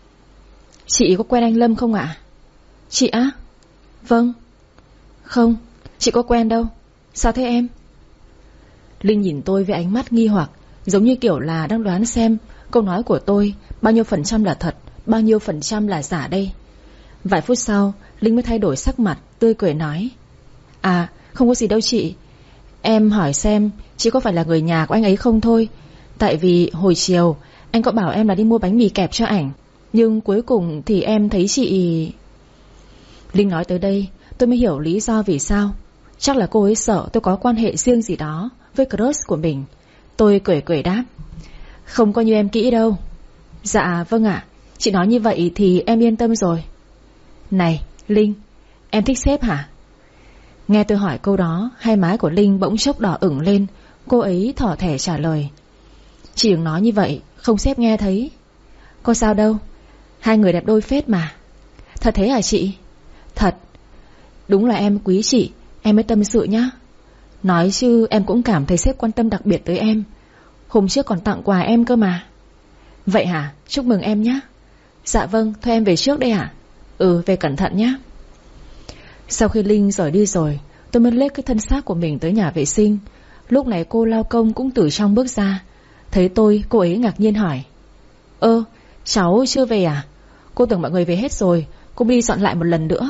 Chị có quen anh Lâm không ạ? Chị á? Vâng. Không, chị có quen đâu. Sao thế em? Linh nhìn tôi với ánh mắt nghi hoặc, giống như kiểu là đang đoán xem câu nói của tôi bao nhiêu phần trăm là thật, bao nhiêu phần trăm là giả đây. Vài phút sau, Linh mới thay đổi sắc mặt, tươi cười nói, à, không có gì đâu chị. Em hỏi xem chị có phải là người nhà của anh ấy không thôi. Tại vì hồi chiều anh có bảo em là đi mua bánh mì kẹp cho ảnh, nhưng cuối cùng thì em thấy chị... Linh nói tới đây tôi mới hiểu lý do vì sao. Chắc là cô ấy sợ tôi có quan hệ riêng gì đó với crush của mình. Tôi cười cười đáp, không có như em kỹ đâu. Dạ vâng ạ, chị nói như vậy thì em yên tâm rồi. Này Linh, em thích sếp hả? Nghe tôi hỏi câu đó, hai má của Linh bỗng chốc đỏ ửng lên. Cô ấy thỏ thẻ trả lời, chị đừng nói như vậy, không sếp nghe thấy. Có sao đâu, hai người đẹp đôi phết mà. Thật thế hả chị? Thật. Đúng là em quý chị, em mới tâm sự nhá. Nói chứ em cũng cảm thấy sếp quan tâm đặc biệt tới em. Hôm trước còn tặng quà em cơ mà. Vậy hả? Chúc mừng em nhá. Dạ vâng, thôi em về trước đây hả? Ừ, về cẩn thận nhá. Sau khi Linh rời đi rồi, tôi mới lết cái thân xác của mình tới nhà vệ sinh. Lúc này cô lao công cũng từ trong bước ra. Thấy tôi, cô ấy ngạc nhiên hỏi, ơ, cháu chưa về à? Cô tưởng mọi người về hết rồi, cô đi dọn lại một lần nữa.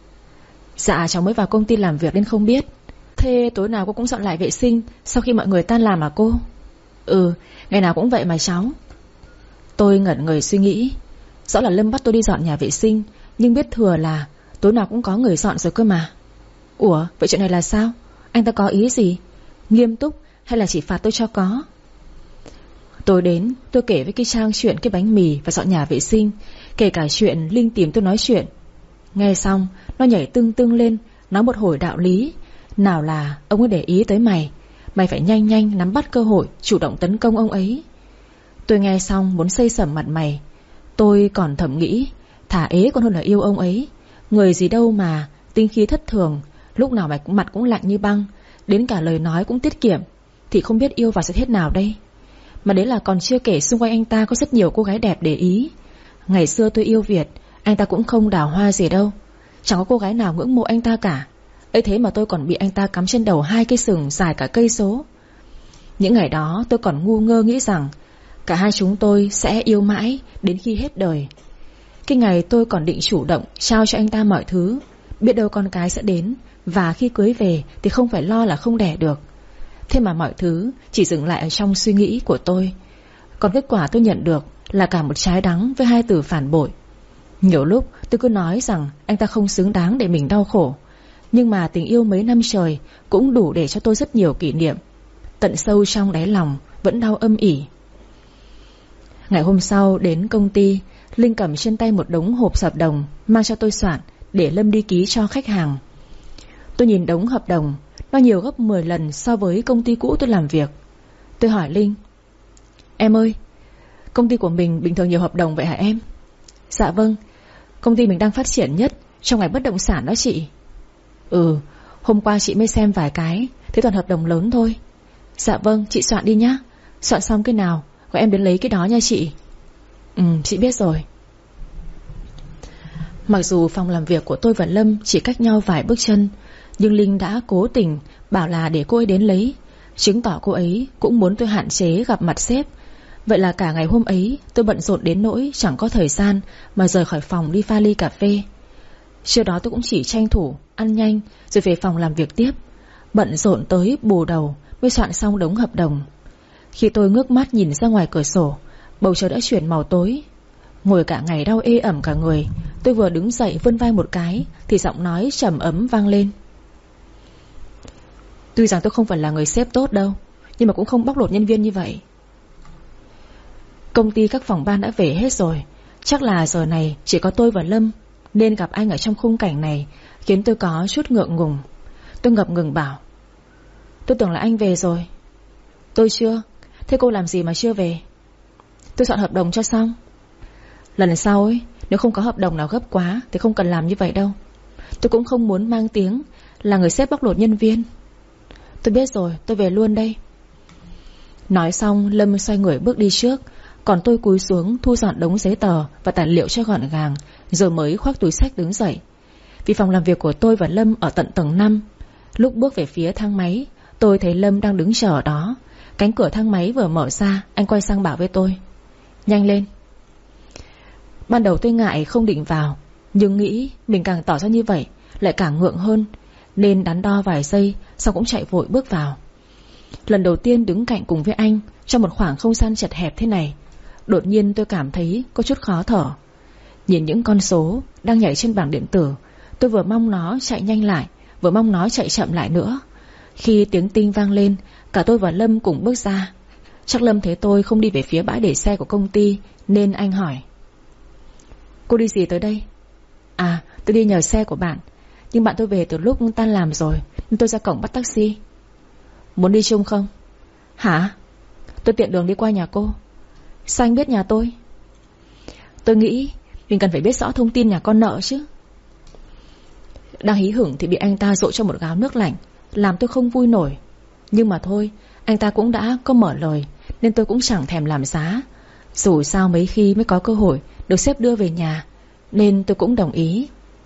Dạ cháu mới vào công ty làm việc nên không biết. Thế tối nào cô cũng dọn lại vệ sinh sau khi mọi người tan làm à cô? Ừ, ngày nào cũng vậy mà cháu. Tôi ngẩn người suy nghĩ. Rõ là Lâm bắt tôi đi dọn nhà vệ sinh, nhưng biết thừa là Tối nào cũng có người dọn rồi cơ mà. Ủa, vậy chuyện này là sao? Anh ta có ý gì? Nghiêm túc hay là chỉ phạt tôi cho có? Tôi đến, tôi kể với cái Trang chuyện cái bánh mì và dọn nhà vệ sinh, kể cả chuyện Linh tìm tôi nói chuyện. Nghe xong, nó nhảy tưng tưng lên, nói một hồi đạo lý. Nào là ông ấy để ý tới mày, mày phải nhanh nhanh nắm bắt cơ hội, chủ động tấn công ông ấy. Tôi nghe xong muốn xây sẩm mặt mày. Tôi còn thầm nghĩ, thả ế còn hơn là yêu ông ấy. Người gì đâu mà tinh khí thất thường, lúc nào mày cũng mặt cũng lạnh như băng, đến cả lời nói cũng tiết kiệm, thì không biết yêu vào sẽ thế nào đây. Mà đấy là còn chưa kể xung quanh anh ta có rất nhiều cô gái đẹp để ý. Ngày xưa tôi yêu Việt, anh ta cũng không đào hoa gì đâu, chẳng có cô gái nào ngưỡng mộ anh ta cả. Ấy thế mà tôi còn bị anh ta cắm trên đầu hai cây sừng dài cả cây số. Những ngày đó tôi còn ngu ngơ nghĩ rằng cả hai chúng tôi sẽ yêu mãi đến khi hết đời. Cái ngày tôi còn định chủ động trao cho anh ta mọi thứ, biết đâu con cái sẽ đến, và khi cưới về thì không phải lo là không đẻ được. Thế mà mọi thứ chỉ dừng lại ở trong suy nghĩ của tôi. Còn kết quả tôi nhận được là cả một trái đắng với hai từ phản bội. Nhiều lúc tôi cứ nói rằng anh ta không xứng đáng để mình đau khổ, nhưng mà tình yêu mấy năm trời cũng đủ để cho tôi rất nhiều kỷ niệm. Tận sâu trong đáy lòng vẫn đau âm ỉ. Ngày hôm sau đến công ty, Linh cầm trên tay một đống hộp hợp đồng mang cho tôi soạn để Lâm đi ký cho khách hàng. Tôi nhìn đống hợp đồng, nó nhiều gấp mười lần so với công ty cũ tôi làm việc. Tôi hỏi Linh, em ơi, công ty của mình bình thường nhiều hợp đồng vậy hả em? Dạ vâng, công ty mình đang phát triển nhất trong ngành bất động sản đó chị. Ừ, hôm qua chị mới xem vài cái, thế toàn hợp đồng lớn thôi. Dạ vâng, chị soạn đi nhá. Soạn xong cái nào gọi em đến lấy cái đó nha chị. Ừ, chị biết rồi. Mặc dù phòng làm việc của tôi và Lâm chỉ cách nhau vài bước chân, nhưng Linh đã cố tình bảo là để cô ấy đến lấy, chứng tỏ cô ấy cũng muốn tôi hạn chế gặp mặt sếp. Vậy là cả ngày hôm ấy tôi bận rộn đến nỗi chẳng có thời gian mà rời khỏi phòng đi pha ly cà phê. Trưa đó tôi cũng chỉ tranh thủ ăn nhanh rồi về phòng làm việc tiếp, bận rộn tới bù đầu mới soạn xong đống hợp đồng. Khi tôi ngước mắt nhìn ra ngoài cửa sổ, bầu trời đã chuyển màu tối. Ngồi cả ngày đau ê ẩm cả người, tôi vừa đứng dậy vươn vai một cái thì giọng nói trầm ấm vang lên. Tuy rằng tôi không phải là người sếp tốt đâu, nhưng mà cũng không bóc lột nhân viên như vậy. Công ty các phòng ban đã về hết rồi, chắc là giờ này chỉ có tôi và Lâm, nên gặp anh ở trong khung cảnh này khiến tôi có chút ngượng ngùng. Tôi ngập ngừng bảo, tôi tưởng là anh về rồi. Tôi chưa. Thế cô làm gì mà chưa về? Tôi soạn hợp đồng cho xong. Lần sau ấy, nếu không có hợp đồng nào gấp quá thì không cần làm như vậy đâu. Tôi cũng không muốn mang tiếng là người sếp bóc lột nhân viên. Tôi biết rồi, tôi về luôn đây. Nói xong Lâm xoay người bước đi trước, còn tôi cúi xuống thu dọn đống giấy tờ và tài liệu cho gọn gàng, rồi mới khoác túi xách đứng dậy. Vì phòng làm việc của tôi và Lâm ở tận tầng năm. Lúc bước về phía thang máy, tôi thấy Lâm đang đứng chờ ở đó. Cánh cửa thang máy vừa mở ra, anh quay sang bảo với tôi, nhanh lên. Ban đầu tôi ngại không định vào, nhưng nghĩ mình càng tỏ ra như vậy lại càng ngượng hơn, nên đắn đo vài giây, xong cũng chạy vội bước vào. Lần đầu tiên đứng cạnh cùng với anh trong một khoảng không gian chật hẹp thế này, đột nhiên tôi cảm thấy có chút khó thở. Nhìn những con số đang nhảy trên bảng điện tử, tôi vừa mong nó chạy nhanh lại, vừa mong nó chạy chậm lại nữa. Khi tiếng tinh vang lên, cả tôi và Lâm cùng bước ra. Chắc Lâm thấy tôi không đi về phía bãi để xe của công ty, nên anh hỏi, cô đi gì tới đây? À, tôi đi nhờ xe của bạn, nhưng bạn tôi về từ lúc tan làm rồi, nên tôi ra cổng bắt taxi. Muốn đi chung không? Hả? Tôi tiện đường đi qua nhà cô. Sao anh biết nhà tôi? Tôi nghĩ mình cần phải biết rõ thông tin nhà con nợ chứ. Đang hí hửng thì bị anh ta dội cho một gáo nước lạnh, làm tôi không vui nổi. Nhưng mà thôi, anh ta cũng đã có mở lời, nên tôi cũng chẳng thèm làm giá. Dù sao mấy khi mới có cơ hội được sếp đưa về nhà, nên tôi cũng đồng ý.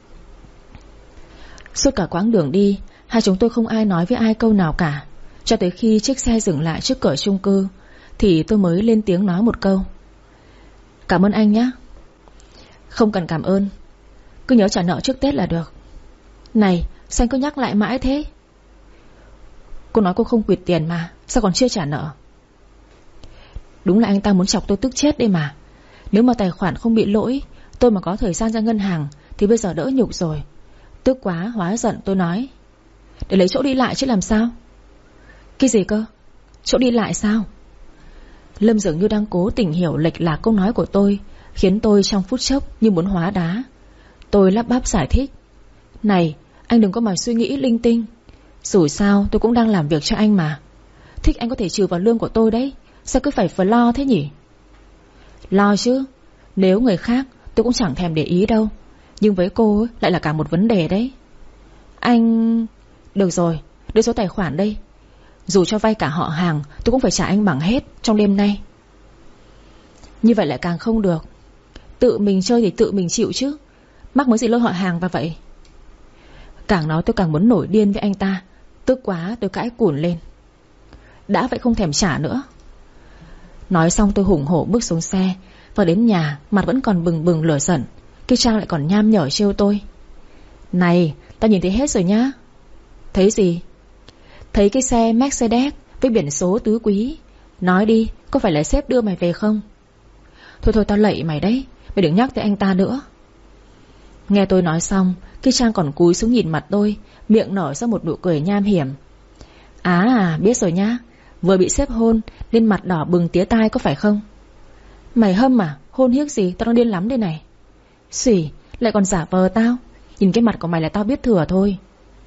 Suốt cả quãng đường đi, hai chúng tôi không ai nói với ai câu nào cả. Cho tới khi chiếc xe dừng lại trước cửa chung cư, thì tôi mới lên tiếng nói một câu, cảm ơn anh nhé. Không cần cảm ơn, cứ nhớ trả nợ trước Tết là được. Này, sao anh cứ nhắc lại mãi thế? Cô nói cô không quyệt tiền mà, sao còn chưa trả nợ? Đúng là anh ta muốn chọc tôi tức chết đây mà. Nếu mà tài khoản không bị lỗi, tôi mà có thời gian ra ngân hàng thì bây giờ đỡ nhục rồi. Tức quá hóa giận tôi nói: Để lấy chỗ đi lại chứ làm sao? Cái gì cơ? Chỗ đi lại sao? Lâm dường như đang cố tình hiểu lệch lạc câu nói của tôi, khiến tôi trong phút chốc như muốn hóa đá. Tôi lắp bắp giải thích: Này, anh đừng có mà suy nghĩ linh tinh. Dù sao tôi cũng đang làm việc cho anh mà. Thích anh có thể trừ vào lương của tôi đấy. Sao cứ phải phải lo thế nhỉ? Lo chứ. Nếu người khác tôi cũng chẳng thèm để ý đâu, nhưng với cô ấy, lại là cả một vấn đề đấy. Anh... Được rồi, đưa số tài khoản đây. Dù cho vay cả họ hàng, tôi cũng phải trả anh bằng hết trong đêm nay. Như vậy lại càng không được. Tự mình chơi thì tự mình chịu chứ, mắc mới gì lôi họ hàng vào vậy. Càng nói tôi càng muốn nổi điên với anh ta. Tức quá tôi cãi cùn lên: Đã vậy không thèm trả nữa. Nói xong tôi hùng hổ bước xuống xe. Và đến nhà mặt vẫn còn bừng bừng lửa giận. Cái Trang lại còn nham nhở trêu tôi: Này, tao nhìn thấy hết rồi nhá. Thấy gì? Thấy cái xe Mercedes với biển số tứ quý. Nói đi, có phải là sếp đưa mày về không? Thôi thôi tao lạy mày đấy, mày đừng nhắc tới anh ta nữa. Nghe tôi nói xong, cái Trang còn cúi xuống nhìn mặt tôi, miệng nở ra một nụ cười nham hiểm: À, biết rồi nhá. Vừa bị sếp hôn nên mặt đỏ bừng tía tai có phải không? Mày hâm à? Hôn hiếc gì, tao đang điên lắm đây này. Xỉ, lại còn giả vờ tao. Nhìn cái mặt của mày là tao biết thừa thôi.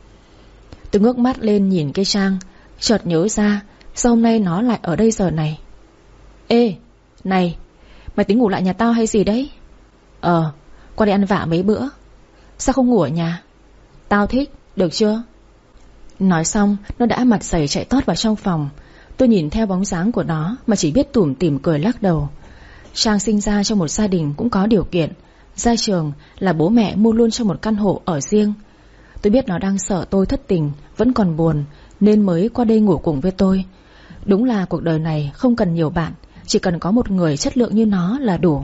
Tôi ngước mắt lên nhìn cái Trang, chợt nhớ ra sao hôm nay nó lại ở đây giờ này. Ê, này, mày tính ngủ lại nhà tao hay gì đấy? Ờ, qua đây ăn vạ mấy bữa. Sao không ngủ ở nhà? Tao thích, được chưa? Nói xong nó đã mặt dày chạy tót vào trong phòng. Tôi nhìn theo bóng dáng của nó mà chỉ biết tủm tỉm cười lắc đầu. Trang sinh ra trong một gia đình cũng có điều kiện. Ra trường là bố mẹ mua luôn cho một căn hộ ở riêng. Tôi biết nó đang sợ tôi thất tình, vẫn còn buồn, nên mới qua đây ngủ cùng với tôi. Đúng là cuộc đời này không cần nhiều bạn, chỉ cần có một người chất lượng như nó là đủ.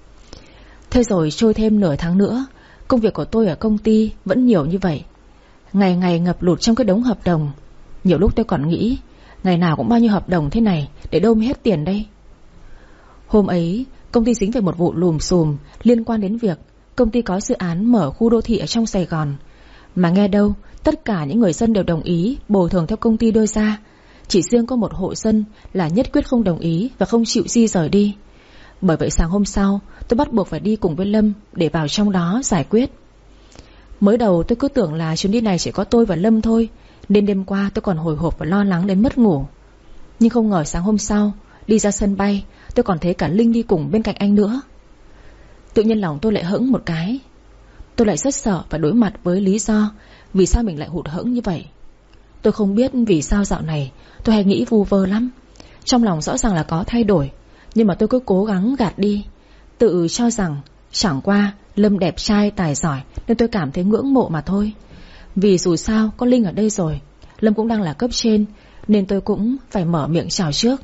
Thế rồi trôi thêm nửa tháng nữa, công việc của tôi ở công ty vẫn nhiều như vậy. Ngày ngày ngập lụt trong cái đống hợp đồng. Nhiều lúc tôi còn nghĩ ngày nào cũng bao nhiêu hợp đồng thế này, để đâu mới hết tiền đây. Hôm ấy công ty dính về một vụ lùm xùm liên quan đến việc công ty có dự án mở khu đô thị ở trong Sài Gòn. Mà nghe đâu tất cả những người dân đều đồng ý bồi thường theo công ty đưa ra. Chỉ riêng có một hộ dân là nhất quyết không đồng ý và không chịu di rời đi. Bởi vậy sáng hôm sau tôi bắt buộc phải đi cùng với Lâm để vào trong đó giải quyết. Mới đầu tôi cứ tưởng là chuyến đi này chỉ có tôi và Lâm thôi, nên đêm qua tôi còn hồi hộp và lo lắng đến mất ngủ. Nhưng không ngờ sáng hôm sau đi ra sân bay, tôi còn thấy cả Linh đi cùng bên cạnh anh nữa. Tự nhiên lòng tôi lại hững một cái. Tôi lại rất sợ và đối mặt với lý do vì sao mình lại hụt hẫng như vậy. Tôi không biết vì sao dạo này tôi hay nghĩ vu vơ lắm. Trong lòng rõ ràng là có thay đổi, nhưng mà tôi cứ cố gắng gạt đi, tự cho rằng chẳng qua Lâm đẹp trai tài giỏi nên tôi cảm thấy ngưỡng mộ mà thôi. Vì dù sao có Linh ở đây rồi, Lâm cũng đang là cấp trên, nên tôi cũng phải mở miệng chào trước.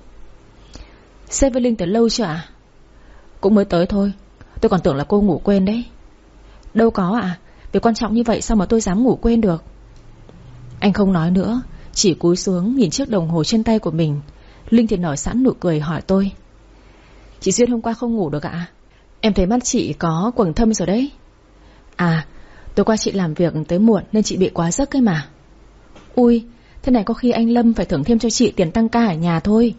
Sếp với Linh tới lâu chưa ạ? Cũng mới tới thôi. Tôi còn tưởng là cô ngủ quên đấy. Đâu có ạ, việc quan trọng như vậy sao mà tôi dám ngủ quên được. Anh không nói nữa, chỉ cúi xuống nhìn chiếc đồng hồ trên tay của mình. Linh thì nở sẵn nụ cười hỏi tôi: Chị Duyên hôm qua không ngủ được ạ? Em thấy mắt chị có quầng thâm rồi đấy. À, tối qua chị làm việc tới muộn nên chị bị quá giấc ấy mà. Ui, thế này có khi anh Lâm phải thưởng thêm cho chị tiền tăng ca ở nhà thôi.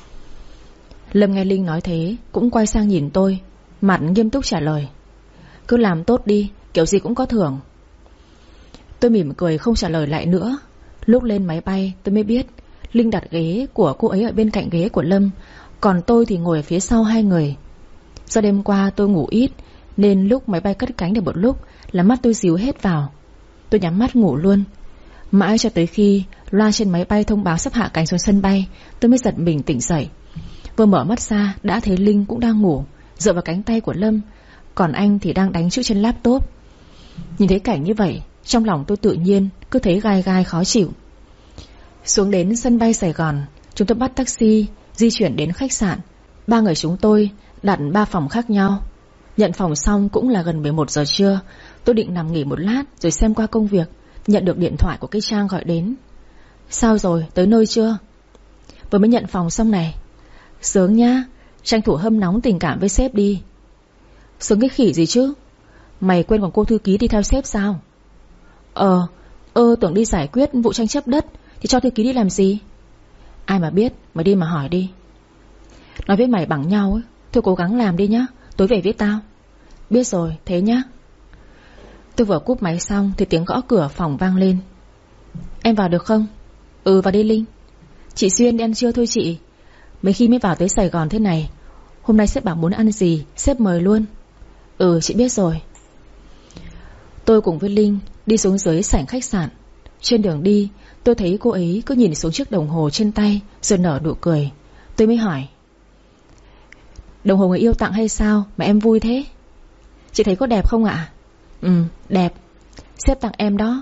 Lâm nghe Linh nói thế cũng quay sang nhìn tôi, mặt nghiêm túc trả lời: Cứ làm tốt đi, kiểu gì cũng có thưởng. Tôi mỉm cười không trả lời lại nữa. Lúc lên máy bay tôi mới biết Linh đặt ghế của cô ấy ở bên cạnh ghế của Lâm, còn tôi thì ngồi ở phía sau hai người. Do đêm qua tôi ngủ ít nên lúc máy bay cất cánh được một lúc là mắt tôi díu hết vào. Tôi nhắm mắt ngủ luôn. Mãi cho tới khi loa trên máy bay thông báo sắp hạ cánh xuống sân bay, tôi mới giật mình tỉnh dậy. Vừa mở mắt ra đã thấy Linh cũng đang ngủ, dựa vào cánh tay của Lâm, còn anh thì đang đánh chữ trên laptop. Nhìn thấy cảnh như vậy, trong lòng tôi tự nhiên cứ thấy gai gai khó chịu. Xuống đến sân bay Sài Gòn, chúng tôi bắt taxi di chuyển đến khách sạn. Ba người chúng tôi đặt ba phòng khác nhau. Nhận phòng xong cũng là gần mười một giờ trưa. Tôi định nằm nghỉ một lát rồi xem qua công việc, nhận được điện thoại của cái Trang gọi đến. Sao rồi, tới nơi chưa? Vừa mới nhận phòng xong này. Sướng nhá, tranh thủ hâm nóng tình cảm với sếp đi. Sướng cái khỉ gì chứ? Mày quên còn cô thư ký đi theo sếp sao? Ờ, ơ tưởng đi giải quyết vụ tranh chấp đất thì cho thư ký đi làm gì? Ai mà biết, mày đi mà hỏi đi. Nói với mày bằng nhau ấy. Thôi cố gắng làm đi nhá, tối về viết tao. Biết rồi, thế nhá. Tôi vừa cúp máy xong thì tiếng gõ cửa phòng vang lên. Em vào được không? Ừ, vào đi Linh. Chị Xuyên đi ăn trưa thôi chị. Mấy khi mới vào tới Sài Gòn thế này. Hôm nay sếp bảo muốn ăn gì, sếp mời luôn. Ừ, chị biết rồi. Tôi cùng với Linh đi xuống dưới sảnh khách sạn. Trên đường đi tôi thấy cô ấy cứ nhìn xuống chiếc đồng hồ trên tay rồi nở nụ cười. Tôi mới hỏi, đồng hồ người yêu tặng hay sao mà em vui thế? Chị thấy có đẹp không ạ? Ừ, đẹp. Sếp tặng em đó.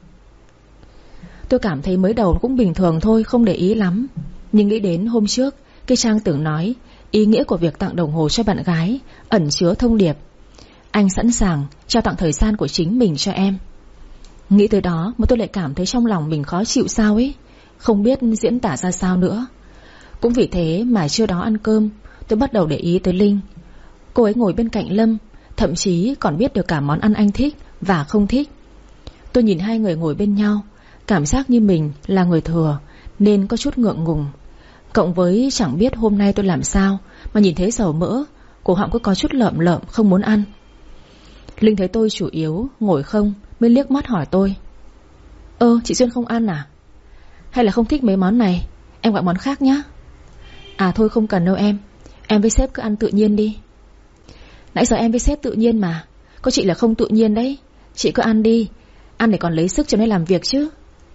Tôi cảm thấy mới đầu cũng bình thường thôi, không để ý lắm. Nhưng nghĩ đến hôm trước cái Trang tưởng nói ý nghĩa của việc tặng đồng hồ cho bạn gái ẩn chứa thông điệp anh sẵn sàng trao tặng thời gian của chính mình cho em. Nghĩ tới đó mà tôi lại cảm thấy trong lòng mình khó chịu sao ấy, không biết diễn tả ra sao nữa. Cũng vì thế mà trưa đó ăn cơm tôi bắt đầu để ý tới Linh. Cô ấy ngồi bên cạnh Lâm, thậm chí còn biết được cả món ăn anh thích và không thích. Tôi nhìn hai người ngồi bên nhau, cảm giác như mình là người thừa nên có chút ngượng ngùng. Cộng với chẳng biết hôm nay tôi làm sao mà nhìn thấy dầu mỡ, cổ họng cứ có chút lợm lợm không muốn ăn. Linh thấy tôi chủ yếu ngồi không mới liếc mắt hỏi tôi, Ơ chị Xuyên không ăn à? Hay là không thích mấy món này, em gọi món khác nhá. À thôi không cần đâu em, em với sếp cứ ăn tự nhiên đi. Nãy giờ em với sếp tự nhiên mà, có chị là không tự nhiên đấy. Chị cứ ăn đi, ăn để còn lấy sức cho nên làm việc chứ.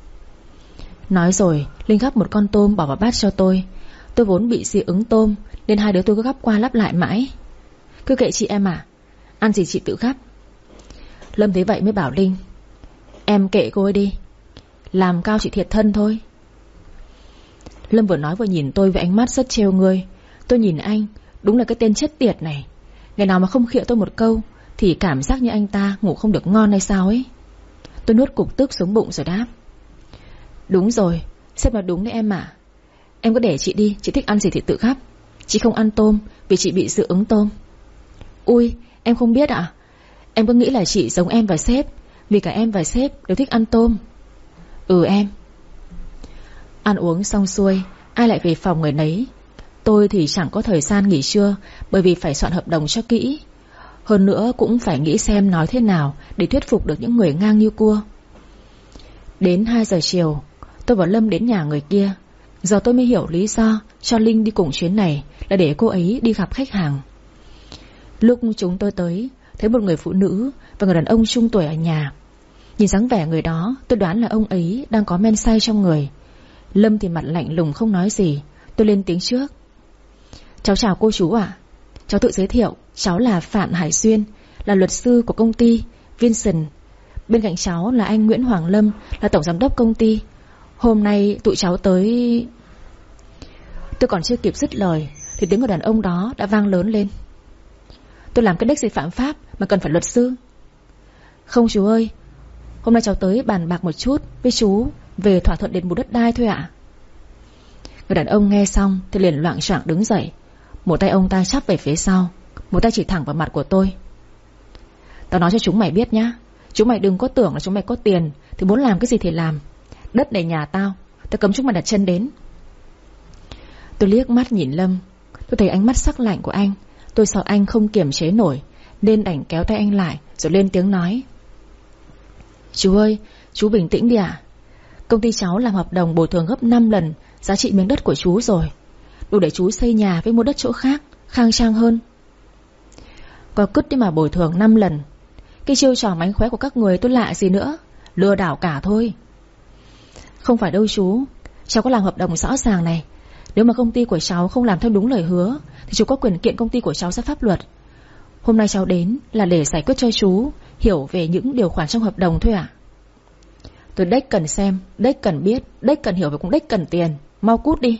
Nói rồi Linh gắp một con tôm bỏ vào bát cho tôi. Tôi vốn bị dị ứng tôm nên hai đứa tôi cứ gắp qua lắp lại mãi. Cứ kệ chị em à, ăn gì chị tự gắp. Lâm thấy vậy mới bảo Linh, em kệ cô ấy đi, làm cao chị thiệt thân thôi. Lâm vừa nói vừa nhìn tôi với ánh mắt rất trêu ngươi. Tôi nhìn anh, đúng là cái tên chết tiệt này. Ngày nào mà không khịa tôi một câu thì cảm giác như anh ta ngủ không được ngon hay sao ấy. Tôi nuốt cục tức xuống bụng rồi đáp, đúng rồi, sếp nói đúng đấy em ạ. Em cứ để chị đi, chị thích ăn gì thì tự gắp. Chị không ăn tôm vì chị bị dị ứng tôm. Ui, em không biết ạ. Em cứ nghĩ là chị giống em và sếp, vì cả em và sếp đều thích ăn tôm. Ừ em. Ăn uống xong xuôi, ai lại về phòng người nấy. Tôi thì chẳng có thời gian nghỉ trưa, bởi vì phải soạn hợp đồng cho kỹ. Hơn nữa cũng phải nghĩ xem nói thế nào để thuyết phục được những người ngang như cua. Đến hai giờ chiều, tôi và Lâm đến nhà người kia. Giờ tôi mới hiểu lý do cho Linh đi cùng chuyến này là để cô ấy đi gặp khách hàng. Lúc chúng tôi tới, thấy một người phụ nữ và người đàn ông trung tuổi ở nhà. Nhìn dáng vẻ người đó, tôi đoán là ông ấy đang có men say trong người. Lâm thì mặt lạnh lùng không nói gì. Tôi lên tiếng trước, cháu chào cô chú ạ. Cháu tự giới thiệu, cháu là Phạm Hải Xuyên, là luật sư của công ty Vincent. Bên cạnh cháu là anh Nguyễn Hoàng Lâm, là tổng giám đốc công ty. Hôm nay tụi cháu tới... Tôi còn chưa kịp dứt lời thì tiếng người đàn ông đó đã vang lớn lên, tôi làm cái đếch gì phạm pháp mà cần phải luật sư? Không chú ơi, hôm nay cháu tới bàn bạc một chút với chú về thỏa thuận đền bù đất đai thôi ạ. Người đàn ông nghe xong thì liền loạng choạng đứng dậy. Một tay ông ta chắp về phía sau, một tay chỉ thẳng vào mặt của tôi. Tao nói cho chúng mày biết nhá, chúng mày đừng có tưởng là chúng mày có tiền thì muốn làm cái gì thì làm. Đất này nhà tao, tao cấm chúng mày đặt chân đến. Tôi liếc mắt nhìn Lâm. Tôi thấy ánh mắt sắc lạnh của anh. Tôi sợ anh không kiềm chế nổi nên đành kéo tay anh lại rồi lên tiếng nói, chú ơi, chú bình tĩnh đi ạ. Công ty cháu làm hợp đồng bồi thường gấp năm lần giá trị miếng đất của chú rồi, đủ để chú xây nhà với mua đất chỗ khác khang trang hơn. Có cứt đi mà bồi thường năm lần. Cái chiêu trò mánh khóe của các người tôi lạ gì nữa, lừa đảo cả thôi. Không phải đâu chú, cháu có làm hợp đồng rõ ràng này. Nếu mà công ty của cháu không làm theo đúng lời hứa thì chú có quyền kiện công ty của cháu ra pháp luật. Hôm nay cháu đến là để giải quyết cho chú hiểu về những điều khoản trong hợp đồng thôi ạ. Tôi đếch cần xem, đếch cần biết, đếch cần hiểu và cũng đếch cần tiền. Mau cút đi.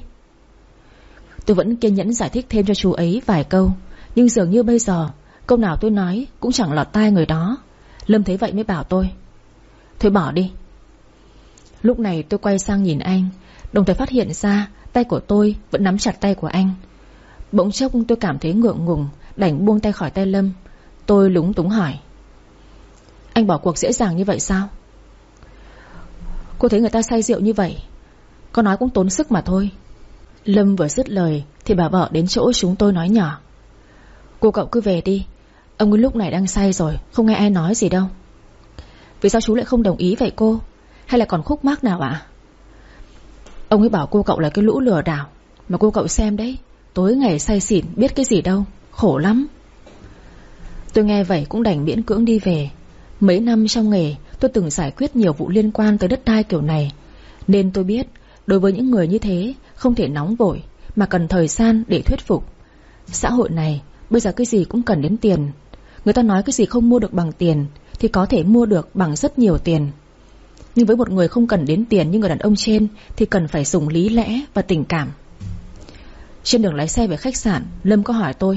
Tôi vẫn kiên nhẫn giải thích thêm cho chú ấy vài câu, nhưng dường như bây giờ câu nào tôi nói cũng chẳng lọt tai người đó. Lâm thấy vậy mới bảo tôi, thôi bỏ đi. Lúc này tôi quay sang nhìn anh, đồng thời phát hiện ra tay của tôi vẫn nắm chặt tay của anh. Bỗng chốc tôi cảm thấy ngượng ngùng, đành buông tay khỏi tay Lâm. Tôi lúng túng hỏi, anh bỏ cuộc dễ dàng như vậy sao? Cô thấy người ta say rượu như vậy, có nói cũng tốn sức mà thôi. Lâm vừa dứt lời thì bà vợ đến chỗ chúng tôi nói nhỏ: Cô cậu cứ về đi, ông ấy lúc này đang say rồi, không nghe ai nói gì đâu. Vì sao chú lại không đồng ý vậy cô? Hay là còn khúc mắc nào ạ? Ông ấy bảo cô cậu là cái lũ lừa đảo. Mà cô cậu xem đấy, tối ngày say xỉn biết cái gì đâu, khổ lắm. Tôi nghe vậy cũng đành miễn cưỡng đi về. Mấy năm trong nghề, tôi từng giải quyết nhiều vụ liên quan tới đất đai kiểu này, nên tôi biết đối với những người như thế không thể nóng vội, mà cần thời gian để thuyết phục. Xã hội này bây giờ cái gì cũng cần đến tiền. Người ta nói cái gì không mua được bằng tiền thì có thể mua được bằng rất nhiều tiền. Nhưng với một người không cần đến tiền như người đàn ông trên thì cần phải dùng lý lẽ và tình cảm. Trên đường lái xe về khách sạn, Lâm có hỏi tôi: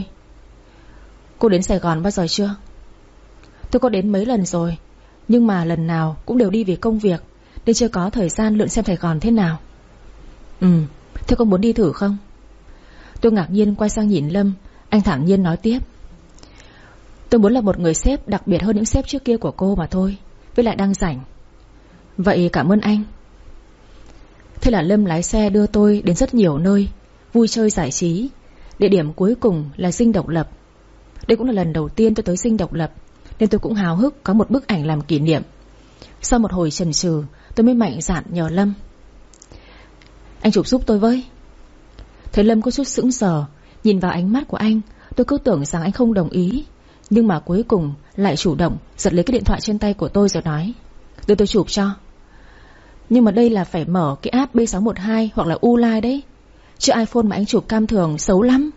Cô đến Sài Gòn bao giờ chưa? Tôi có đến mấy lần rồi, nhưng mà lần nào cũng đều đi vì công việc, nên chưa có thời gian lượn xem Sài Gòn thế nào. Ừ, thế cô muốn đi thử không? Tôi ngạc nhiên quay sang nhìn Lâm. Anh thản nhiên nói tiếp: Tôi muốn là một người sếp đặc biệt hơn những sếp trước kia của cô mà thôi, với lại đang rảnh. Vậy cảm ơn anh. Thế là Lâm lái xe đưa tôi đến rất nhiều nơi vui chơi giải trí. Địa điểm cuối cùng là Dinh Độc Lập. Đây cũng là lần đầu tiên tôi tới Dinh Độc Lập, nên tôi cũng háo hức có một bức ảnh làm kỷ niệm. Sau một hồi chần chừ, tôi mới mạnh dạn nhờ Lâm: Anh chụp giúp tôi với. Thấy Lâm có chút sững sờ, nhìn vào ánh mắt của anh, tôi cứ tưởng rằng anh không đồng ý, nhưng mà cuối cùng lại chủ động giật lấy cái điện thoại trên tay của tôi rồi nói: Đưa tôi chụp cho. Nhưng mà đây là phải mở cái app B sáu một hai hoặc là Uline đấy, chứ iPhone mà anh chụp cam thường xấu lắm.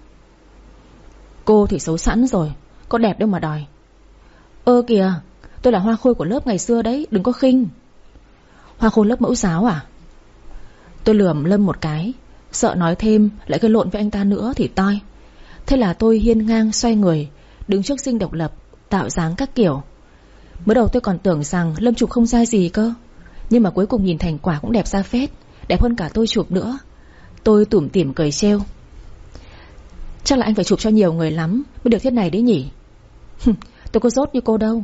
Cô thì xấu sẵn rồi, có đẹp đâu mà đòi. Ơ kìa, tôi là hoa khôi của lớp ngày xưa đấy, đừng có khinh. Hoa khôi lớp mẫu giáo à? Tôi lườm Lâm một cái, sợ nói thêm lại gây lộn với anh ta nữa thì toi. Thế là tôi hiên ngang xoay người, đứng trước Dinh Độc Lập, tạo dáng các kiểu. Mới đầu tôi còn tưởng rằng Lâm chụp không ra gì cơ, nhưng mà cuối cùng nhìn thành quả cũng đẹp ra phết, đẹp hơn cả tôi chụp nữa. Tôi tủm tỉm cười trêu: Chắc là anh phải chụp cho nhiều người lắm mới được thế này đấy nhỉ. Tôi có dốt như cô đâu.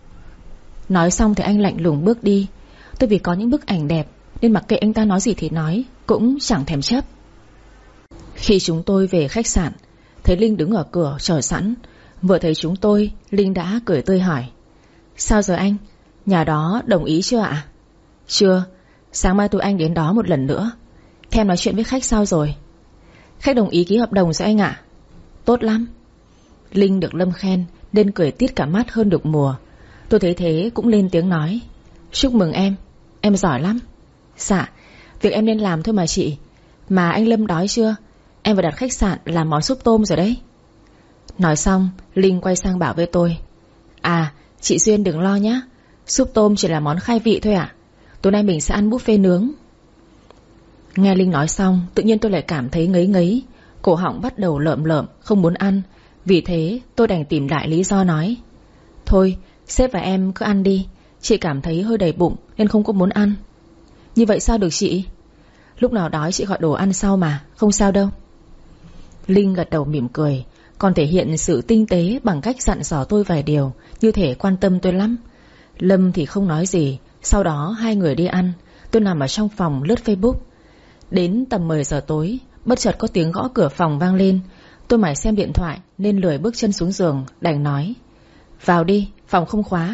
Nói xong thì anh lạnh lùng bước đi. Tôi vì có những bức ảnh đẹp nên mặc kệ anh ta nói gì thì nói, cũng chẳng thèm chấp. Khi chúng tôi về khách sạn, thấy Linh đứng ở cửa chờ sẵn. Vừa thấy chúng tôi, Linh đã cười tươi hỏi: Sao rồi anh? Nhà đó đồng ý chưa ạ? Chưa, sáng mai tụi anh đến đó một lần nữa. Thế em nói chuyện với khách sao rồi? Khách đồng ý ký hợp đồng rồi anh ạ. Tốt lắm. Linh được Lâm khen nên cười tít cả mắt hơn được mùa. Tôi thấy thế cũng lên tiếng nói: Chúc mừng em, em giỏi lắm. Dạ, việc em nên làm thôi mà chị. Mà anh Lâm đói chưa? Em vào đặt khách sạn làm món súp tôm rồi đấy. Nói xong, Linh quay sang bảo với tôi: À, chị Duyên đừng lo nhá, súp tôm chỉ là món khai vị thôi ạ. Tối nay mình sẽ ăn buffet nướng. Nghe Linh nói xong, tự nhiên tôi lại cảm thấy ngấy ngấy, cổ họng bắt đầu lợm lợm, không muốn ăn. Vì thế tôi đành tìm lại lý do nói: Thôi, sếp và em cứ ăn đi, chị cảm thấy hơi đầy bụng nên không có muốn ăn. Như vậy sao được chị? Lúc nào đói chị gọi đồ ăn sau mà, không sao đâu. Linh gật đầu mỉm cười, còn thể hiện sự tinh tế bằng cách dặn dò tôi vài điều, như thể quan tâm tôi lắm. Lâm thì không nói gì. Sau đó hai người đi ăn. Tôi nằm ở trong phòng lướt Facebook. Đến tầm mười giờ tối, bất chợt có tiếng gõ cửa phòng vang lên. Tôi mải xem điện thoại nên lười bước chân xuống giường, đành nói: Vào đi, phòng không khóa.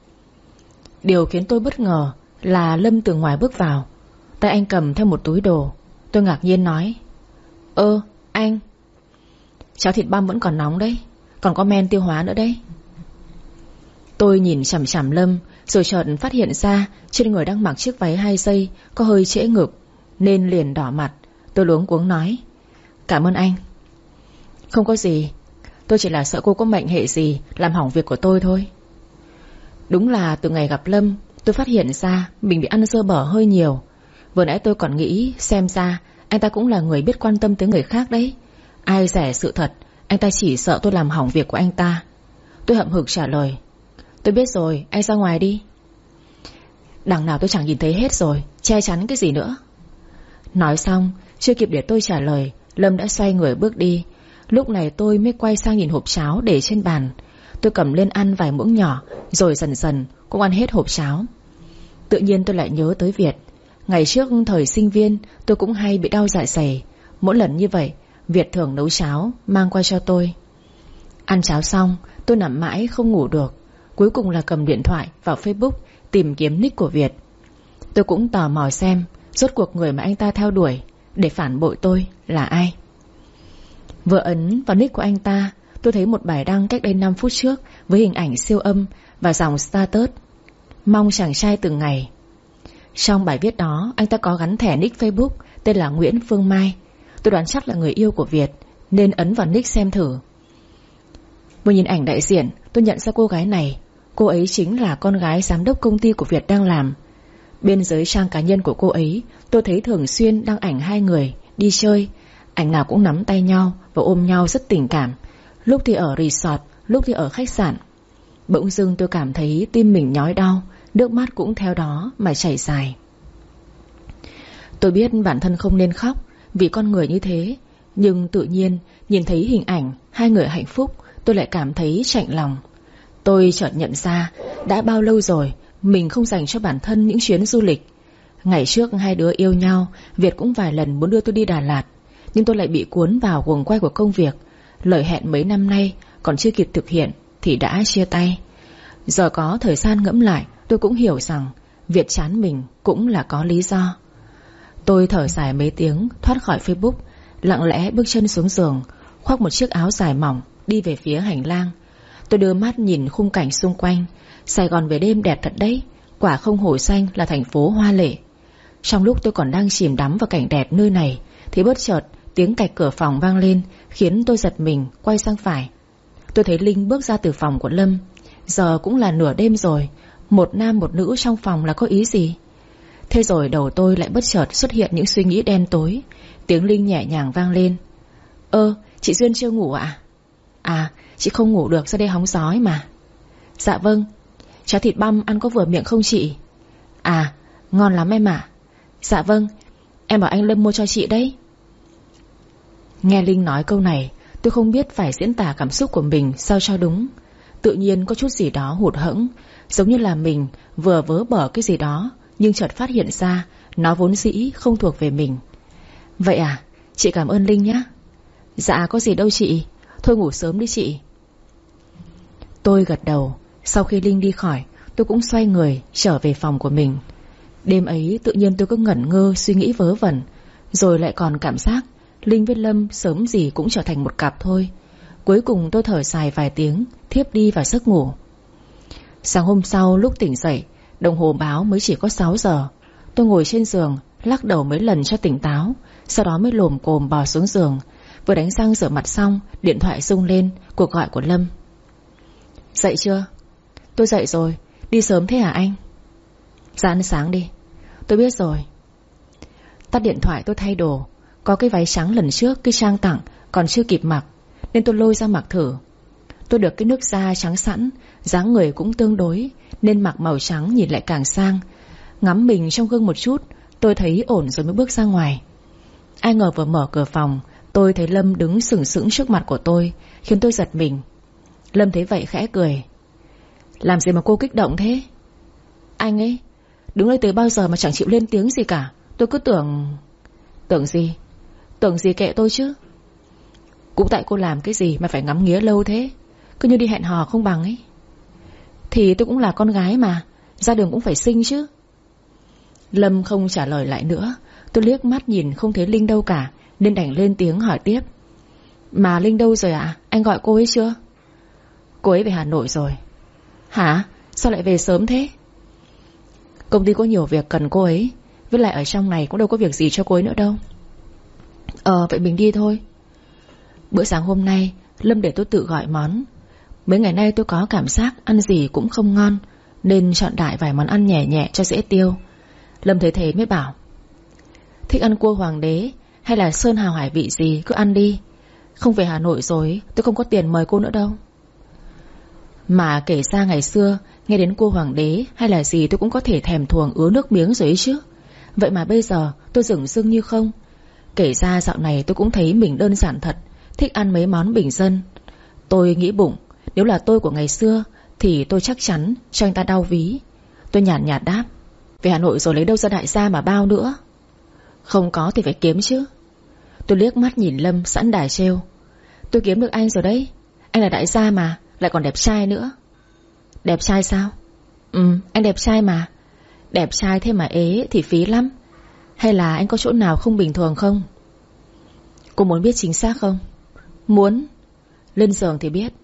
Điều khiến tôi bất ngờ là Lâm từ ngoài bước vào, tay anh cầm theo một túi đồ. Tôi ngạc nhiên nói: Ơ, anh. Cháo thịt băm vẫn còn nóng đấy, còn có men tiêu hóa nữa đấy. Tôi nhìn chằm chằm Lâm, rồi chợt phát hiện ra trên người đang mặc chiếc váy hai dây có hơi trễ ngực, nên liền đỏ mặt. Tôi luống cuống nói: Cảm ơn anh. Không có gì, tôi chỉ là sợ cô có mệnh hệ gì làm hỏng việc của tôi thôi. Đúng là từ ngày gặp Lâm, tôi phát hiện ra mình bị ăn dơ bở hơi nhiều. Vừa nãy tôi còn nghĩ xem ra anh ta cũng là người biết quan tâm tới người khác đấy. Ai dè sự thật, anh ta chỉ sợ tôi làm hỏng việc của anh ta. Tôi hậm hực trả lời: Tôi biết rồi, anh ra ngoài đi. Đằng nào tôi chẳng nhìn thấy hết rồi, che chắn cái gì nữa. Nói xong, chưa kịp để tôi trả lời, Lâm đã xoay người bước đi. Lúc này tôi mới quay sang nhìn hộp cháo để trên bàn. Tôi cầm lên ăn vài muỗng nhỏ, rồi dần dần cũng ăn hết hộp cháo. Tự nhiên tôi lại nhớ tới Việt. Ngày trước thời sinh viên tôi cũng hay bị đau dạ dày. Mỗi lần như vậy Việt thường nấu cháo mang qua cho tôi. Ăn cháo xong tôi nằm mãi không ngủ được. Cuối cùng là cầm điện thoại vào Facebook tìm kiếm nick của Việt. Tôi cũng tò mò xem rốt cuộc người mà anh ta theo đuổi để phản bội tôi là ai. Vừa ấn vào nick của anh ta, tôi thấy một bài đăng cách đây năm phút trước với hình ảnh siêu âm và dòng status: mong chàng trai từng ngày. Trong bài viết đó, anh ta có gắn thẻ nick Facebook tên là Nguyễn Phương Mai. Tôi đoán chắc là người yêu của Việt nên ấn vào nick xem thử. Vừa nhìn ảnh đại diện, tôi nhận ra cô gái này. Cô ấy chính là con gái giám đốc công ty của Việt đang làm. Bên dưới trang cá nhân của cô ấy, tôi thấy thường xuyên đăng ảnh hai người đi chơi. Ảnh nào cũng nắm tay nhau và ôm nhau rất tình cảm. Lúc thì ở resort, lúc thì ở khách sạn. Bỗng dưng tôi cảm thấy tim mình nhói đau, nước mắt cũng theo đó mà chảy dài. Tôi biết bản thân không nên khóc vì con người như thế, nhưng tự nhiên nhìn thấy hình ảnh hai người hạnh phúc, tôi lại cảm thấy chạnh lòng. Tôi chợt nhận ra đã bao lâu rồi mình không dành cho bản thân những chuyến du lịch. Ngày trước hai đứa yêu nhau, Việt cũng vài lần muốn đưa tôi đi Đà Lạt, nhưng tôi lại bị cuốn vào guồng quay của công việc. Lời hẹn mấy năm nay còn chưa kịp thực hiện thì đã chia tay. Giờ có thời gian ngẫm lại, tôi cũng hiểu rằng Việt chán mình cũng là có lý do. Tôi thở dài mấy tiếng, thoát khỏi Facebook, lặng lẽ bước chân xuống giường, khoác một chiếc áo dài mỏng, đi về phía hành lang. Tôi đưa mắt nhìn khung cảnh xung quanh. Sài Gòn về đêm đẹp thật đấy. Quả không hổ xanh là thành phố hoa lệ. Trong lúc tôi còn đang chìm đắm vào cảnh đẹp nơi này thì bất chợt tiếng cạch cửa phòng vang lên, khiến tôi giật mình quay sang phải. Tôi thấy Linh bước ra từ phòng của Lâm. Giờ cũng là nửa đêm rồi, một nam một nữ trong phòng là có ý gì? Thế rồi đầu tôi lại bất chợt xuất hiện những suy nghĩ đen tối. Tiếng Linh nhẹ nhàng vang lên: Ơ, chị Duyên chưa ngủ ạ? À? à, chị không ngủ được, ra đây hóng gió ấy mà. Dạ vâng. Cháo thịt băm ăn có vừa miệng không chị? À, ngon lắm em ạ. Dạ vâng, em bảo anh Lâm mua cho chị đấy. Nghe Linh nói câu này, tôi không biết phải diễn tả cảm xúc của mình sao cho đúng. Tự nhiên có chút gì đó hụt hẫng, giống như là mình vừa vớ bở cái gì đó, nhưng chợt phát hiện ra nó vốn dĩ không thuộc về mình. Vậy à, chị cảm ơn Linh nhé. Dạ có gì đâu chị, thôi ngủ sớm đi chị. Tôi gật đầu. Sau khi Linh đi khỏi, tôi cũng xoay người trở về phòng của mình. Đêm ấy tự nhiên tôi cứ ngẩn ngơ suy nghĩ vớ vẩn, rồi lại còn cảm giác Linh với Lâm sớm gì cũng trở thành một cặp thôi. Cuối cùng tôi thở dài vài tiếng, thiếp đi vào giấc ngủ. Sáng hôm sau lúc tỉnh dậy, đồng hồ báo mới chỉ có sáu giờ. Tôi ngồi trên giường lắc đầu mấy lần cho tỉnh táo, sau đó mới lồm cồm bò xuống giường. Vừa đánh răng rửa mặt xong, điện thoại rung lên, cuộc gọi của Lâm. Dậy chưa? Tôi dậy rồi. Đi sớm thế hả anh? Dạ ăn sáng đi. Tôi biết rồi. Tắt điện thoại tôi thay đồ. Có cái váy trắng lần trước cái Trang tặng còn chưa kịp mặc, nên tôi lôi ra mặc thử. Tôi được cái nước da trắng sẵn, dáng người cũng tương đối, nên mặc màu trắng nhìn lại càng sang. Ngắm mình trong gương một chút, tôi thấy ổn rồi mới bước ra ngoài. Ai ngờ vừa mở cửa phòng, tôi thấy Lâm đứng sừng sững trước mặt của tôi, khiến tôi giật mình. Lâm thấy vậy khẽ cười. Làm gì mà cô kích động thế? Anh ấy đứng đây từ bao giờ mà chẳng chịu lên tiếng gì cả. Tôi cứ tưởng... Tưởng gì? Tưởng gì kệ tôi chứ. Cũng tại cô làm cái gì mà phải ngắm nghía lâu thế, cứ như đi hẹn hò không bằng ấy. Thì tôi cũng là con gái mà, ra đường cũng phải xinh chứ. Lâm không trả lời lại nữa. Tôi liếc mắt nhìn không thấy Linh đâu cả, nên đành lên tiếng hỏi tiếp. Mà Linh đâu rồi ạ? À? Anh gọi cô ấy chưa? Cô ấy về Hà Nội rồi. Hả? Sao lại về sớm thế? Công ty có nhiều việc cần cô ấy, với lại ở trong này cũng đâu có việc gì cho cô ấy nữa đâu. Ờ vậy mình đi thôi. Bữa sáng hôm nay Lâm để tôi tự gọi món. Mấy ngày nay tôi có cảm giác ăn gì cũng không ngon, nên chọn đại vài món ăn nhẹ nhẹ cho dễ tiêu. Lâm thấy thế mới bảo: Thích ăn cua hoàng đế hay là sơn hào hải vị gì cứ ăn đi. Không về Hà Nội rồi tôi không có tiền mời cô nữa đâu. Mà kể ra ngày xưa nghe đến cua hoàng đế hay là gì tôi cũng có thể thèm thuồng ứa nước miếng rồi ấy chứ. Vậy mà bây giờ tôi dửng dưng như không. Kể ra dạo này tôi cũng thấy mình đơn giản thật, thích ăn mấy món bình dân. Tôi nghĩ bụng, nếu là tôi của ngày xưa thì tôi chắc chắn cho anh ta đau ví. Tôi nhàn nhạt, nhạt đáp: Về Hà Nội rồi lấy đâu ra đại gia mà bao nữa? Không có thì phải kiếm chứ. Tôi liếc mắt nhìn Lâm sẵn đài trêu. Tôi kiếm được anh rồi đấy. Anh là đại gia mà, lại còn đẹp trai nữa. Đẹp trai sao? Ừ, anh đẹp trai mà. Đẹp trai thế mà ế thì phí lắm. Hay là anh có chỗ nào không bình thường không? Cô muốn biết chính xác không? Muốn. Lên giường thì biết.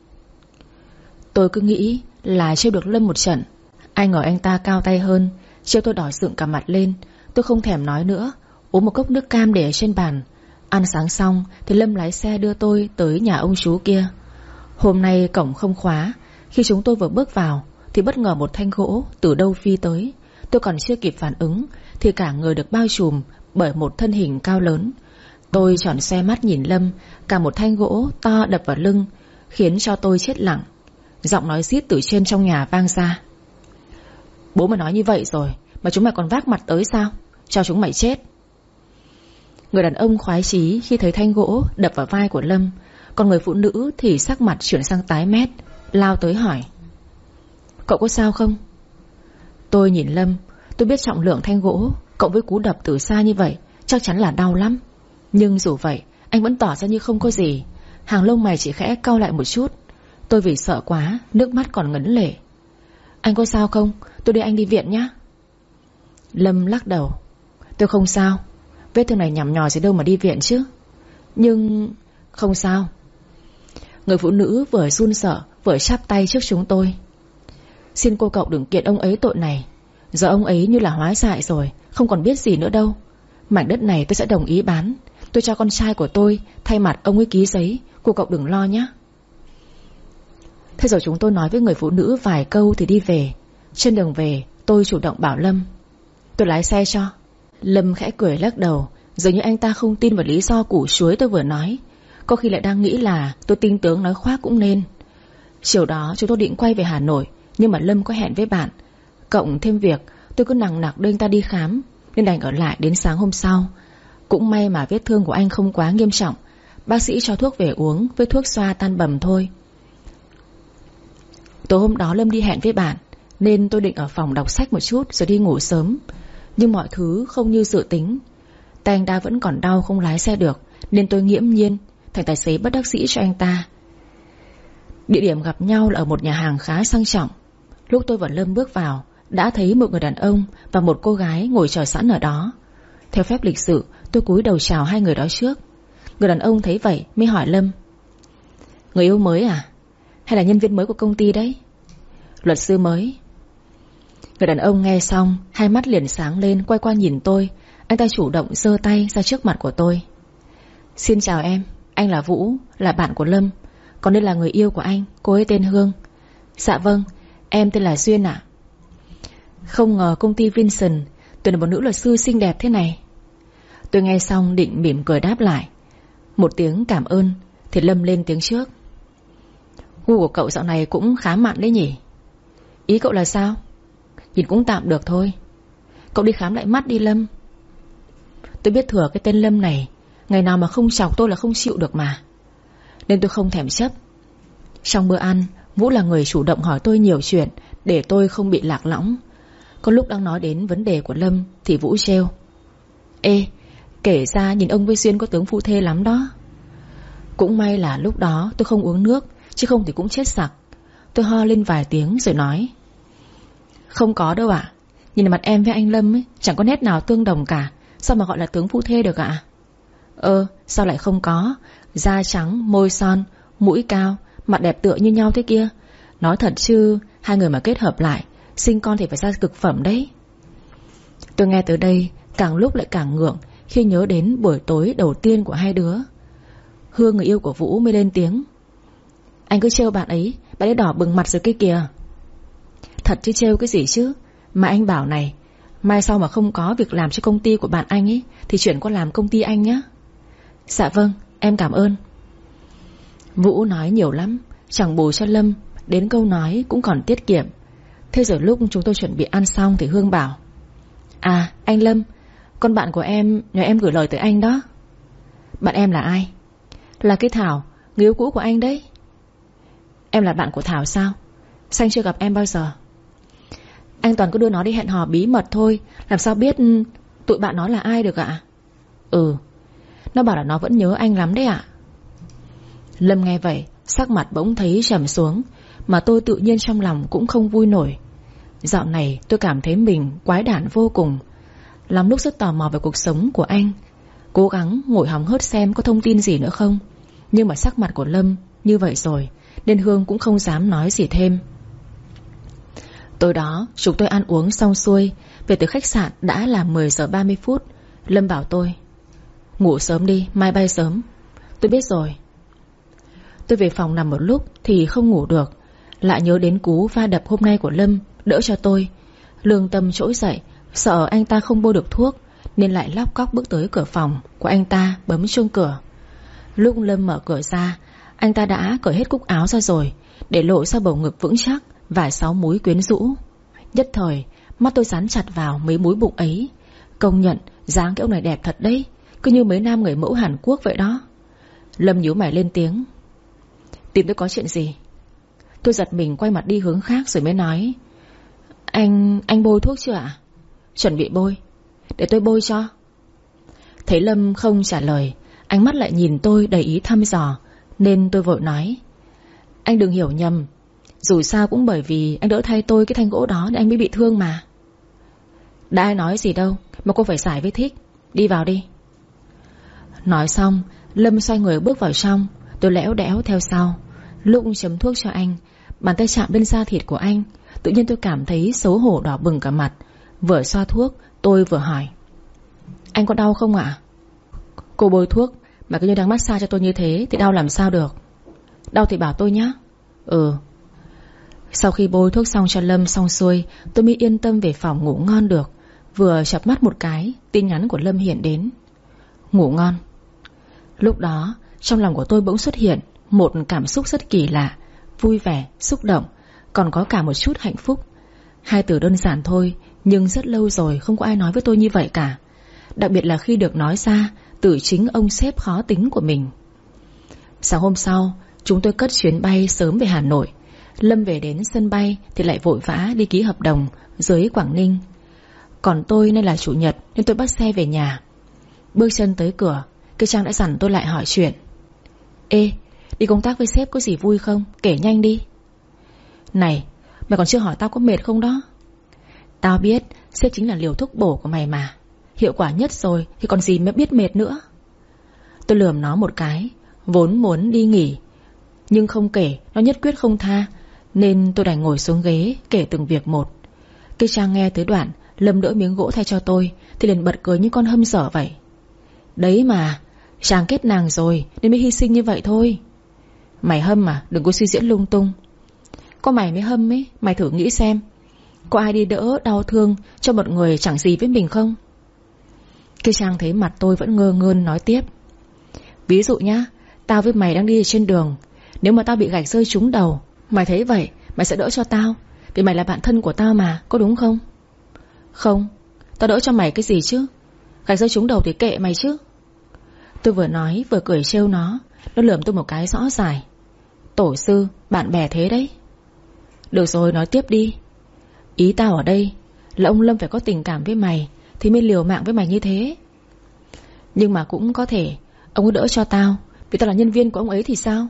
Tôi cứ nghĩ là trêu được Lâm một trận. Ai ngờ anh ta cao tay hơn, trêu tôi đỏ sượng cả mặt lên. Tôi không thèm nói nữa, uống một cốc nước cam để ở trên bàn. Ăn sáng xong thì Lâm lái xe đưa tôi tới nhà ông chú kia. Hôm nay cổng không khóa. Khi chúng tôi vừa bước vào thì bất ngờ một thanh gỗ từ đâu phi tới. Tôi còn chưa kịp phản ứng thì cả người được bao trùm bởi một thân hình cao lớn. Tôi tròn xoe mắt nhìn Lâm. Cả một thanh gỗ to đập vào lưng, khiến cho tôi chết lặng. Giọng nói rít từ trên trong nhà vang ra. Bố mà nói như vậy rồi mà chúng mày còn vác mặt tới sao? Cho chúng mày chết. Người đàn ông khoái chí khi thấy thanh gỗ đập vào vai của Lâm. Còn người phụ nữ thì sắc mặt chuyển sang tái mét, lao tới hỏi: Cậu có sao không? Tôi nhìn Lâm. Tôi biết trọng lượng thanh gỗ cộng với cú đập từ xa như vậy chắc chắn là đau lắm. Nhưng dù vậy anh vẫn tỏ ra như không có gì. Hàng lông mày chỉ khẽ cau lại một chút. Tôi vì sợ quá, nước mắt còn ngấn lệ. Anh có sao không? Tôi đưa anh đi viện nhé. Lâm lắc đầu. Tôi không sao. Vết thương này nhằm nhò gì đâu mà đi viện chứ. Nhưng... không sao. Người phụ nữ vừa run sợ vừa chắp tay trước chúng tôi. Xin cô cậu đừng kiện ông ấy tội này. Giờ ông ấy như là hóa dại rồi, không còn biết gì nữa đâu. Mảnh đất này tôi sẽ đồng ý bán. Tôi cho con trai của tôi thay mặt ông ấy ký giấy. Cô cậu đừng lo nhé. Thế rồi chúng tôi nói với người phụ nữ vài câu thì đi về. Trên đường về tôi chủ động bảo Lâm: Tôi lái xe cho. Lâm khẽ cười lắc đầu, dường như anh ta không tin vào lý do củ chuối tôi vừa nói. Có khi lại đang nghĩ là tôi tinh tướng nói khoác cũng nên. Chiều đó chúng tôi định quay về Hà Nội, nhưng mà Lâm có hẹn với bạn. Cộng thêm việc tôi cứ nằng nặc đưa anh ta đi khám, nên đành ở lại đến sáng hôm sau. Cũng may mà vết thương của anh không quá nghiêm trọng. Bác sĩ cho thuốc về uống với thuốc xoa tan bầm thôi. Tối hôm đó Lâm đi hẹn với bạn, nên tôi định ở phòng đọc sách một chút rồi đi ngủ sớm. Nhưng mọi thứ không như dự tính. Tay anh ta vẫn còn đau không lái xe được, nên tôi nghiễm nhiên thành tài xế bất đắc dĩ cho anh ta. Địa điểm gặp nhau là ở một nhà hàng khá sang trọng. Lúc tôi và Lâm bước vào, đã thấy một người đàn ông và một cô gái ngồi chờ sẵn ở đó. Theo phép lịch sự, tôi cúi đầu chào hai người đó trước. Người đàn ông thấy vậy mới hỏi Lâm: Người yêu mới à? Hay là nhân viên mới của công ty đấy? Luật sư mới. Người đàn ông nghe xong, hai mắt liền sáng lên, quay qua nhìn tôi. Anh ta chủ động giơ tay ra trước mặt của tôi. Xin chào em, anh là Vũ, là bạn của Lâm. Còn đây là người yêu của anh, cô ấy tên Hương. Dạ vâng, em tên là Duyên ạ. Không ngờ công ty Vincent tuyển được một nữ luật sư xinh đẹp thế này. Tôi nghe xong định mỉm cười đáp lại một tiếng cảm ơn, thì Lâm lên tiếng trước. Gu của cậu dạo này cũng khá mặn đấy nhỉ? Ý cậu là sao? Nhìn cũng tạm được thôi. Cậu đi khám lại mắt đi Lâm. Tôi biết thừa cái tên Lâm này, ngày nào mà không chọc tôi là không chịu được mà, nên tôi không thèm chấp. Trong bữa ăn, Vũ là người chủ động hỏi tôi nhiều chuyện để tôi không bị lạc lõng. Có lúc đang nói đến vấn đề của Lâm thì Vũ trêu: Ê, kể ra nhìn ông với Duyên có tướng phu thê lắm đó. Cũng may là lúc đó tôi không uống nước, chứ không thì cũng chết sặc. Tôi ho lên vài tiếng rồi nói: Không có đâu ạ. Nhìn mặt em với anh Lâm ấy, chẳng có nét nào tương đồng cả. Sao mà gọi là tướng phu thê được ạ? Ơ, sao lại không có? Da trắng, môi son, mũi cao, mặt đẹp tựa như nhau thế kia. Nói thật chứ, hai người mà kết hợp lại, sinh con thì phải ra cực phẩm đấy. Tôi nghe tới đây, càng lúc lại càng ngượng khi nhớ đến buổi tối đầu tiên của hai đứa. Hương, người yêu của Vũ, mới lên tiếng: Anh cứ trêu bạn ấy, bạn ấy đỏ bừng mặt rồi kia kìa. Thật chứ trêu cái gì chứ. Mà anh bảo này, mai sau mà không có việc làm cho công ty của bạn anh ấy thì chuyển qua làm công ty anh nhé. Dạ vâng, em cảm ơn. Vũ nói nhiều lắm, chẳng bù cho Lâm, đến câu nói cũng còn tiết kiệm. Thế rồi lúc chúng tôi chuẩn bị ăn xong thì Hương bảo: À, anh Lâm, con bạn của em nhờ em gửi lời tới anh đó. Bạn em là ai? Là cái Thảo, người yêu cũ của anh đấy. Em là bạn của Thảo sao? Sao anh chưa gặp em bao giờ? Anh toàn cứ đưa nó đi hẹn hò bí mật thôi, làm sao biết tụi bạn nó là ai được ạ? Ừ, nó bảo là nó vẫn nhớ anh lắm đấy ạ. Lâm nghe vậy, sắc mặt bỗng thấy trầm xuống, mà tôi tự nhiên trong lòng cũng không vui nổi. Dạo này tôi cảm thấy mình quái đản vô cùng. Lắm lúc rất tò mò về cuộc sống của anh, cố gắng ngồi hóng hớt xem có thông tin gì nữa không. Nhưng mà sắc mặt của Lâm như vậy rồi, nên Hương cũng không dám nói gì thêm. Tối đó chúng tôi ăn uống xong xuôi, về tới khách sạn đã là mười giờ ba mươi phút. Lâm bảo tôi: ngủ sớm đi, mai bay sớm. Tôi biết rồi. Tôi về phòng nằm một lúc thì không ngủ được, lại nhớ đến cú va đập hôm nay của Lâm đỡ cho tôi. Lương tâm trỗi dậy, sợ anh ta không bôi được thuốc, nên lại lóc cóc bước tới cửa phòng của anh ta, bấm chuông cửa. Lúc Lâm mở cửa ra, anh ta đã cởi hết cúc áo ra rồi, để lộ ra bầu ngực vững chắc và sáu múi quyến rũ. Nhất thời mắt tôi dán chặt vào mấy múi bụng ấy. Công nhận dáng cái ông này đẹp thật đấy, cứ như mấy nam người mẫu Hàn Quốc vậy đó. Lâm nhíu mày lên tiếng: tìm tôi có chuyện gì? Tôi giật mình quay mặt đi hướng khác rồi mới nói: Anh... anh bôi thuốc chưa ạ? Chuẩn bị bôi. Để tôi bôi cho. Thấy Lâm không trả lời, ánh mắt lại nhìn tôi đầy ý thăm dò, nên tôi vội nói: anh đừng hiểu nhầm, dù sao cũng bởi vì anh đỡ thay tôi cái thanh gỗ đó nên anh mới bị thương mà. Đã ai nói gì đâu mà cô phải giải với thích. Đi vào đi. Nói xong, Lâm xoay người bước vào trong. Tôi lẽo đẽo theo sau. Lúc chấm thuốc cho anh, bàn tay chạm lên da thịt của anh, tự nhiên tôi cảm thấy xấu hổ đỏ bừng cả mặt. Vừa xoa thuốc, tôi vừa hỏi: anh có đau không ạ? Cô bôi thuốc mà cứ như đang massage cho tôi như thế thì đau làm sao được. Đau thì bảo tôi nhé. Ừ. Sau khi bôi thuốc xong cho Lâm xong xuôi, tôi mới yên tâm về phòng ngủ ngon được. Vừa chợp mắt một cái, tin nhắn của Lâm hiện đến: ngủ ngon. Lúc đó trong lòng của tôi bỗng xuất hiện một cảm xúc rất kỳ lạ, vui vẻ, xúc động, còn có cả một chút hạnh phúc. Hai từ đơn giản thôi, nhưng rất lâu rồi không có ai nói với tôi như vậy cả. Đặc biệt là khi được nói ra từ chính ông sếp khó tính của mình. Sáng hôm sau, chúng tôi cất chuyến bay sớm về Hà Nội. Lâm về đến sân bay thì lại vội vã đi ký hợp đồng dưới Quảng Ninh. Còn tôi nay là chủ nhật nên tôi bắt xe về nhà. Bước chân tới cửa, cái Trang đã dặn tôi lại hỏi chuyện: ê, đi công tác với sếp có gì vui không? Kể nhanh đi. Này, mày còn chưa hỏi tao có mệt không đó. Tao biết, sếp chính là liều thuốc bổ của mày mà. Hiệu quả nhất rồi thì còn gì mới biết mệt nữa. Tôi lườm nó một cái, vốn muốn đi nghỉ, nhưng không kể, nó nhất quyết không tha, nên tôi đành ngồi xuống ghế kể từng việc một. Cái Trang nghe tới đoạn Lâm đỡ miếng gỗ thay cho tôi thì liền bật cười như con hâm dở vậy. Đấy mà, Trang kết nàng rồi nên mới hy sinh như vậy thôi. Mày hâm mà, đừng có suy diễn lung tung. Có mày mới hâm ấy. Mày thử nghĩ xem, có ai đi đỡ đau thương cho một người chẳng gì với mình không? Cái Trang thấy mặt tôi vẫn ngơ ngơn nói tiếp: ví dụ nhá, tao với mày đang đi trên đường, nếu mà tao bị gạch rơi trúng đầu, mày thấy vậy, mày sẽ đỡ cho tao, vì mày là bạn thân của tao mà, có đúng không? Không, tao đỡ cho mày cái gì chứ? Gạch rơi trúng đầu thì kệ mày chứ. Tôi vừa nói vừa cười trêu nó. Nó lườm tôi một cái rõ rải: tổ sư, bạn bè thế đấy. Được rồi, nói tiếp đi. Ý tao ở đây là ông Lâm phải có tình cảm với mày thì mới liều mạng với mày như thế. Nhưng mà cũng có thể ông ấy đỡ cho tao vì tao là nhân viên của ông ấy thì sao?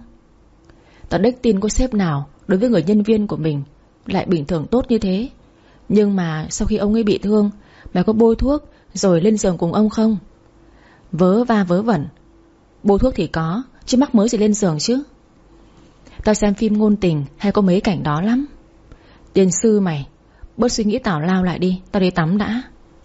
Tao đếch tin có sếp nào đối với người nhân viên của mình lại bình thường tốt như thế. Nhưng mà sau khi ông ấy bị thương, mày có bôi thuốc rồi lên giường cùng ông không? Vớ va vớ vẩn. Bôi thuốc thì có, chứ mắc mới gì lên giường chứ. Tao xem phim ngôn tình hay có mấy cảnh đó lắm. Tiên sư mày, bớt suy nghĩ tào lao lại đi, tao đi tắm đã.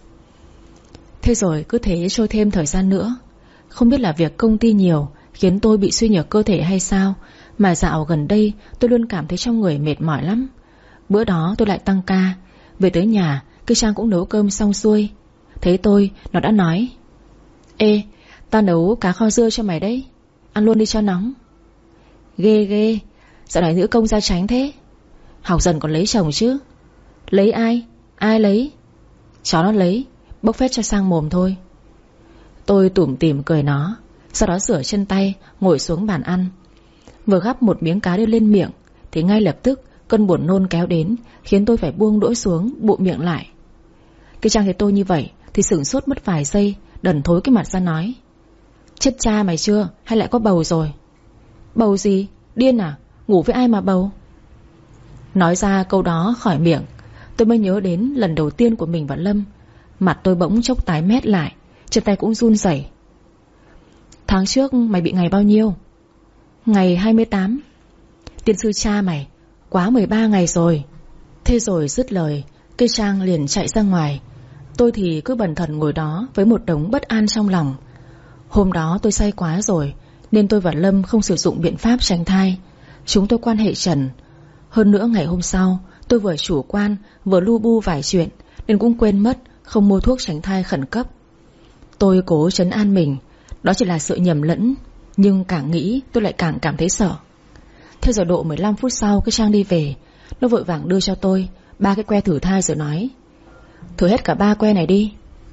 Thế rồi cứ thế trôi thêm thời gian nữa. Không biết là việc công ty nhiều khiến tôi bị suy nhược cơ thể hay sao, mà dạo gần đây tôi luôn cảm thấy trong người mệt mỏi lắm. Bữa đó tôi lại tăng ca. Về tới nhà, cái Trang cũng nấu cơm xong xuôi. Thấy tôi, nó đã nói: ê, tao nấu cá kho dưa cho mày đấy, ăn luôn đi cho nóng. Ghê ghê, dạo này nữ công gia tránh thế. Học dần còn lấy chồng chứ. Lấy ai? Ai lấy? Chó nó lấy, bốc phét cho sang mồm thôi. Tôi tủm tỉm cười nó, sau đó rửa chân tay, ngồi xuống bàn ăn. Vừa gắp một miếng cá đưa lên miệng thì ngay lập tức Cơn buồn nôn kéo đến, khiến tôi phải buông đũa xuống, bụm miệng lại. Cái Trang thấy tôi như vậy thì sửng sốt mất vài giây, đần thối cái mặt ra nói: Chết cha mày chưa, hay lại có bầu rồi? Bầu gì? Điên à? Ngủ với ai mà bầu? Nói ra câu đó khỏi miệng, tôi mới nhớ đến lần đầu tiên của mình và Lâm. Mặt tôi bỗng chốc tái mét lại, chân tay cũng run rẩy. Tháng trước mày bị ngày bao nhiêu? Ngày hai mươi tám. Tiên sư cha mày, quá mười ba ngày rồi. Thế rồi dứt lời, cây Trang liền chạy ra ngoài. Tôi thì cứ bần thần ngồi đó với một đống bất an trong lòng. Hôm đó tôi say quá rồi, nên tôi và Lâm không sử dụng biện pháp tránh thai. Chúng tôi quan hệ trần. Hơn nữa ngày hôm sau, tôi vừa chủ quan vừa lu bu vài chuyện, nên cũng quên mất không mua thuốc tránh thai khẩn cấp. Tôi cố trấn an mình, đó chỉ là sự nhầm lẫn. Nhưng càng nghĩ tôi lại càng cảm thấy sợ. Thế rồi độ mười lăm phút sau, cái Trang đi về. Nó vội vàng đưa cho tôi ba cái que thử thai rồi nói: Thử hết cả ba que này đi.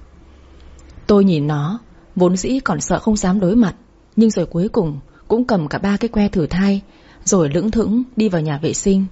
Tôi nhìn nó, vốn dĩ còn sợ không dám đối mặt, nhưng rồi cuối cùng cũng cầm cả ba cái que thử thai, rồi lững thững đi vào nhà vệ sinh.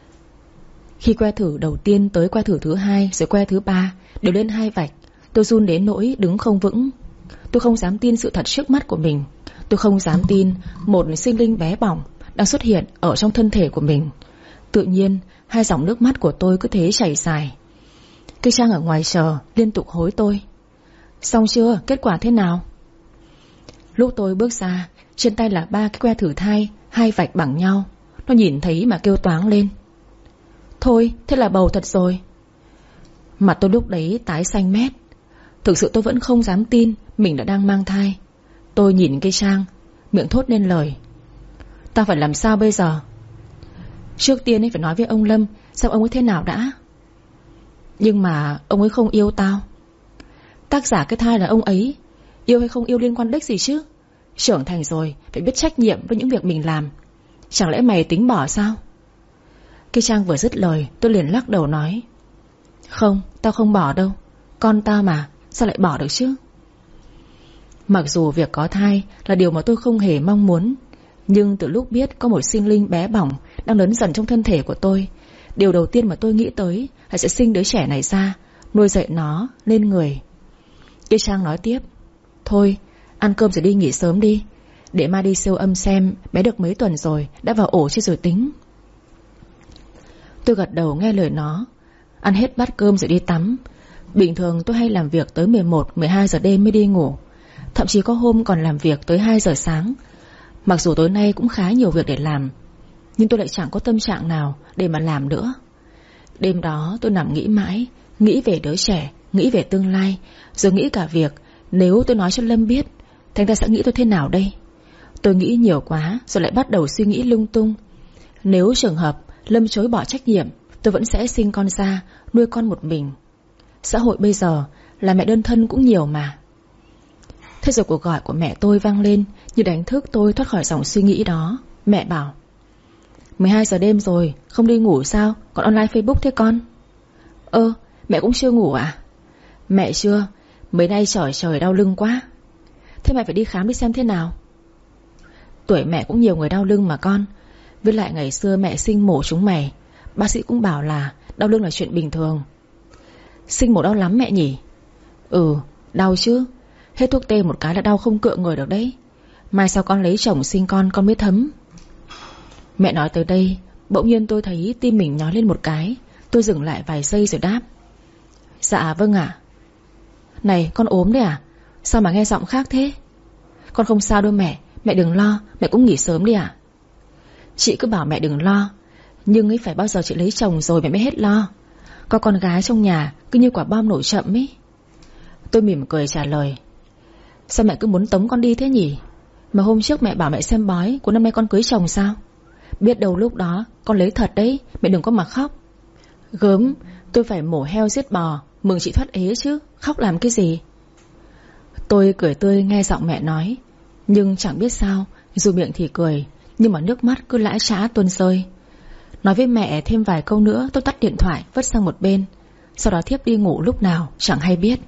Khi que thử đầu tiên tới que thử thứ hai, rồi que thứ ba đều lên hai vạch, tôi run đến nỗi đứng không vững. Tôi không dám tin sự thật trước mắt của mình. Tôi không dám tin một sinh linh bé bỏng đang xuất hiện ở trong thân thể của mình. Tự nhiên hai dòng nước mắt của tôi cứ thế chảy dài. Cây Trang ở ngoài chờ liên tục hối tôi: Xong chưa? Kết quả thế nào? Lúc tôi bước ra, trên tay là ba cái que thử thai, hai vạch bằng nhau. Nó nhìn thấy mà kêu toáng lên: Thôi, thế là bầu thật rồi. Mặt tôi lúc đấy tái xanh mét. Thực sự tôi vẫn không dám tin mình đã đang mang thai. Tôi nhìn cây Trang, miệng thốt nên lời: Tao phải làm sao bây giờ? Trước tiên ấy phải nói với ông Lâm xem ông ấy thế nào đã. Nhưng mà ông ấy không yêu tao. Tác giả cái thai là ông ấy. Yêu hay không yêu liên quan đếch gì chứ. Trưởng thành rồi phải biết trách nhiệm với những việc mình làm. Chẳng lẽ mày tính bỏ sao? Cây Trang vừa dứt lời, tôi liền lắc đầu nói: Không, tao không bỏ đâu. Con tao mà, sao lại bỏ được chứ? Mặc dù việc có thai là điều mà tôi không hề mong muốn, nhưng từ lúc biết có một sinh linh bé bỏng đang lớn dần trong thân thể của tôi, điều đầu tiên mà tôi nghĩ tới là sẽ sinh đứa trẻ này ra, nuôi dạy nó lên người. Cây Trang nói tiếp: Thôi, ăn cơm rồi đi nghỉ sớm đi, để mai đi siêu âm xem bé được mấy tuần rồi, đã vào ổ chưa rồi tính. Tôi gật đầu nghe lời nó, ăn hết bát cơm rồi đi tắm. Bình thường tôi hay làm việc tới mười một, mười hai giờ đêm mới đi ngủ. Thậm chí có hôm còn làm việc tới hai giờ sáng. Mặc dù tối nay cũng khá nhiều việc để làm, nhưng tôi lại chẳng có tâm trạng nào để mà làm nữa. Đêm đó tôi nằm nghĩ mãi, nghĩ về đứa trẻ, nghĩ về tương lai, rồi nghĩ cả việc nếu tôi nói cho Lâm biết thì anh ta sẽ nghĩ tôi thế nào đây. Tôi nghĩ nhiều quá rồi lại bắt đầu suy nghĩ lung tung. Nếu trường hợp Lâm chối bỏ trách nhiệm, tôi vẫn sẽ sinh con ra, nuôi con một mình. Xã hội bây giờ là mẹ đơn thân cũng nhiều mà. Thế rồi cuộc gọi của mẹ tôi vang lên, như đánh thức tôi thoát khỏi dòng suy nghĩ đó. Mẹ bảo: mười hai giờ đêm rồi, không đi ngủ sao, còn online Facebook thế con? Ơ, mẹ cũng chưa ngủ à? Mẹ chưa, mấy nay trời trời đau lưng quá. Thế mày phải đi khám đi xem thế nào. Tuổi mẹ cũng nhiều người đau lưng mà con. Với lại ngày xưa mẹ sinh mổ chúng mày, bác sĩ cũng bảo là đau lưng là chuyện bình thường. Sinh mổ đau lắm mẹ nhỉ? Ừ, đau chứ. Hết thuốc tê một cái là đau không cựa người được đấy. Mai sau con lấy chồng sinh con, con mới thấm. Mẹ nói tới đây, bỗng nhiên tôi thấy tim mình nhói lên một cái. Tôi dừng lại vài giây rồi đáp: Dạ vâng ạ. Này, con ốm đấy à? Sao mà nghe giọng khác thế? Con không sao đâu mẹ, mẹ đừng lo, mẹ cũng nghỉ sớm đi ạ. Chị cứ bảo mẹ đừng lo, nhưng ấy phải bao giờ chị lấy chồng rồi mẹ mới hết lo. Có con gái trong nhà cứ như quả bom nổ chậm ấy. Tôi mỉm cười trả lời: Sao mẹ cứ muốn tống con đi thế nhỉ? Mà hôm trước mẹ bảo mẹ xem bói của năm nay con cưới chồng sao? Biết đâu lúc đó con lấy thật đấy, mẹ đừng có mà khóc. Gớm, tôi phải mổ heo giết bò mừng chị thoát ế chứ, khóc làm cái gì? Tôi cười tươi nghe giọng mẹ nói, nhưng chẳng biết sao, dù miệng thì cười, nhưng mà nước mắt cứ lã chã tuôn rơi. Nói với mẹ thêm vài câu nữa, tôi tắt điện thoại vứt sang một bên, sau đó thiếp đi ngủ lúc nào chẳng hay biết.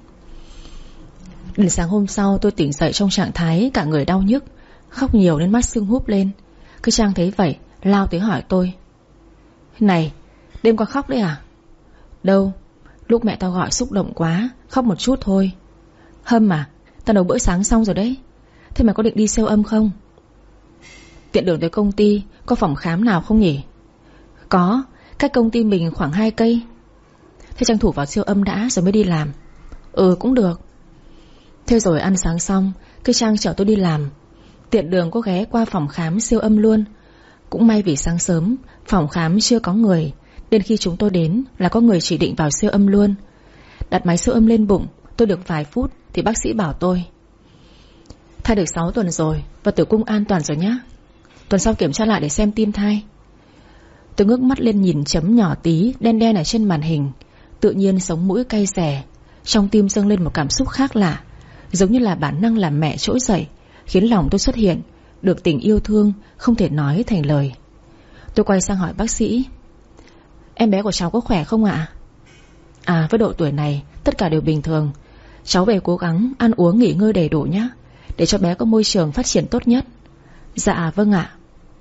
Đến sáng hôm sau tôi tỉnh dậy trong trạng thái cả người đau nhức, khóc nhiều nên mắt sưng húp lên. Cái Trang thấy vậy lao tới hỏi tôi: Này, đêm qua khóc đấy à? Đâu, lúc mẹ tao gọi xúc động quá, khóc một chút thôi. Hâm à, tao nấu bữa sáng xong rồi đấy. Thế mày có định đi siêu âm không? Tiện đường tới công ty có phòng khám nào không nhỉ? Có, cách công ty mình khoảng hai cây. Thế tranh thủ vào siêu âm đã rồi mới đi làm. Ừ cũng được. Thế rồi ăn sáng xong, cái Trang chở tôi đi làm. Tiện đường có ghé qua phòng khám siêu âm luôn. Cũng may vì sáng sớm phòng khám chưa có người, nên khi chúng tôi đến là có người chỉ định vào siêu âm luôn. Đặt máy siêu âm lên bụng, tôi được vài phút thì bác sĩ bảo tôi: thai được sáu tuần rồi và tử cung an toàn rồi nhá. Tuần sau kiểm tra lại để xem tim thai. Tôi ngước mắt lên nhìn chấm nhỏ tí đen đen ở trên màn hình. Tự nhiên sống mũi cay xè, trong tim dâng lên một cảm xúc khác lạ, giống như là bản năng làm mẹ trỗi dậy, khiến lòng tôi xuất hiện được tình yêu thương không thể nói thành lời. Tôi quay sang hỏi bác sĩ: em bé của cháu có khỏe không ạ? À, với độ tuổi này tất cả đều bình thường. Cháu về cố gắng ăn uống nghỉ ngơi đầy đủ nhé, để cho bé có môi trường phát triển tốt nhất. Dạ vâng ạ.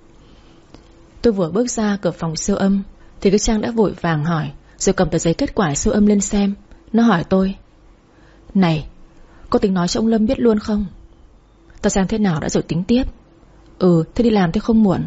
Tôi vừa bước ra cửa phòng siêu âm thì cái Trang đã vội vàng hỏi, rồi cầm tờ giấy kết quả siêu âm lên xem. Nó hỏi tôi: này, có tính nói cho ông Lâm biết luôn không? Tao xem thế nào đã rồi tính tiếp. Ừ, thế đi làm tôi không muộn.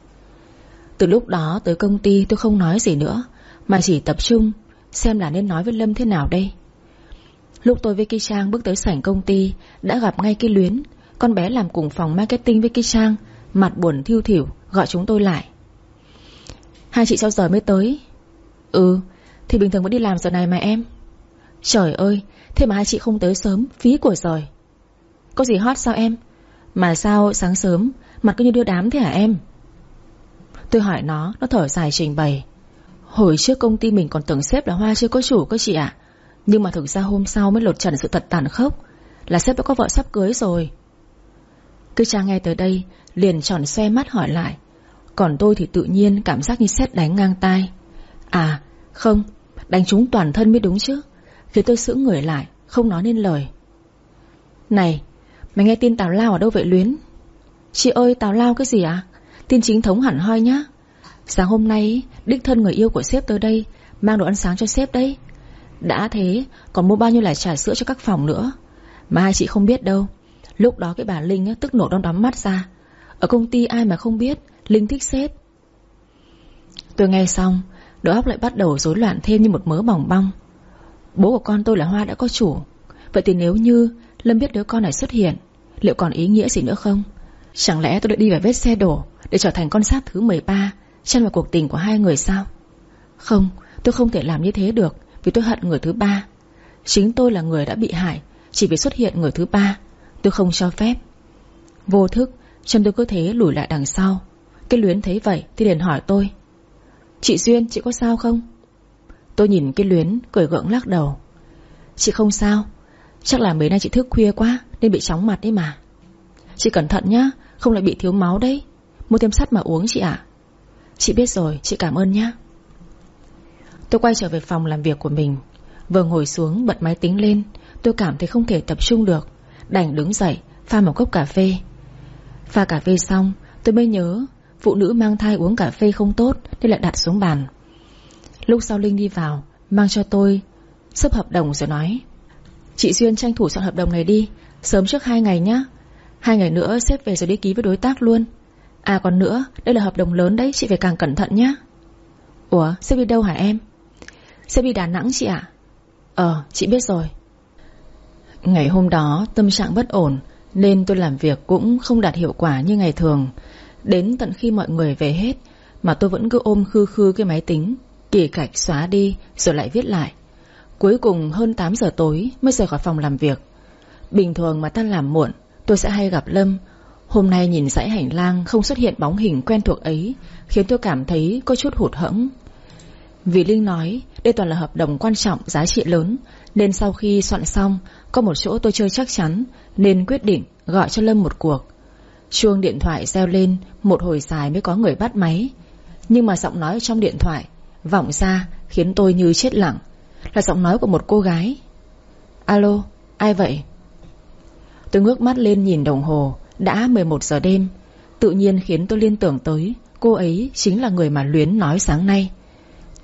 Từ lúc đó tới công ty tôi không nói gì nữa, mà chỉ tập trung xem là nên nói với Lâm thế nào đây. Lúc tôi với Ki Trang bước tới sảnh công ty, đã gặp ngay Ki Luyến, con bé làm cùng phòng marketing với Ki Trang, mặt buồn thiu thỉu gọi chúng tôi lại. Hai chị sao giờ mới tới? Ừ, thì bình thường vẫn đi làm giờ này mà em. Trời ơi, thế mà hai chị không tới sớm, phí của rồi. Có gì hot sao em? Mà sao sáng sớm mặt cứ như đưa đám thế hả em? Tôi hỏi nó, nó thở dài trình bày: hồi trước công ty mình còn tưởng sếp là hoa chưa có chủ cơ chị ạ. Nhưng mà thực ra hôm sau mới lột trần sự thật tàn khốc, là sếp đã có vợ sắp cưới rồi. Cứ Trang nghe tới đây liền tròn xoe mắt hỏi lại. Còn tôi thì tự nhiên cảm giác như sét đánh ngang tai. À không, đánh trúng toàn thân mới đúng chứ, khiến tôi sững người lại, không nói nên lời. Này, mày nghe tin tào lao ở đâu vậy Luyến? Chị ơi, tào lao cái gì ạ? À? Tin chính thống hẳn hoi nhá. Sáng hôm nay đích thân người yêu của sếp tới đây, mang đồ ăn sáng cho sếp đấy. Đã thế còn mua bao nhiêu là trà sữa cho các phòng nữa. Mà hai chị không biết đâu, lúc đó cái bà Linh tức nổ đom đóm mắt ra. Ở công ty ai mà không biết Linh thích sếp. Tôi nghe xong, đầu óc lại bắt đầu rối loạn thêm như một mớ bòng bong. Bố của con tôi là Hoa đã có chủ. Vậy thì nếu như Lâm biết đứa con này xuất hiện, liệu còn ý nghĩa gì nữa không? Chẳng lẽ tôi đã đi vào vết xe đổ để trở thành con sát thứ mười ba chen vào cuộc tình của hai người sao? Không, tôi không thể làm như thế được, vì tôi hận người thứ ba. Chính tôi là người đã bị hại chỉ vì xuất hiện người thứ ba. Tôi không cho phép. Vô thức chân tôi cứ thế lùi lại đằng sau. Cái Luyến thấy vậy thì liền hỏi tôi: chị Duyên, chị có sao không? Tôi nhìn cái Luyến cười gượng lắc đầu: chị không sao, chắc là mấy nay chị thức khuya quá nên bị chóng mặt đấy mà. Chị cẩn thận nhá, không lại bị thiếu máu đấy. Mua thêm sắt mà uống chị ạ. Chị biết rồi, chị cảm ơn nhá. Tôi quay trở về phòng làm việc của mình. Vừa ngồi xuống bật máy tính lên, tôi cảm thấy không thể tập trung được, đành đứng dậy pha một cốc cà phê. Pha cà phê xong tôi mới nhớ phụ nữ mang thai uống cà phê không tốt, nên lại đặt xuống bàn. Lúc sau Linh đi vào mang cho tôi xấp hợp đồng rồi nói: chị Duyên tranh thủ soạn hợp đồng này đi, sớm trước hai ngày nhá. Hai ngày nữa sếp về rồi đi ký với đối tác luôn. À còn nữa, đây là hợp đồng lớn đấy, chị phải càng cẩn thận nhá. Ủa, sếp đi đâu hả em? Sếp đi Đà Nẵng chị ạ. Ờ, chị biết rồi. Ngày hôm đó tâm trạng bất ổn, nên tôi làm việc cũng không đạt hiệu quả như ngày thường. Đến tận khi mọi người về hết mà tôi vẫn cứ ôm khư khư cái máy tính, kỳ cạch xóa đi rồi lại viết lại. Cuối cùng hơn tám giờ tối mới rời khỏi phòng làm việc. Bình thường mà tan làm muộn tôi sẽ hay gặp Lâm. Hôm nay nhìn dãy hành lang không xuất hiện bóng hình quen thuộc ấy, khiến tôi cảm thấy có chút hụt hẫng. Vì Linh nói đây toàn là hợp đồng quan trọng giá trị lớn, nên sau khi soạn xong có một chỗ tôi chơi chắc chắn, nên quyết định gọi cho Lâm một cuộc. Chuông điện thoại reo lên một hồi dài mới có người bắt máy. Nhưng mà giọng nói trong điện thoại vọng ra khiến tôi như chết lặng. Là giọng nói của một cô gái. Alo, ai vậy? Tôi ngước mắt lên nhìn đồng hồ, đã mười một giờ đêm. Tự nhiên khiến tôi liên tưởng tới cô ấy chính là người mà Luyến nói sáng nay.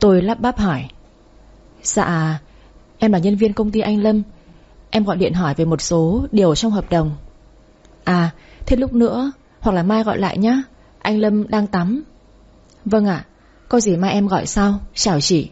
Tôi lắp bắp hỏi. Dạ, em là nhân viên công ty anh Lâm. Em gọi điện hỏi về một số điều trong hợp đồng. À, thế lúc nữa hoặc là mai gọi lại nhá, anh Lâm đang tắm. Vâng ạ, có gì mai em gọi sau. Chào chị.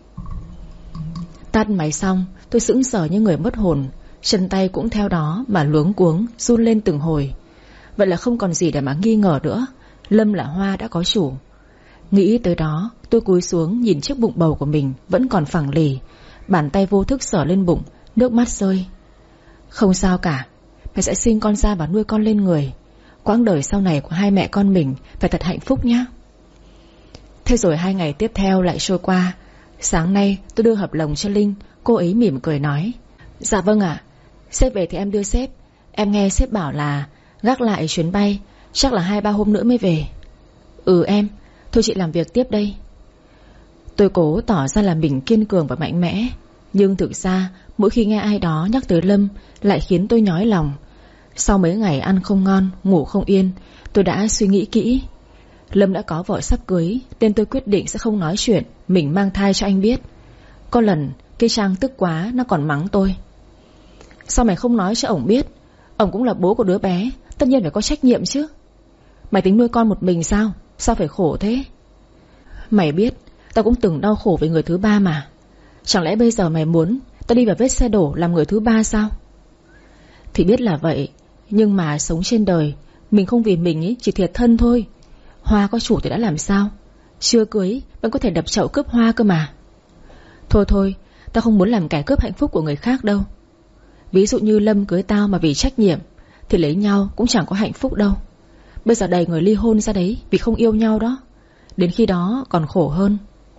Tắt máy xong, tôi sững sờ như người mất hồn. Chân tay cũng theo đó mà luống cuống, run lên từng hồi. Vậy là không còn gì để mà nghi ngờ nữa. Lâm là Hoa đã có chủ. Nghĩ tới đó, tôi cúi xuống nhìn chiếc bụng bầu của mình vẫn còn phẳng lì. Bàn tay vô thức sờ lên bụng, nước mắt rơi. Không sao cả, mẹ sẽ sinh con ra và nuôi con lên người. Quãng đời sau này của hai mẹ con mình phải thật hạnh phúc nhé. Thế rồi hai ngày tiếp theo lại trôi qua. Sáng nay tôi đưa hợp đồng cho Linh. Cô ấy mỉm cười nói. Dạ vâng ạ, sếp về thì em đưa sếp. Em nghe sếp bảo là gác lại chuyến bay, chắc là hai ba hôm nữa mới về. Ừ em, thôi chị làm việc tiếp đây. Tôi cố tỏ ra là mình kiên cường và mạnh mẽ, nhưng thực ra mỗi khi nghe ai đó nhắc tới Lâm lại khiến tôi nhói lòng. Sau mấy ngày ăn không ngon, ngủ không yên, tôi đã suy nghĩ kỹ. Lâm đã có vợ sắp cưới, nên tôi quyết định sẽ không nói chuyện mình mang thai cho anh biết. Có lần cái Trang tức quá, nó còn mắng tôi. Sao mày không nói cho ổng biết? Ổng cũng là bố của đứa bé, tất nhiên phải có trách nhiệm chứ. Mày tính nuôi con một mình sao? Sao phải khổ thế? Mày biết tao cũng từng đau khổ với người thứ ba mà. Chẳng lẽ bây giờ mày muốn tao đi vào vết xe đổ làm người thứ ba sao? Thì biết là vậy, nhưng mà sống trên đời, mình không vì mình ấy chỉ thiệt thân thôi. Hoa có chủ thì đã làm sao? Chưa cưới vẫn có thể đập chậu cướp Hoa cơ mà. Thôi thôi, tao không muốn làm kẻ cướp hạnh phúc của người khác đâu. Ví dụ như Lâm cưới tao mà vì trách nhiệm, thì lấy nhau cũng chẳng có hạnh phúc đâu. Bây giờ đầy người ly hôn ra đấy vì không yêu nhau đó. Đến khi đó còn khổ hơn.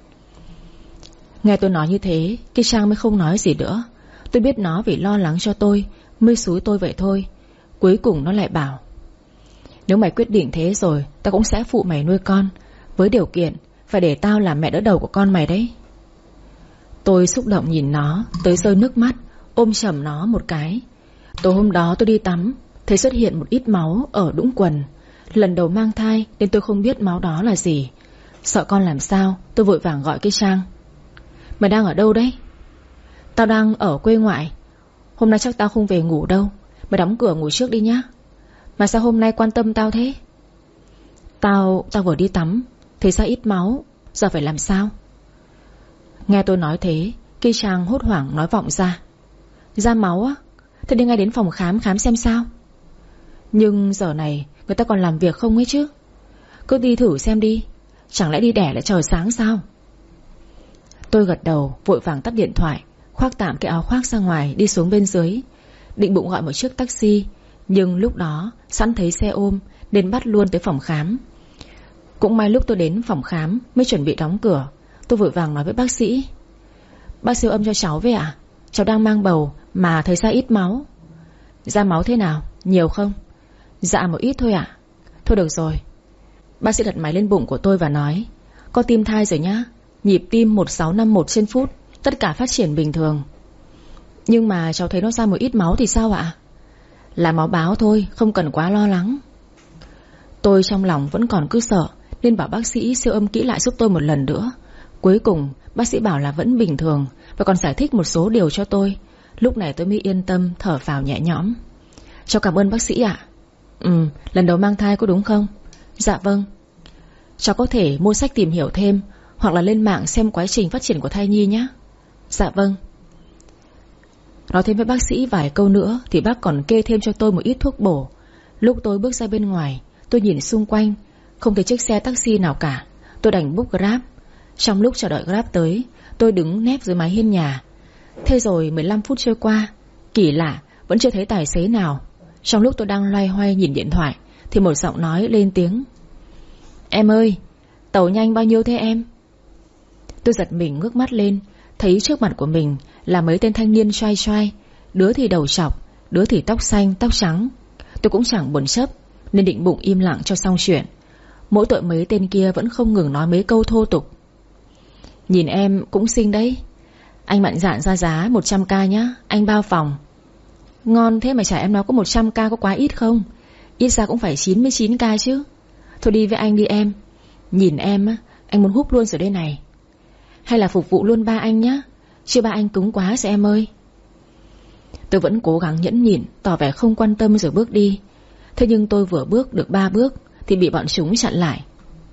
Nghe tôi nói như thế, cái Trang mới không nói gì nữa. Tôi biết nó vì lo lắng cho tôi mới xúi tôi vậy thôi. Cuối cùng nó lại bảo, nếu mày quyết định thế rồi, tao cũng sẽ phụ mày nuôi con, với điều kiện phải để tao làm mẹ đỡ đầu của con mày đấy. Tôi xúc động nhìn nó tới rơi nước mắt, ôm chầm nó một cái. Tối hôm đó tôi đi tắm, thấy xuất hiện một ít máu ở đũng quần. Lần đầu mang thai nên tôi không biết máu đó là gì. Sợ con làm sao, tôi vội vàng gọi cái Trang. Mày đang ở đâu đấy? Tao đang ở quê ngoại. Hôm nay chắc tao không về ngủ đâu. Mày đóng cửa ngủ trước đi nhá. Mà sao hôm nay quan tâm tao thế? Tao, tao vừa đi tắm, thấy ra ít máu, giờ phải làm sao? Nghe tôi nói thế, cái Trang hốt hoảng nói vọng ra. Ra máu á? Thế đi ngay đến phòng khám khám xem sao. Nhưng giờ này người ta còn làm việc không ấy chứ? Cứ đi thử xem đi. Chẳng lẽ đi đẻ lại trời sáng sao? Tôi gật đầu, vội vàng tắt điện thoại, khoác tạm cái áo khoác ra ngoài, đi xuống bên dưới. Định bụng gọi một chiếc taxi, nhưng lúc đó sẵn thấy xe ôm nên bắt luôn tới phòng khám. Cũng may lúc tôi đến phòng khám mới chuẩn bị đóng cửa, tôi vội vàng nói với bác sĩ. Bác siêu âm cho cháu về ạ? Cháu đang mang bầu mà thấy ra ít máu. Ra máu thế nào? Nhiều không? Dạ một ít thôi ạ. Thôi được rồi. Bác sĩ đặt máy lên bụng của tôi và nói, có tim thai rồi nhá, nhịp tim một sáu năm mốt trên phút, tất cả phát triển bình thường. Nhưng mà cháu thấy nó ra một ít máu thì sao ạ? Là máu báo thôi, không cần quá lo lắng. Tôi trong lòng vẫn còn cứ sợ, nên bảo bác sĩ siêu âm kỹ lại giúp tôi một lần nữa. Cuối cùng bác sĩ bảo là vẫn bình thường, và còn giải thích một số điều cho tôi. Lúc này tôi mới yên tâm thở phào nhẹ nhõm. Cháu cảm ơn bác sĩ ạ. Ừ, lần đầu mang thai có đúng không? Dạ vâng. Cháu có thể mua sách tìm hiểu thêm, hoặc là lên mạng xem quá trình phát triển của thai nhi nhé. Dạ vâng. Nói thêm với bác sĩ vài câu nữa thì bác còn kê thêm cho tôi một ít thuốc bổ. Lúc tôi bước ra bên ngoài, tôi nhìn xung quanh, không thấy chiếc xe taxi nào cả. Tôi đành book Grab. Trong lúc chờ đợi Grab tới, tôi đứng nép dưới mái hiên nhà. Thế rồi mười lăm phút trôi qua, kỳ lạ vẫn chưa thấy tài xế nào. Trong lúc tôi đang loay hoay nhìn điện thoại thì một giọng nói lên tiếng. Em ơi, tàu nhanh bao nhiêu thế em? Tôi giật mình ngước mắt lên, thấy trước mặt của mình là mấy tên thanh niên choai choai, đứa thì đầu trọc, đứa thì tóc xanh tóc trắng. Tôi cũng chẳng buồn chấp, nên định bụng im lặng cho xong chuyện. Mỗi tội mấy tên kia vẫn không ngừng nói mấy câu thô tục. Nhìn em cũng xinh đấy. Anh mạnh dạn ra giá một trăm k nhá, anh bao phòng. Ngon thế mà trả em nói có một trăm k có quá ít không? Ít ra cũng phải chín mươi chín k chứ. Thôi đi với anh đi em. Nhìn em á, anh muốn húp luôn rồi đây này. Hay là phục vụ luôn ba anh nhé, chứ ba anh cứng quá rồi em ơi. Tôi vẫn cố gắng nhẫn nhịn, tỏ vẻ không quan tâm rồi bước đi. Thế nhưng tôi vừa bước được ba bước thì bị bọn chúng chặn lại.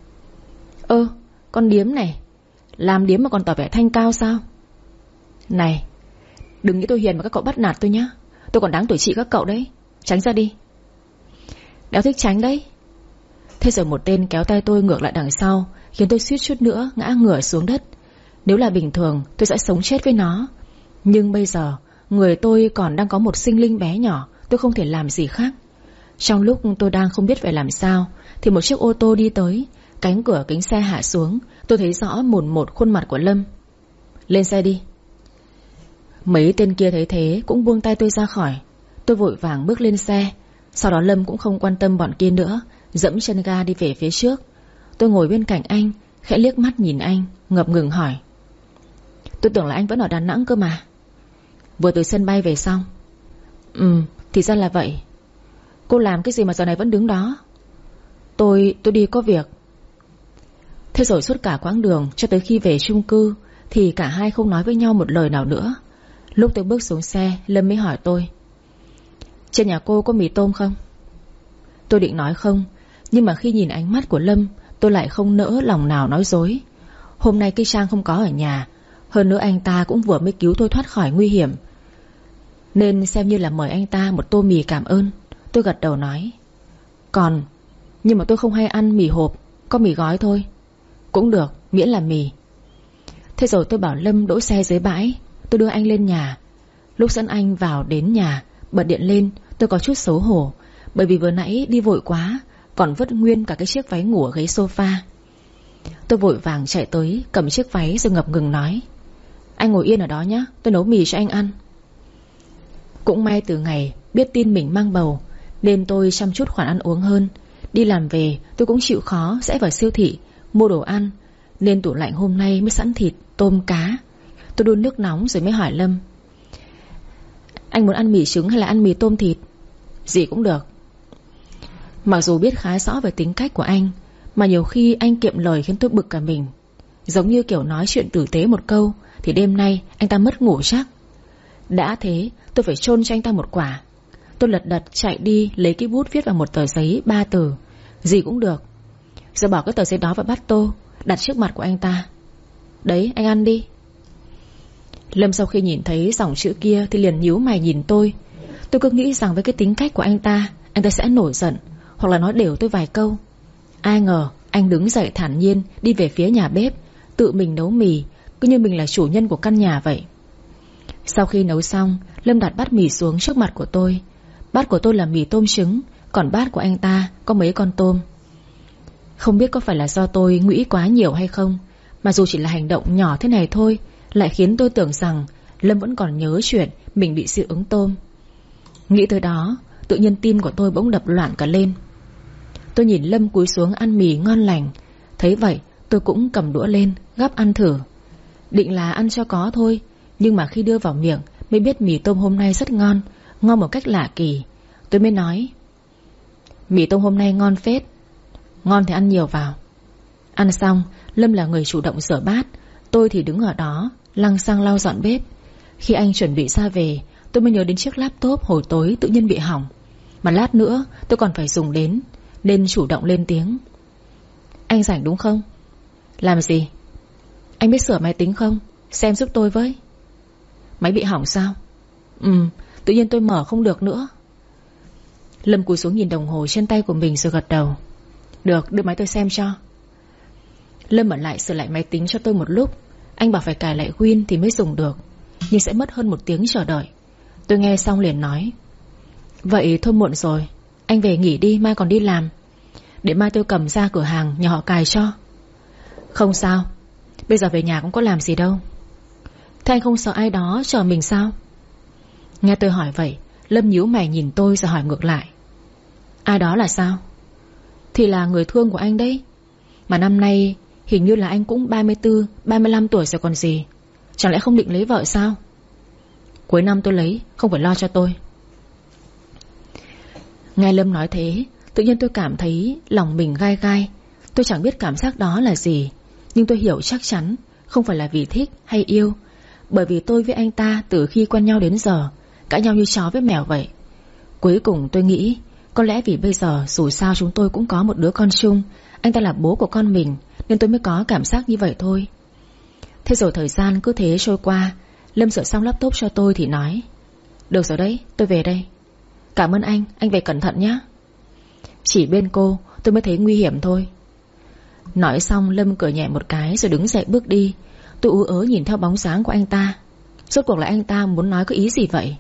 Ơ, con điếm này, làm điếm mà còn tỏ vẻ thanh cao sao? Này, đừng nghĩ tôi hiền mà các cậu bắt nạt tôi nhá. Tôi còn đáng tuổi chị các cậu đấy. Tránh ra đi. Đéo thích tránh đấy. Thế rồi một tên kéo tay tôi ngược lại đằng sau, khiến tôi suýt chút nữa ngã ngửa xuống đất. Nếu là bình thường tôi sẽ sống chết với nó, nhưng bây giờ người tôi còn đang có một sinh linh bé nhỏ. Tôi không thể làm gì khác. Trong lúc tôi đang không biết phải làm sao thì một chiếc ô tô đi tới. Cánh cửa kính xe hạ xuống. Tôi thấy rõ mồn một khuôn mặt của Lâm. Lên xe đi. Mấy tên kia thấy thế cũng buông tay tôi ra khỏi. Tôi vội vàng bước lên xe. Sau đó Lâm cũng không quan tâm bọn kia nữa, dẫm chân ga đi về phía trước. Tôi ngồi bên cạnh anh, khẽ liếc mắt nhìn anh, ngập ngừng hỏi: Tôi tưởng là anh vẫn ở Đà Nẵng cơ mà. Vừa từ sân bay về xong. Ừ, thì ra là vậy. Cô làm cái gì mà giờ này vẫn đứng đó? Tôi, tôi đi có việc. Thế rồi suốt cả quãng đường cho tới khi về chung cư thì cả hai không nói với nhau một lời nào nữa. Lúc tôi bước xuống xe, Lâm mới hỏi tôi: Trên nhà cô có mì tôm không? Tôi định nói không, nhưng mà khi nhìn ánh mắt của Lâm, tôi lại không nỡ lòng nào nói dối. Hôm nay cái Trang không có ở nhà, hơn nữa anh ta cũng vừa mới cứu tôi thoát khỏi nguy hiểm, nên xem như là mời anh ta một tô mì cảm ơn. Tôi gật đầu nói: Còn, nhưng mà tôi không hay ăn mì hộp, có mì gói thôi. Cũng được, miễn là mì. Thế rồi tôi bảo Lâm đỗ xe dưới bãi. Tôi đưa anh lên nhà. Lúc dẫn anh vào đến nhà, bật điện lên, tôi có chút xấu hổ, bởi vì vừa nãy đi vội quá, còn vứt nguyên cả cái chiếc váy ngủ ở ghế sofa. Tôi vội vàng chạy tới, cầm chiếc váy rồi ngập ngừng nói: Anh ngồi yên ở đó nhé, tôi nấu mì cho anh ăn. Cũng may từ ngày biết tin mình mang bầu nên tôi chăm chút khoản ăn uống hơn. Đi làm về tôi cũng chịu khó rẽ vào siêu thị mua đồ ăn, nên tủ lạnh hôm nay mới sẵn thịt, tôm, cá. Tôi đun nước nóng rồi mới hỏi Lâm: Anh muốn ăn mì trứng hay là ăn mì tôm thịt? Gì cũng được. Mặc dù biết khá rõ về tính cách của anh, mà nhiều khi anh kiệm lời khiến tôi bực cả mình. Giống như kiểu nói chuyện tử tế một câu thì đêm nay anh ta mất ngủ chắc. Đã thế tôi phải chôn cho anh ta một quả. Tôi lật đật chạy đi lấy cái bút viết vào một tờ giấy ba từ: Gì cũng được. Rồi bỏ cái tờ giấy đó vào bát tô, đặt trước mặt của anh ta. Đấy, anh ăn đi. Lâm sau khi nhìn thấy dòng chữ kia thì liền nhíu mày nhìn tôi. Tôi cứ nghĩ rằng với cái tính cách của anh ta, anh ta sẽ nổi giận hoặc là nói đều tôi vài câu. Ai ngờ anh đứng dậy thản nhiên đi về phía nhà bếp, tự mình nấu mì, cứ như mình là chủ nhân của căn nhà vậy. Sau khi nấu xong, Lâm đặt bát mì xuống trước mặt của tôi. Bát của tôi là mì tôm trứng, còn bát của anh ta có mấy con tôm. Không biết có phải là do tôi nghĩ quá nhiều hay không, mà dù chỉ là hành động nhỏ thế này thôi lại khiến tôi tưởng rằng Lâm vẫn còn nhớ chuyện mình bị dị ứng tôm. Nghĩ tới đó, tự nhiên tim của tôi bỗng đập loạn cả lên. Tôi nhìn Lâm cúi xuống ăn mì ngon lành. Thấy vậy tôi cũng cầm đũa lên gắp ăn thử. Định là ăn cho có thôi, nhưng mà khi đưa vào miệng mới biết mì tôm hôm nay rất ngon, ngon một cách lạ kỳ. Tôi mới nói: Mì tôm hôm nay ngon phết. Ngon thì ăn nhiều vào. Ăn xong, Lâm là người chủ động rửa bát, tôi thì đứng ở đó lăng xăng lau dọn bếp. Khi anh chuẩn bị ra về, tôi mới nhớ đến chiếc laptop hồi tối tự nhiên bị hỏng, mà lát nữa tôi còn phải dùng đến, nên chủ động lên tiếng: Anh rảnh đúng không? Làm gì? Anh biết sửa máy tính không? Xem giúp tôi với. Máy bị hỏng sao? Ừ, tự nhiên tôi mở không được nữa. Lâm cúi xuống nhìn đồng hồ trên tay của mình rồi gật đầu: Được, đưa máy tôi xem cho. Lâm ở lại sửa lại máy tính cho tôi một lúc. Anh bảo phải cài lại Win thì mới dùng được, nhưng sẽ mất hơn một tiếng chờ đợi. Tôi nghe xong liền nói: Vậy thôi muộn rồi, anh về nghỉ đi, mai còn đi làm. Để mai tôi cầm ra cửa hàng nhà họ cài cho. Không sao, bây giờ về nhà cũng có làm gì đâu. Thế anh không sợ ai đó chờ mình sao? Nghe tôi hỏi vậy, Lâm nhíu mày nhìn tôi rồi hỏi ngược lại: Ai đó là sao? Thì là người thương của anh đấy. Mà năm nay hình như là anh cũng ba mươi tư, ba mươi lăm tuổi rồi còn gì. Chẳng lẽ không định lấy vợ sao? Cuối năm tôi lấy, không phải lo cho tôi. Nghe Lâm nói thế, tự nhiên tôi cảm thấy lòng mình gai gai. Tôi chẳng biết cảm giác đó là gì, nhưng tôi hiểu chắc chắn Không phải là vì thích hay yêu, bởi vì tôi với anh ta từ khi quen nhau đến giờ cãi nhau như chó với mèo vậy. Cuối cùng tôi nghĩ có lẽ vì bây giờ dù sao chúng tôi cũng có một đứa con chung, anh ta là bố của con mình, nên tôi mới có cảm giác như vậy thôi. Thế rồi thời gian cứ thế trôi qua. Lâm sửa xong laptop cho tôi thì nói: được rồi đấy, tôi về đây. Cảm ơn anh, anh về cẩn thận nhé. Chỉ bên cô tôi mới thấy nguy hiểm thôi. Nói xong Lâm cười nhẹ một cái rồi đứng dậy bước đi. Tôi ú ớ nhìn theo bóng dáng của anh ta. Rốt cuộc là anh ta muốn nói có ý gì vậy?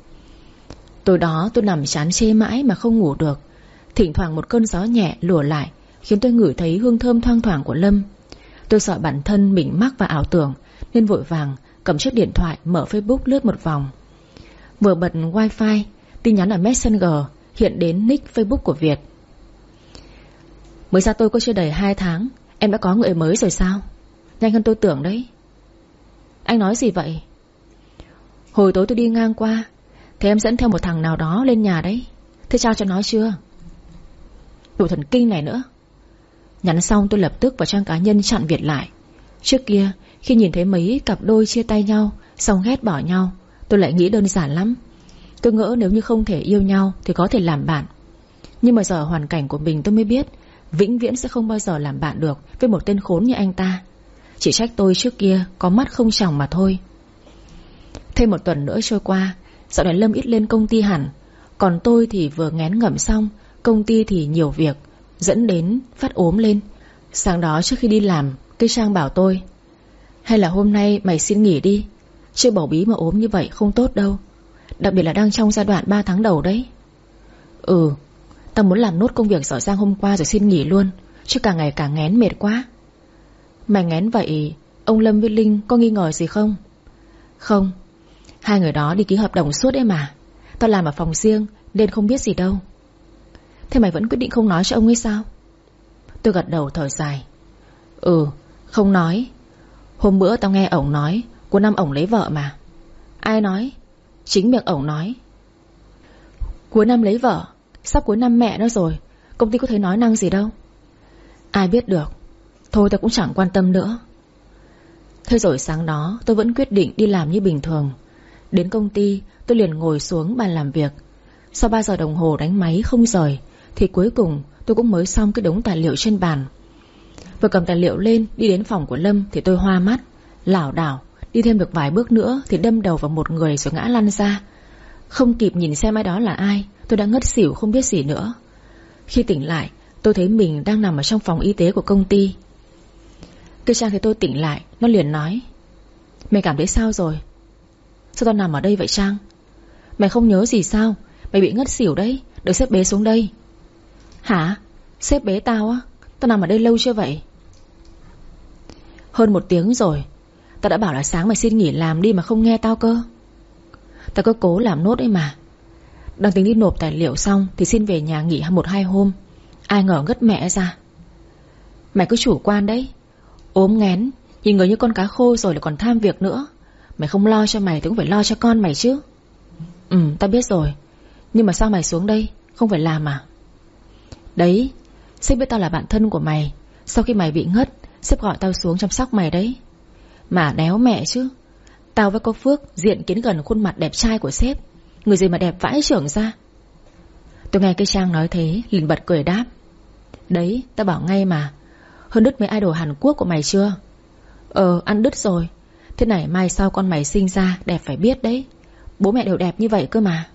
Tối đó tôi nằm chán chê mãi mà không ngủ được. Thỉnh thoảng một cơn gió nhẹ lùa lại khiến tôi ngửi thấy hương thơm thoang thoảng của Lâm. Tôi sợ bản thân mình mắc vào ảo tưởng nên vội vàng cầm chiếc điện thoại mở Facebook lướt một vòng. Vừa bật wifi, tin nhắn ở Messenger hiện đến nick Facebook của Việt. Mới ra tôi có chưa đầy hai tháng, em đã có người mới rồi sao? Nhanh hơn tôi tưởng đấy. Anh nói gì vậy? Hồi tối tôi đi ngang qua thì em dẫn theo một thằng nào đó lên nhà đấy. Thế trao cho nó chưa? Đủ thần kinh này nữa. Nhắn xong tôi lập tức vào trang cá nhân chặn Việt lại. Trước kia khi nhìn thấy mấy cặp đôi chia tay nhau xong ghét bỏ nhau, tôi lại nghĩ đơn giản lắm. Tôi ngỡ nếu như không thể yêu nhau thì có thể làm bạn. Nhưng mà giờ hoàn cảnh của mình tôi mới biết vĩnh viễn sẽ không bao giờ làm bạn được với một tên khốn như anh ta. Chỉ trách tôi trước kia có mắt không tròng mà thôi. Thêm một tuần nữa trôi qua, dạo này Lâm ít lên công ty hẳn. Còn tôi thì vừa ngén ngẩm xong, công ty thì nhiều việc, dẫn đến phát ốm lên. Sáng đó trước khi đi làm, cây Trang bảo tôi: hay là hôm nay mày xin nghỉ đi, chưa bầu bí mà ốm như vậy không tốt đâu. Đặc biệt là đang trong giai đoạn ba tháng đầu đấy. Ừ, tao muốn làm nốt công việc dở dang hôm qua rồi xin nghỉ luôn, chứ càng ngày càng ngén mệt quá. Mày ngén vậy, ông Lâm với Linh có nghi ngờ gì không? Không, hai người đó đi ký hợp đồng suốt đấy mà. Tao làm ở phòng riêng nên không biết gì đâu. Thế mày vẫn quyết định không nói cho ông ấy sao? Tôi gật đầu thở dài. Ừ, không nói. Hôm bữa tao nghe ổng nói cuối năm ổng lấy vợ mà. Ai nói? Chính miệng ổng nói. Cuối năm lấy vợ? Sắp cuối năm mẹ nó rồi, công ty có thấy nói năng gì đâu. Ai biết được. Thôi tao cũng chẳng quan tâm nữa. Thế rồi sáng đó tôi vẫn quyết định đi làm như bình thường. Đến công ty tôi liền ngồi xuống bàn làm việc. Sau ba giờ đồng hồ đánh máy không rời thì cuối cùng tôi cũng mới xong cái đống tài liệu trên bàn. Vừa cầm tài liệu lên đi đến phòng của Lâm thì tôi hoa mắt, lảo đảo. Đi thêm được vài bước nữa thì đâm đầu vào một người rồi ngã lăn ra. Không kịp nhìn xem ai đó là ai, tôi đã ngất xỉu không biết gì nữa. Khi tỉnh lại tôi thấy mình đang nằm ở trong phòng y tế của công ty. Cây Trang thấy tôi tỉnh lại, nó liền nói: mày cảm thấy sao rồi? Sao tao nằm ở đây vậy Trang? Mày không nhớ gì sao? Mày bị ngất xỉu đấy, được sếp bế xuống đây. Hả? Sếp bế tao á? Tao nằm ở đây lâu chưa vậy? Hơn một tiếng rồi. Tao đã bảo là sáng mày xin nghỉ làm đi mà không nghe tao cơ. Tao cứ cố làm nốt ấy mà. Đang tính đi nộp tài liệu xong thì xin về nhà nghỉ một hai hôm. Ai ngờ ngất mẹ ra. Mày cứ chủ quan đấy. Ốm nghén, nhìn người như con cá khô rồi lại còn tham việc nữa. Mày không lo cho mày thì cũng phải lo cho con mày chứ. Ừ, tao biết rồi. Nhưng mà sao mày xuống đây, không phải làm à? Đấy, sếp biết tao là bạn thân của mày. Sau khi mày bị ngất, sếp gọi tao xuống chăm sóc mày đấy. Mà đéo mẹ chứ. Tao với có phước diện kiến gần khuôn mặt đẹp trai của sếp. Người gì mà đẹp vãi chưởng ra. Tôi nghe cây Trang nói thế liền bật cười đáp: đấy, tao bảo ngay mà. Hơn đứt mấy idol Hàn Quốc của mày chưa? Ờ, ăn đứt rồi. Thế này mai sau con mày sinh ra đẹp phải biết đấy. Bố mẹ đều đẹp như vậy cơ mà.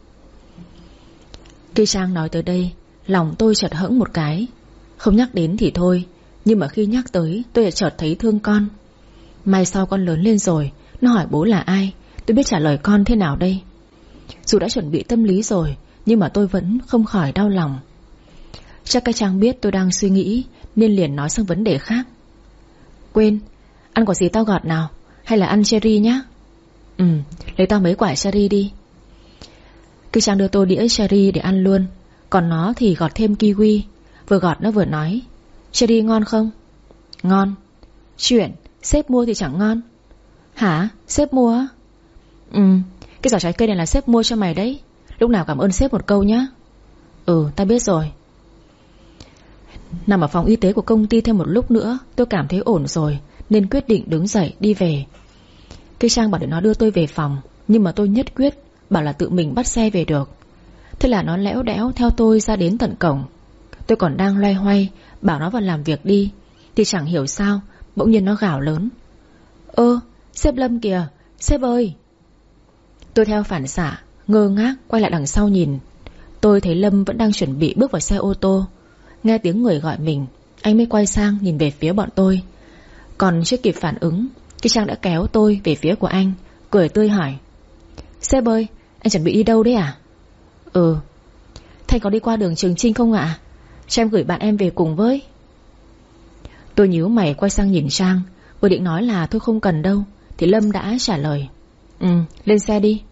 Cây Trang nói tới đây lòng tôi chợt hững một cái. Không nhắc đến thì thôi, nhưng mà khi nhắc tới tôi lại chợt thấy thương con. Mai sau con lớn lên rồi, nó hỏi bố là ai, tôi biết trả lời con thế nào đây. Dù đã chuẩn bị tâm lý rồi, nhưng mà tôi vẫn không khỏi đau lòng. Chắc cái Trang biết tôi đang suy nghĩ nên liền nói sang vấn đề khác. Quên, ăn quả gì tao gọt nào, hay là ăn cherry nhá? Ừ, lấy tao mấy quả cherry đi. Cái Trang đưa tôi đĩa cherry để ăn luôn. Còn nó thì gọt thêm kiwi. Vừa gọt nó vừa nói: cherry ngon không? Ngon. Chuyện, sếp mua thì chẳng ngon. Hả? Sếp mua á? Ừ, cái giỏ trái cây này là sếp mua cho mày đấy. Lúc nào cảm ơn sếp một câu nhá. Ừ, tao biết rồi. Nằm ở phòng y tế của công ty thêm một lúc nữa tôi cảm thấy ổn rồi nên quyết định đứng dậy đi về. Cái Trang bảo để nó đưa tôi về phòng, nhưng mà tôi nhất quyết bảo là tự mình bắt xe về được. Thế là nó lẽo đẽo theo tôi ra đến tận cổng. Tôi còn đang loay hoay bảo nó vào làm việc đi, thì chẳng hiểu sao bỗng nhiên nó gào lớn: Ơ, sếp Lâm kìa, sếp ơi! Tôi theo phản xạ ngơ ngác quay lại đằng sau nhìn. Tôi thấy Lâm vẫn đang chuẩn bị bước vào xe ô tô. Nghe tiếng người gọi mình, anh mới quay sang nhìn về phía bọn tôi. Còn chưa kịp phản ứng, cái Trang đã kéo tôi về phía của anh, cười tươi hỏi: Sếp ơi, anh chuẩn bị đi đâu đấy à? Ừ. Thầy có đi qua đường Trường Chinh không ạ? Cho em gửi bạn em về cùng với. Tôi nhíu mày quay sang nhìn Trang, vừa định nói là thôi không cần đâu, thì Lâm đã trả lời: Ừ, lên xe đi.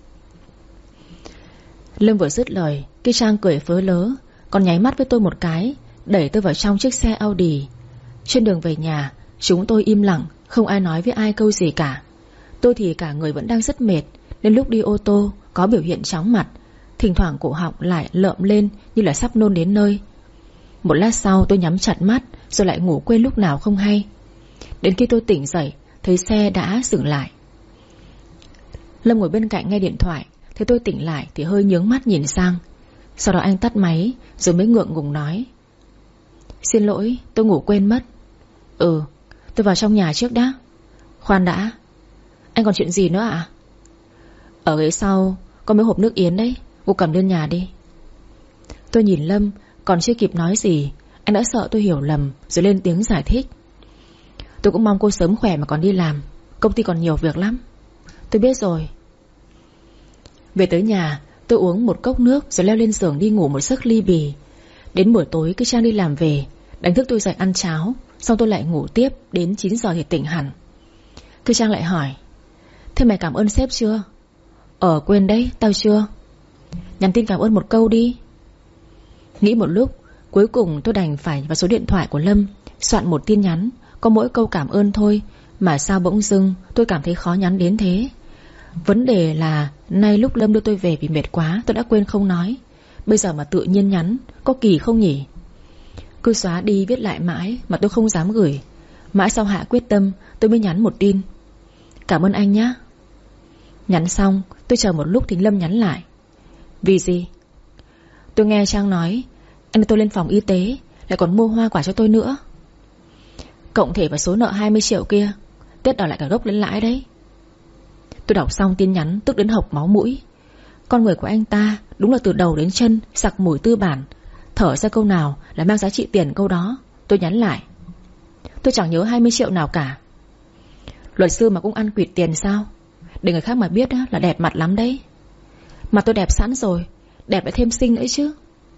Lâm vừa dứt lời, cái Trang cười phớ lớ, còn nháy mắt với tôi một cái, đẩy tôi vào trong chiếc xe Audi. Trên đường về nhà, chúng tôi im lặng, không ai nói với ai câu gì cả. Tôi thì cả người vẫn đang rất mệt, nên lúc đi ô tô có biểu hiện chóng mặt, thỉnh thoảng cổ họng lại lợm lên như là sắp nôn đến nơi. Một lát sau tôi nhắm chặt mắt, rồi lại ngủ quên lúc nào không hay. Đến khi tôi tỉnh dậy, thấy xe đã dừng lại. Lâm ngồi bên cạnh nghe điện thoại, thấy tôi tỉnh lại thì hơi nhướng mắt nhìn sang. Sau đó anh tắt máy, rồi mới ngượng ngùng nói: Xin lỗi, tôi ngủ quên mất. Ừ, tôi vào trong nhà trước đã. Khoan đã, anh còn chuyện gì nữa ạ? Ở ghế sau có mấy hộp nước yến đấy, cô cầm lên nhà đi. Tôi nhìn Lâm, còn chưa kịp nói gì, anh đã sợ tôi hiểu lầm, rồi lên tiếng giải thích: Tôi cũng mong cô sớm khỏe mà còn đi làm, công ty còn nhiều việc lắm. Tôi biết rồi. Về tới nhà, tôi uống một cốc nước rồi leo lên giường đi ngủ một giấc ly bì. Đến buổi tối cái Trang đi làm về, đánh thức tôi dậy ăn cháo, xong tôi lại ngủ tiếp đến chín giờ thì tỉnh hẳn. Cái Trang lại hỏi: Thế mày cảm ơn sếp chưa? Ờ quên đấy, tao chưa. Nhắn tin cảm ơn một câu đi. Nghĩ một lúc, cuối cùng tôi đành phải vào số điện thoại của Lâm, soạn một tin nhắn, có mỗi câu cảm ơn thôi, mà sao bỗng dưng tôi cảm thấy khó nhắn đến thế. Vấn đề là nay lúc Lâm đưa tôi về vì mệt quá, tôi đã quên không nói. Bây giờ mà tự nhiên nhắn, có kỳ không nhỉ? Cứ xóa đi viết lại mãi mà tôi không dám gửi. Mãi sau hạ quyết tâm, tôi mới nhắn một tin: Cảm ơn anh nhé. Nhắn xong, tôi chờ một lúc thì Lâm nhắn lại: Vì gì? Tôi nghe Trang nói anh đưa tôi lên phòng y tế, lại còn mua hoa quả cho tôi nữa. Cộng thể vào số nợ hai mươi triệu kia, Tết đòi lại cả gốc lẫn lãi đấy. Tôi đọc xong tin nhắn tức đến hộc máu mũi. Con người của anh ta đúng là từ đầu đến chân sặc mùi tư bản, thở ra câu nào là mang giá trị tiền câu đó. Tôi nhắn lại: Tôi chẳng nhớ hai mươi triệu nào cả. Luật sư mà cũng ăn quỵt tiền sao? Để người khác mà biết là đẹp mặt lắm đấy. Mà tôi đẹp sẵn rồi, đẹp lại thêm xinh nữa chứ.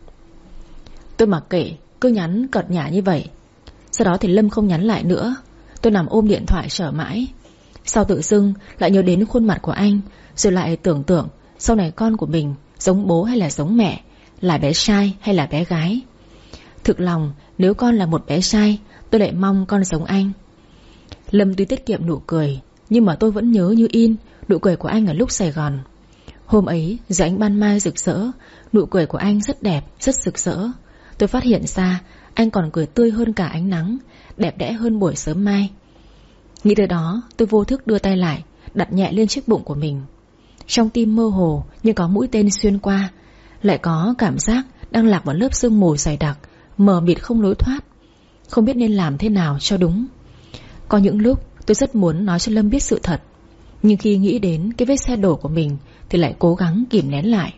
Tôi mặc kệ, cứ nhắn cợt nhả như vậy. Sau đó thì Lâm không nhắn lại nữa. Tôi nằm ôm điện thoại chờ mãi. Sau tự dưng lại nhớ đến khuôn mặt của anh, rồi lại tưởng tượng sau này con của mình giống bố hay là giống mẹ, là bé trai hay là bé gái. Thực lòng nếu con là một bé trai, tôi lại mong con giống anh. Lâm tuy tiết kiệm nụ cười, nhưng mà tôi vẫn nhớ như in nụ cười của anh ở lúc Sài Gòn. Hôm ấy dưới ánh ban mai rực rỡ, nụ cười của anh rất đẹp, rất rực rỡ. Tôi phát hiện ra anh còn cười tươi hơn cả ánh nắng, đẹp đẽ hơn buổi sớm mai. Nghĩ tới đó, tôi vô thức đưa tay lại, đặt nhẹ lên chiếc bụng của mình. Trong tim mơ hồ như có mũi tên xuyên qua, lại có cảm giác đang lạc vào lớp sương mù dày đặc, mờ mịt không lối thoát, không biết nên làm thế nào cho đúng. Có những lúc tôi rất muốn nói cho Lâm biết sự thật, nhưng khi nghĩ đến cái vết xe đổ của mình thì lại cố gắng kìm nén lại.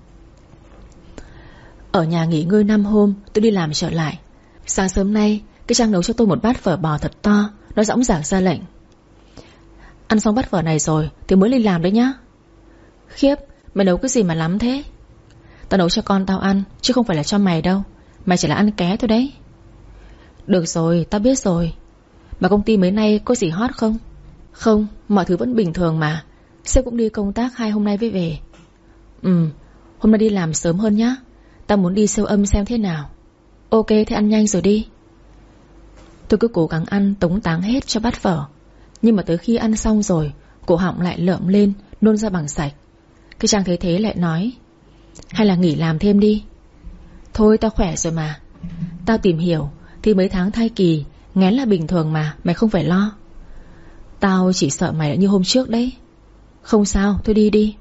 Ở nhà nghỉ ngơi năm hôm, tôi đi làm trở lại. Sáng sớm nay, cái Trang nấu cho tôi một bát phở bò thật to. Nó dõng dạc ra lệnh: Ăn xong bát phở này rồi thì mới đi làm đấy nhá. Khiếp, mày nấu cái gì mà lắm thế? Tao nấu cho con tao ăn, chứ không phải là cho mày đâu. Mày chỉ là ăn ké thôi đấy. Được rồi, tao biết rồi. Mà công ty mấy nay có gì hot không? Không, mọi thứ vẫn bình thường mà. Sếp cũng đi công tác hai hôm nay mới về. Ừ, hôm nay đi làm sớm hơn nhá. Tao muốn đi siêu âm xem thế nào. Ok, thế ăn nhanh rồi đi. Tôi cứ cố gắng ăn tống táng hết cho bát phở, nhưng mà tới khi ăn xong rồi, cổ họng lại lợm lên, nôn ra bằng sạch. Cái Trang thấy thế lại nói: Hay là nghỉ làm thêm đi. Thôi tao khỏe rồi mà. Tao tìm hiểu thì mấy tháng thai kỳ Nghén là bình thường mà, mày không phải lo. Tao chỉ sợ mày đã như hôm trước đấy. Không sao, tôi đi đi.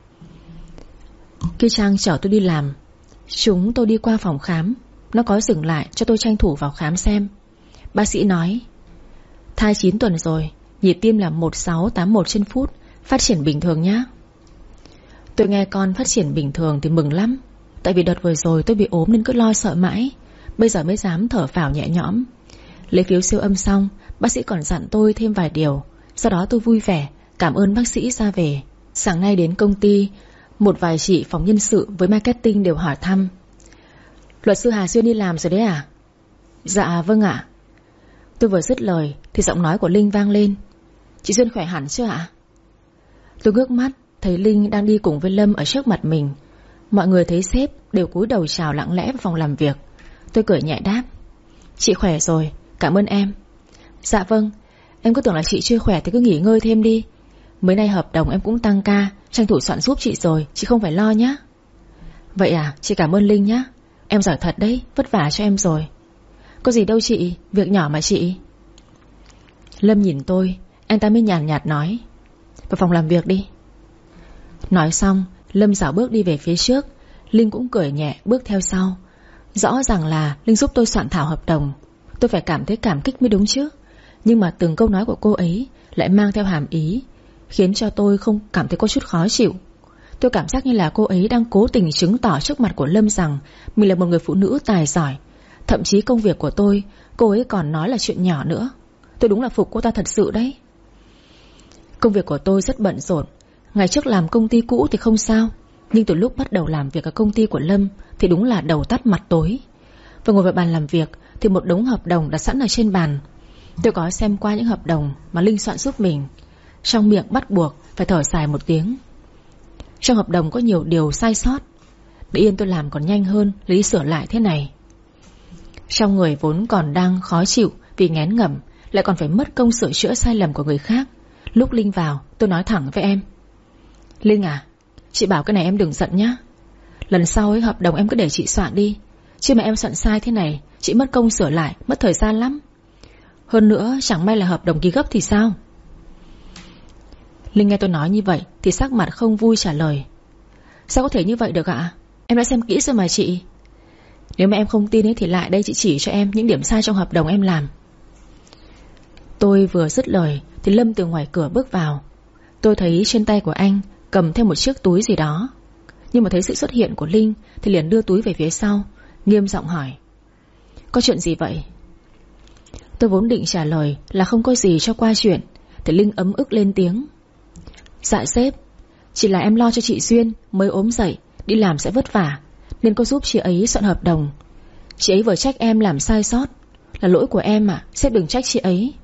Khi Trang chở tôi đi làm, chúng tôi đi qua phòng khám. Nó có dừng lại cho tôi tranh thủ vào khám xem. Bác sĩ nói thai chín tuần rồi, nhịp tim là một sáu tám mốt trên phút, phát triển bình thường nhá. Tôi nghe con phát triển bình thường thì mừng lắm. Tại vì đợt vừa rồi tôi bị ốm nên cứ lo sợ mãi. Bây giờ mới dám thở phào nhẹ nhõm. Lấy phiếu siêu âm xong, bác sĩ còn dặn tôi thêm vài điều. Sau đó tôi vui vẻ cảm ơn bác sĩ ra về. Sáng nay đến công ty, một vài chị phòng nhân sự với marketing đều hỏi thăm: Luật sư Hà Xuyên đi làm rồi đấy à? Dạ vâng ạ. Tôi vừa dứt lời thì giọng nói của Linh vang lên: Chị Xuyên khỏe hẳn chưa ạ? Tôi ngước mắt thấy Linh đang đi cùng với Lâm ở trước mặt mình. Mọi người thấy sếp đều cúi đầu chào lặng lẽ vào phòng làm việc. Tôi cười nhẹ đáp: Chị khỏe rồi, cảm ơn em. Dạ vâng, em cứ tưởng là chị chưa khỏe thì cứ nghỉ ngơi thêm đi. Mới nay hợp đồng em cũng tăng ca, tranh thủ soạn giúp chị rồi, chị không phải lo nhá. Vậy à, chị cảm ơn Linh nhá. Em giỏi thật đấy, vất vả cho em rồi. Có gì đâu chị, việc nhỏ mà chị. Lâm nhìn tôi, anh ta mới nhàn nhạt nói: Vào phòng làm việc đi. Nói xong, Lâm dạo bước đi về phía trước. Linh cũng cười nhẹ bước theo sau. Rõ ràng là Linh giúp tôi soạn thảo hợp đồng. Tôi phải cảm thấy cảm kích mới đúng chứ. Nhưng mà từng câu nói của cô ấy lại mang theo hàm ý, khiến cho tôi không cảm thấy có chút khó chịu. Tôi cảm giác như là cô ấy đang cố tình chứng tỏ trước mặt của Lâm rằng mình là một người phụ nữ tài giỏi. Thậm chí công việc của tôi, cô ấy còn nói là chuyện nhỏ nữa. Tôi đúng là phục cô ta thật sự đấy. Công việc của tôi rất bận rộn. Ngày trước làm công ty cũ thì không sao, nhưng từ lúc bắt đầu làm việc ở công ty của Lâm thì đúng là đầu tắt mặt tối. Và ngồi vào bàn làm việc thì một đống hợp đồng đặt sẵn ở trên bàn. Tôi có xem qua những hợp đồng mà Linh soạn giúp mình. Trong miệng bắt buộc phải thở dài một tiếng. Trong hợp đồng có nhiều điều sai sót. Để yên tôi làm còn nhanh hơn là đi sửa lại thế này. Trong người vốn còn đang khó chịu vì nghén ngẩm, lại còn phải mất công sửa chữa sai lầm của người khác. Lúc Linh vào, tôi nói thẳng với em: Linh à, chị bảo cái này em đừng giận nhá. Lần sau ấy, hợp đồng em cứ để chị soạn đi. Chứ mà em soạn sai thế này, chị mất công sửa lại, mất thời gian lắm. Hơn nữa chẳng may là hợp đồng ký gấp thì sao? Linh nghe tôi nói như vậy thì sắc mặt không vui trả lời: Sao có thể như vậy được ạ? Em đã xem kỹ rồi mà chị. Nếu mà em không tin ấy thì lại đây chị chỉ cho em những điểm sai trong hợp đồng em làm. Tôi vừa dứt lời thì Lâm từ ngoài cửa bước vào. Tôi thấy trên tay của anh cầm theo một chiếc túi gì đó. Nhưng mà thấy sự xuất hiện của Linh thì liền đưa túi về phía sau, nghiêm giọng hỏi: Có chuyện gì vậy? Tôi vốn định trả lời là không có gì cho qua chuyện thì Linh ấm ức lên tiếng: Dạ sếp, chỉ là em lo cho chị Duyên mới ốm dậy, đi làm sẽ vất vả, nên có giúp chị ấy soạn hợp đồng. Chị ấy vừa trách em làm sai sót. Là lỗi của em à, sếp đừng trách chị ấy.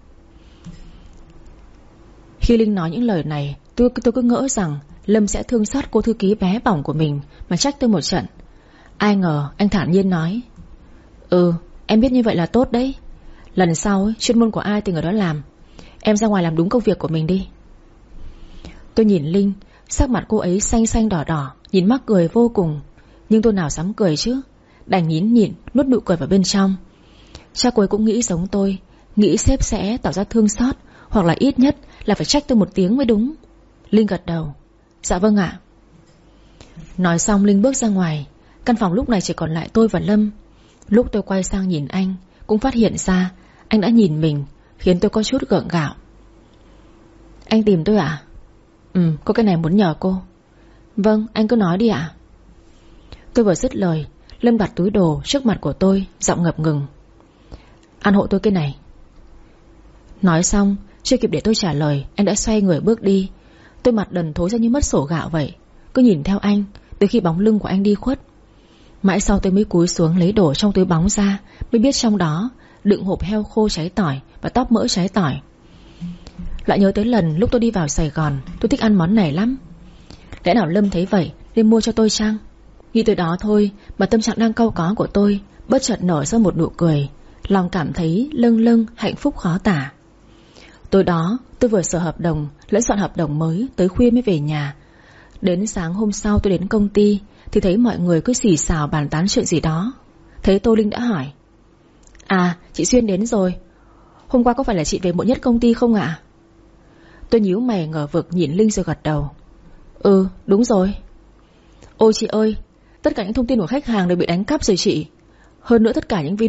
Khi Linh nói những lời này, Tôi, tôi cứ ngỡ rằng Lâm sẽ thương xót cô thư ký bé bỏng của mình mà trách tôi một trận. Ai ngờ anh thản nhiên nói: Ừ, em biết như vậy là tốt đấy. Lần sau ấy, chuyên môn của ai thì người đó làm. Em ra ngoài làm đúng công việc của mình đi. Tôi nhìn Linh, sắc mặt cô ấy xanh xanh đỏ đỏ, nhìn mắc cười vô cùng. Nhưng tôi nào dám cười chứ, đành nhịn nhịn nuốt nụ cười vào bên trong. Chắc cô ấy cũng nghĩ giống tôi, nghĩ sếp sẽ tỏ ra thương xót, hoặc là ít nhất là phải trách tôi một tiếng mới đúng. Linh gật đầu: Dạ vâng ạ. Nói xong Linh bước ra ngoài. Căn phòng lúc này chỉ còn lại tôi và Lâm. Lúc tôi quay sang nhìn anh, cũng phát hiện ra anh đã nhìn mình, khiến tôi có chút gượng gạo. Anh tìm tôi ạ? Ừ, có cái này muốn nhờ cô. Vâng, anh cứ nói đi ạ. Tôi vừa dứt lời, Lâm đặt túi đồ trước mặt của tôi, giọng ngập ngừng: Ăn hộ tôi cái này. Nói xong, chưa kịp để tôi trả lời, anh đã xoay người bước đi. Tôi mặt đần thối ra như mất sổ gạo vậy, cứ nhìn theo anh từ khi bóng lưng của anh đi khuất. Mãi sau tôi mới cúi xuống lấy đồ trong túi bóng ra, mới biết trong đó đựng hộp heo khô cháy tỏi và tóp mỡ cháy tỏi. Lại nhớ tới lần lúc tôi đi vào Sài Gòn, tôi thích ăn món này lắm. Lẽ nào Lâm thấy vậy nên mua cho tôi chăng? Nghĩ tới đó thôi mà tâm trạng đang cau có của tôi bất chợt nở ra một nụ cười. Lòng cảm thấy lâng lâng hạnh phúc khó tả. Tối đó tôi vừa sửa hợp đồng lẫn soạn hợp đồng mới, tới khuya mới về nhà. Đến sáng hôm sau tôi đến công ty thì thấy mọi người cứ xì xào bàn tán chuyện gì đó. Thấy tôi, Linh đã hỏi: À, chị Xuyên đến rồi. Hôm qua có phải là chị về muộn nhất công ty không ạ? Tôi nhíu mày ngờ vực nhìn Linh rồi gật đầu. Ừ đúng rồi. Ôi chị ơi, tất cả những thông tin của khách hàng đều bị đánh cắp rồi chị. Hơn nữa tất cả những video